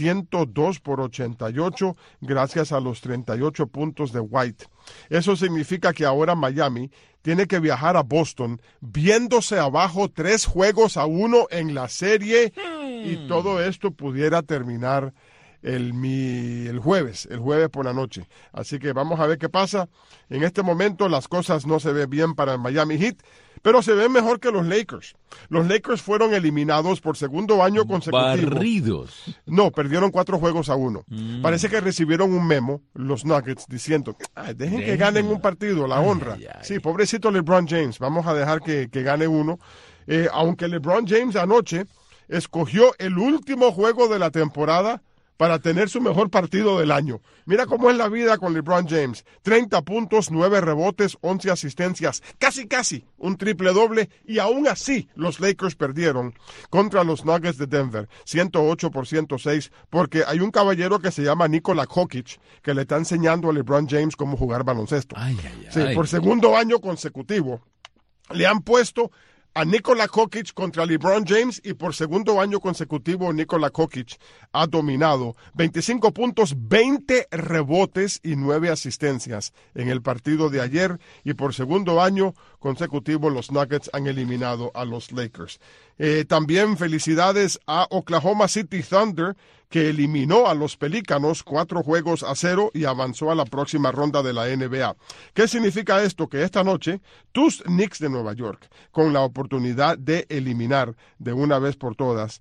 102-88 gracias a los 38 puntos de White. Eso significa que ahora Miami tiene que viajar a Boston viéndose abajo 3-1 en la serie y todo esto pudiera terminar el jueves por la noche. Así que vamos a ver qué pasa. En este momento las cosas no se ven bien para el Miami Heat, pero se ven mejor que los Lakers. Los Lakers fueron eliminados por segundo año consecutivo. Barridos. No, perdieron 4-1. Parece que recibieron un memo, los Nuggets, diciendo, dejen que ganen un partido, la honra. Sí, pobrecito LeBron James, vamos a dejar que gane uno. Aunque LeBron James anoche escogió el último juego de la temporada para tener su mejor partido del año. Mira cómo es la vida con LeBron James. 30 puntos, 9 rebotes, 11 asistencias. Casi un triple doble. Y aún así los Lakers perdieron contra los Nuggets de Denver. 108-106. Porque hay un caballero que se llama Nikola Jokic que le está enseñando a LeBron James cómo jugar baloncesto. Sí, por segundo año consecutivo le han puesto a Nikola Jokic contra LeBron James y por segundo año consecutivo Nikola Jokic ha dominado 25 puntos, 20 rebotes y 9 asistencias en el partido de ayer y por segundo año consecutivo los Nuggets han eliminado a los Lakers. También felicidades a Oklahoma City Thunder que eliminó a los Pelícanos 4-0 y avanzó a la próxima ronda de la NBA. ¿Qué significa esto? Que esta noche tus Knicks de Nueva York, con la oportunidad de eliminar de una vez por todas,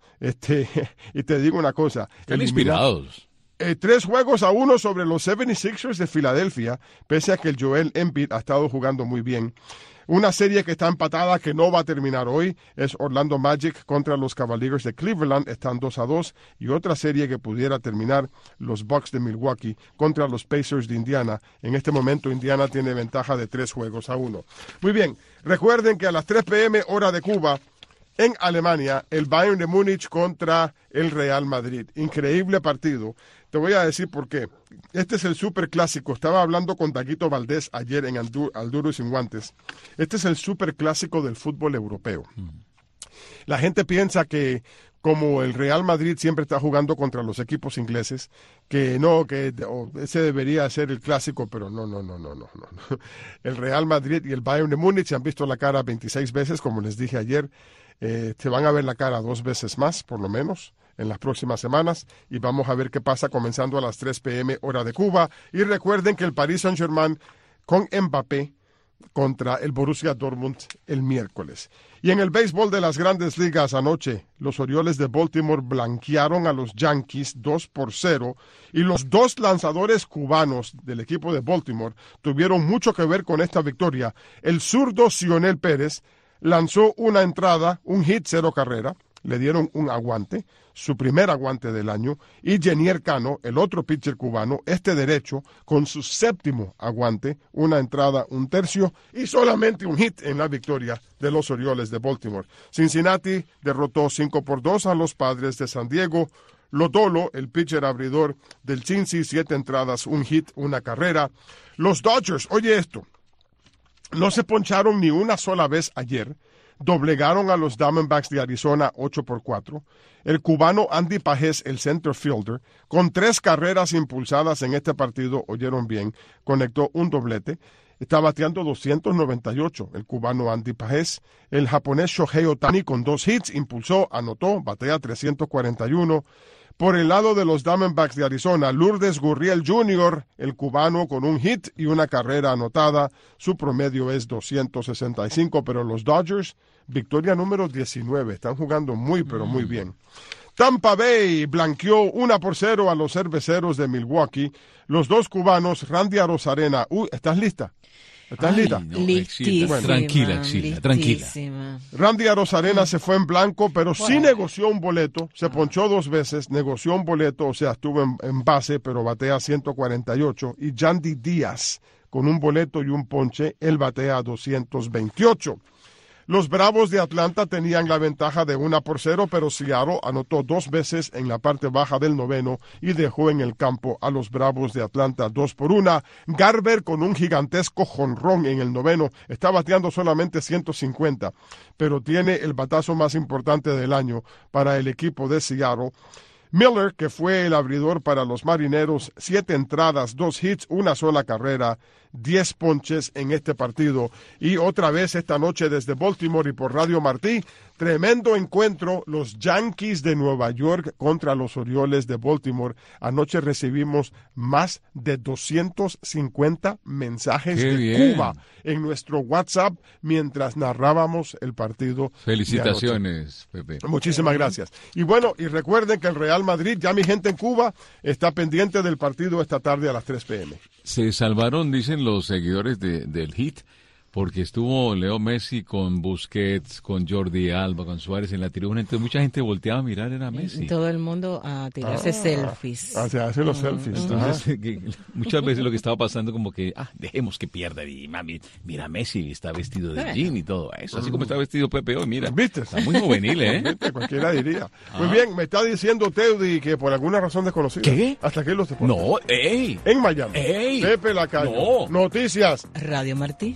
y te digo una cosa. Están inspirados. 3-1 sobre los 76ers de Filadelfia, pese a que el Joel Embiid ha estado jugando muy bien. Una serie que está empatada, que no va a terminar hoy, es Orlando Magic contra los Cavaliers de Cleveland, están 2-2. Y otra serie que pudiera terminar, los Bucks de Milwaukee contra los Pacers de Indiana. En este momento Indiana tiene ventaja de 3-1. Muy bien, recuerden que a las 3 p.m. hora de Cuba, en Alemania, el Bayern de Múnich contra el Real Madrid. Increíble partido. Te voy a decir por qué. Este es el superclásico. Estaba hablando con Daguito Valdés ayer en Al Duro y Sin Guantes. Este es el superclásico del fútbol europeo. La gente piensa que como el Real Madrid siempre está jugando contra los equipos ingleses, que ese debería ser el clásico, pero no. El Real Madrid y el Bayern de Múnich se han visto la cara 26 veces, como les dije ayer. Te van a ver la cara 2 veces más, por lo menos, en las próximas semanas, y vamos a ver qué pasa comenzando a las 3 p.m. hora de Cuba. Y recuerden que el Paris Saint-Germain con Mbappé contra el Borussia Dortmund el miércoles. Y en el béisbol de las Grandes Ligas anoche, los Orioles de Baltimore blanquearon a los Yankees 2-0 y los 2 lanzadores cubanos del equipo de Baltimore tuvieron mucho que ver con esta victoria. El zurdo Cionel Pérez lanzó una entrada, un hit, 0 carrera, le dieron un aguante, su primer aguante del año, y Jenier Cano, el otro pitcher cubano, derecho, con su 7º aguante, una entrada, 1/3, y solamente un hit en la victoria de los Orioles de Baltimore. Cincinnati derrotó 5-2 a los Padres de San Diego. Lodolo, el pitcher abridor del Cincy, 7 entradas, un hit, una carrera. Los Dodgers, oye esto, no se poncharon ni una sola vez ayer. Doblegaron a los Diamondbacks de Arizona 8-4. El cubano Andy Pajés, el center fielder, con 3 carreras impulsadas en este partido, oyeron bien, conectó un doblete. Está bateando 298 el cubano Andy Pajés. El japonés Shohei Ohtani con 2 hits, impulsó, anotó, batea 341. Por el lado de los Diamondbacks de Arizona, Lourdes Gurriel Jr., el cubano con un hit y una carrera anotada. Su promedio es 265, pero los Dodgers, victoria número 19. Están jugando muy, pero muy bien. Tampa Bay blanqueó 1-0 a los Cerveceros de Milwaukee. Los 2 cubanos, Randy Arozarena. ¿Estás lista? ¿Estás lista? No, listísima. Bueno, tranquila. Randy Arozarena se fue en blanco, pero sí negoció un boleto. Se ponchó 2 veces, negoció un boleto, o sea, estuvo en base, pero batea 148. Y Yandy Díaz, con un boleto y un ponche, él batea 228. Los Bravos de Atlanta tenían la ventaja de 1-0, pero Seattle anotó 2 veces en la parte baja del noveno y dejó en el campo a los Bravos de Atlanta 2-1. Garber con un gigantesco jonrón en el noveno, está bateando solamente 150, pero tiene el batazo más importante del año para el equipo de Seattle. Miller, que fue el abridor para los Marineros, 7 entradas, 2 hits, una sola carrera, 10 ponches en este partido. Y otra vez esta noche desde Baltimore y por Radio Martí, Tremendo encuentro, los Yankees de Nueva York contra los Orioles de Baltimore. Anoche recibimos más de 250 mensajes Qué de bien. Cuba en nuestro WhatsApp mientras narrábamos el partido. Felicitaciones, Pepe. Muchísimas gracias. Y bueno, y recuerden que el Real Madrid, ya mi gente en Cuba, está pendiente del partido esta tarde a las 3 p.m. Se salvaron, dicen los seguidores del Heat, porque estuvo Leo Messi con Busquets, con Jordi Alba, con Suárez en la tribuna, entonces mucha gente volteaba a mirar, era Messi. Todo el mundo a tirarse selfies. Se hacen los selfies. Entonces, muchas veces lo que estaba pasando como que, dejemos que pierda, y mami, mira Messi, está vestido de jean y todo eso, así como está vestido Pepe hoy, mira. ¿Viste? Está muy juvenil, ¿eh? ¿Viste? Cualquiera diría. Muy bien, me está diciendo Teudi que por alguna razón desconocida. ¿Qué? Hasta aquí los deportes. No, ¡ey! En Miami. ¡Ey! Pepe Lacayo. No. Noticias. Radio Martí.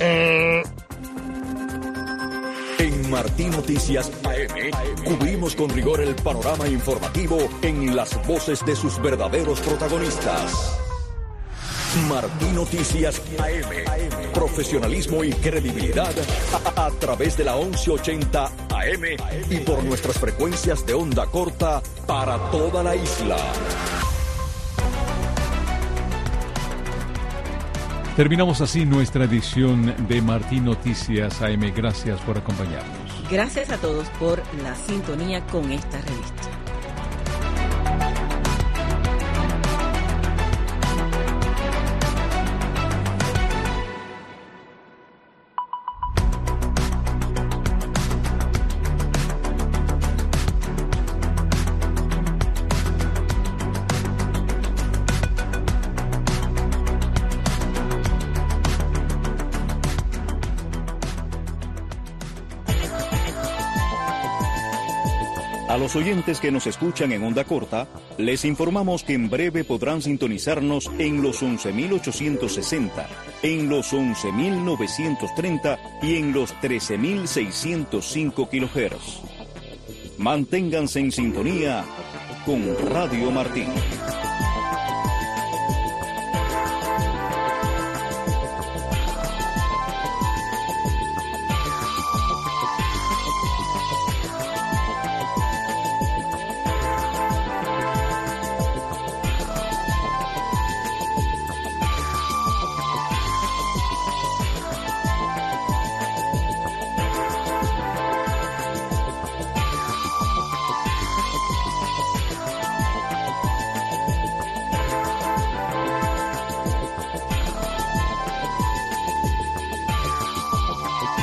En Martí Noticias AM cubrimos con rigor el panorama informativo en las voces de sus verdaderos protagonistas. Martí Noticias AM. Profesionalismo y credibilidad a través de la 1180 AM y por nuestras frecuencias de onda corta para toda la isla. Terminamos así nuestra edición de Martí Noticias AM. Gracias por acompañarnos. Gracias a todos por la sintonía con esta revista. A los oyentes que nos escuchan en onda corta, les informamos que en breve podrán sintonizarnos en los 11.860, en los 11.930 y en los 13.605 kHz. Manténganse en sintonía con Radio Martí.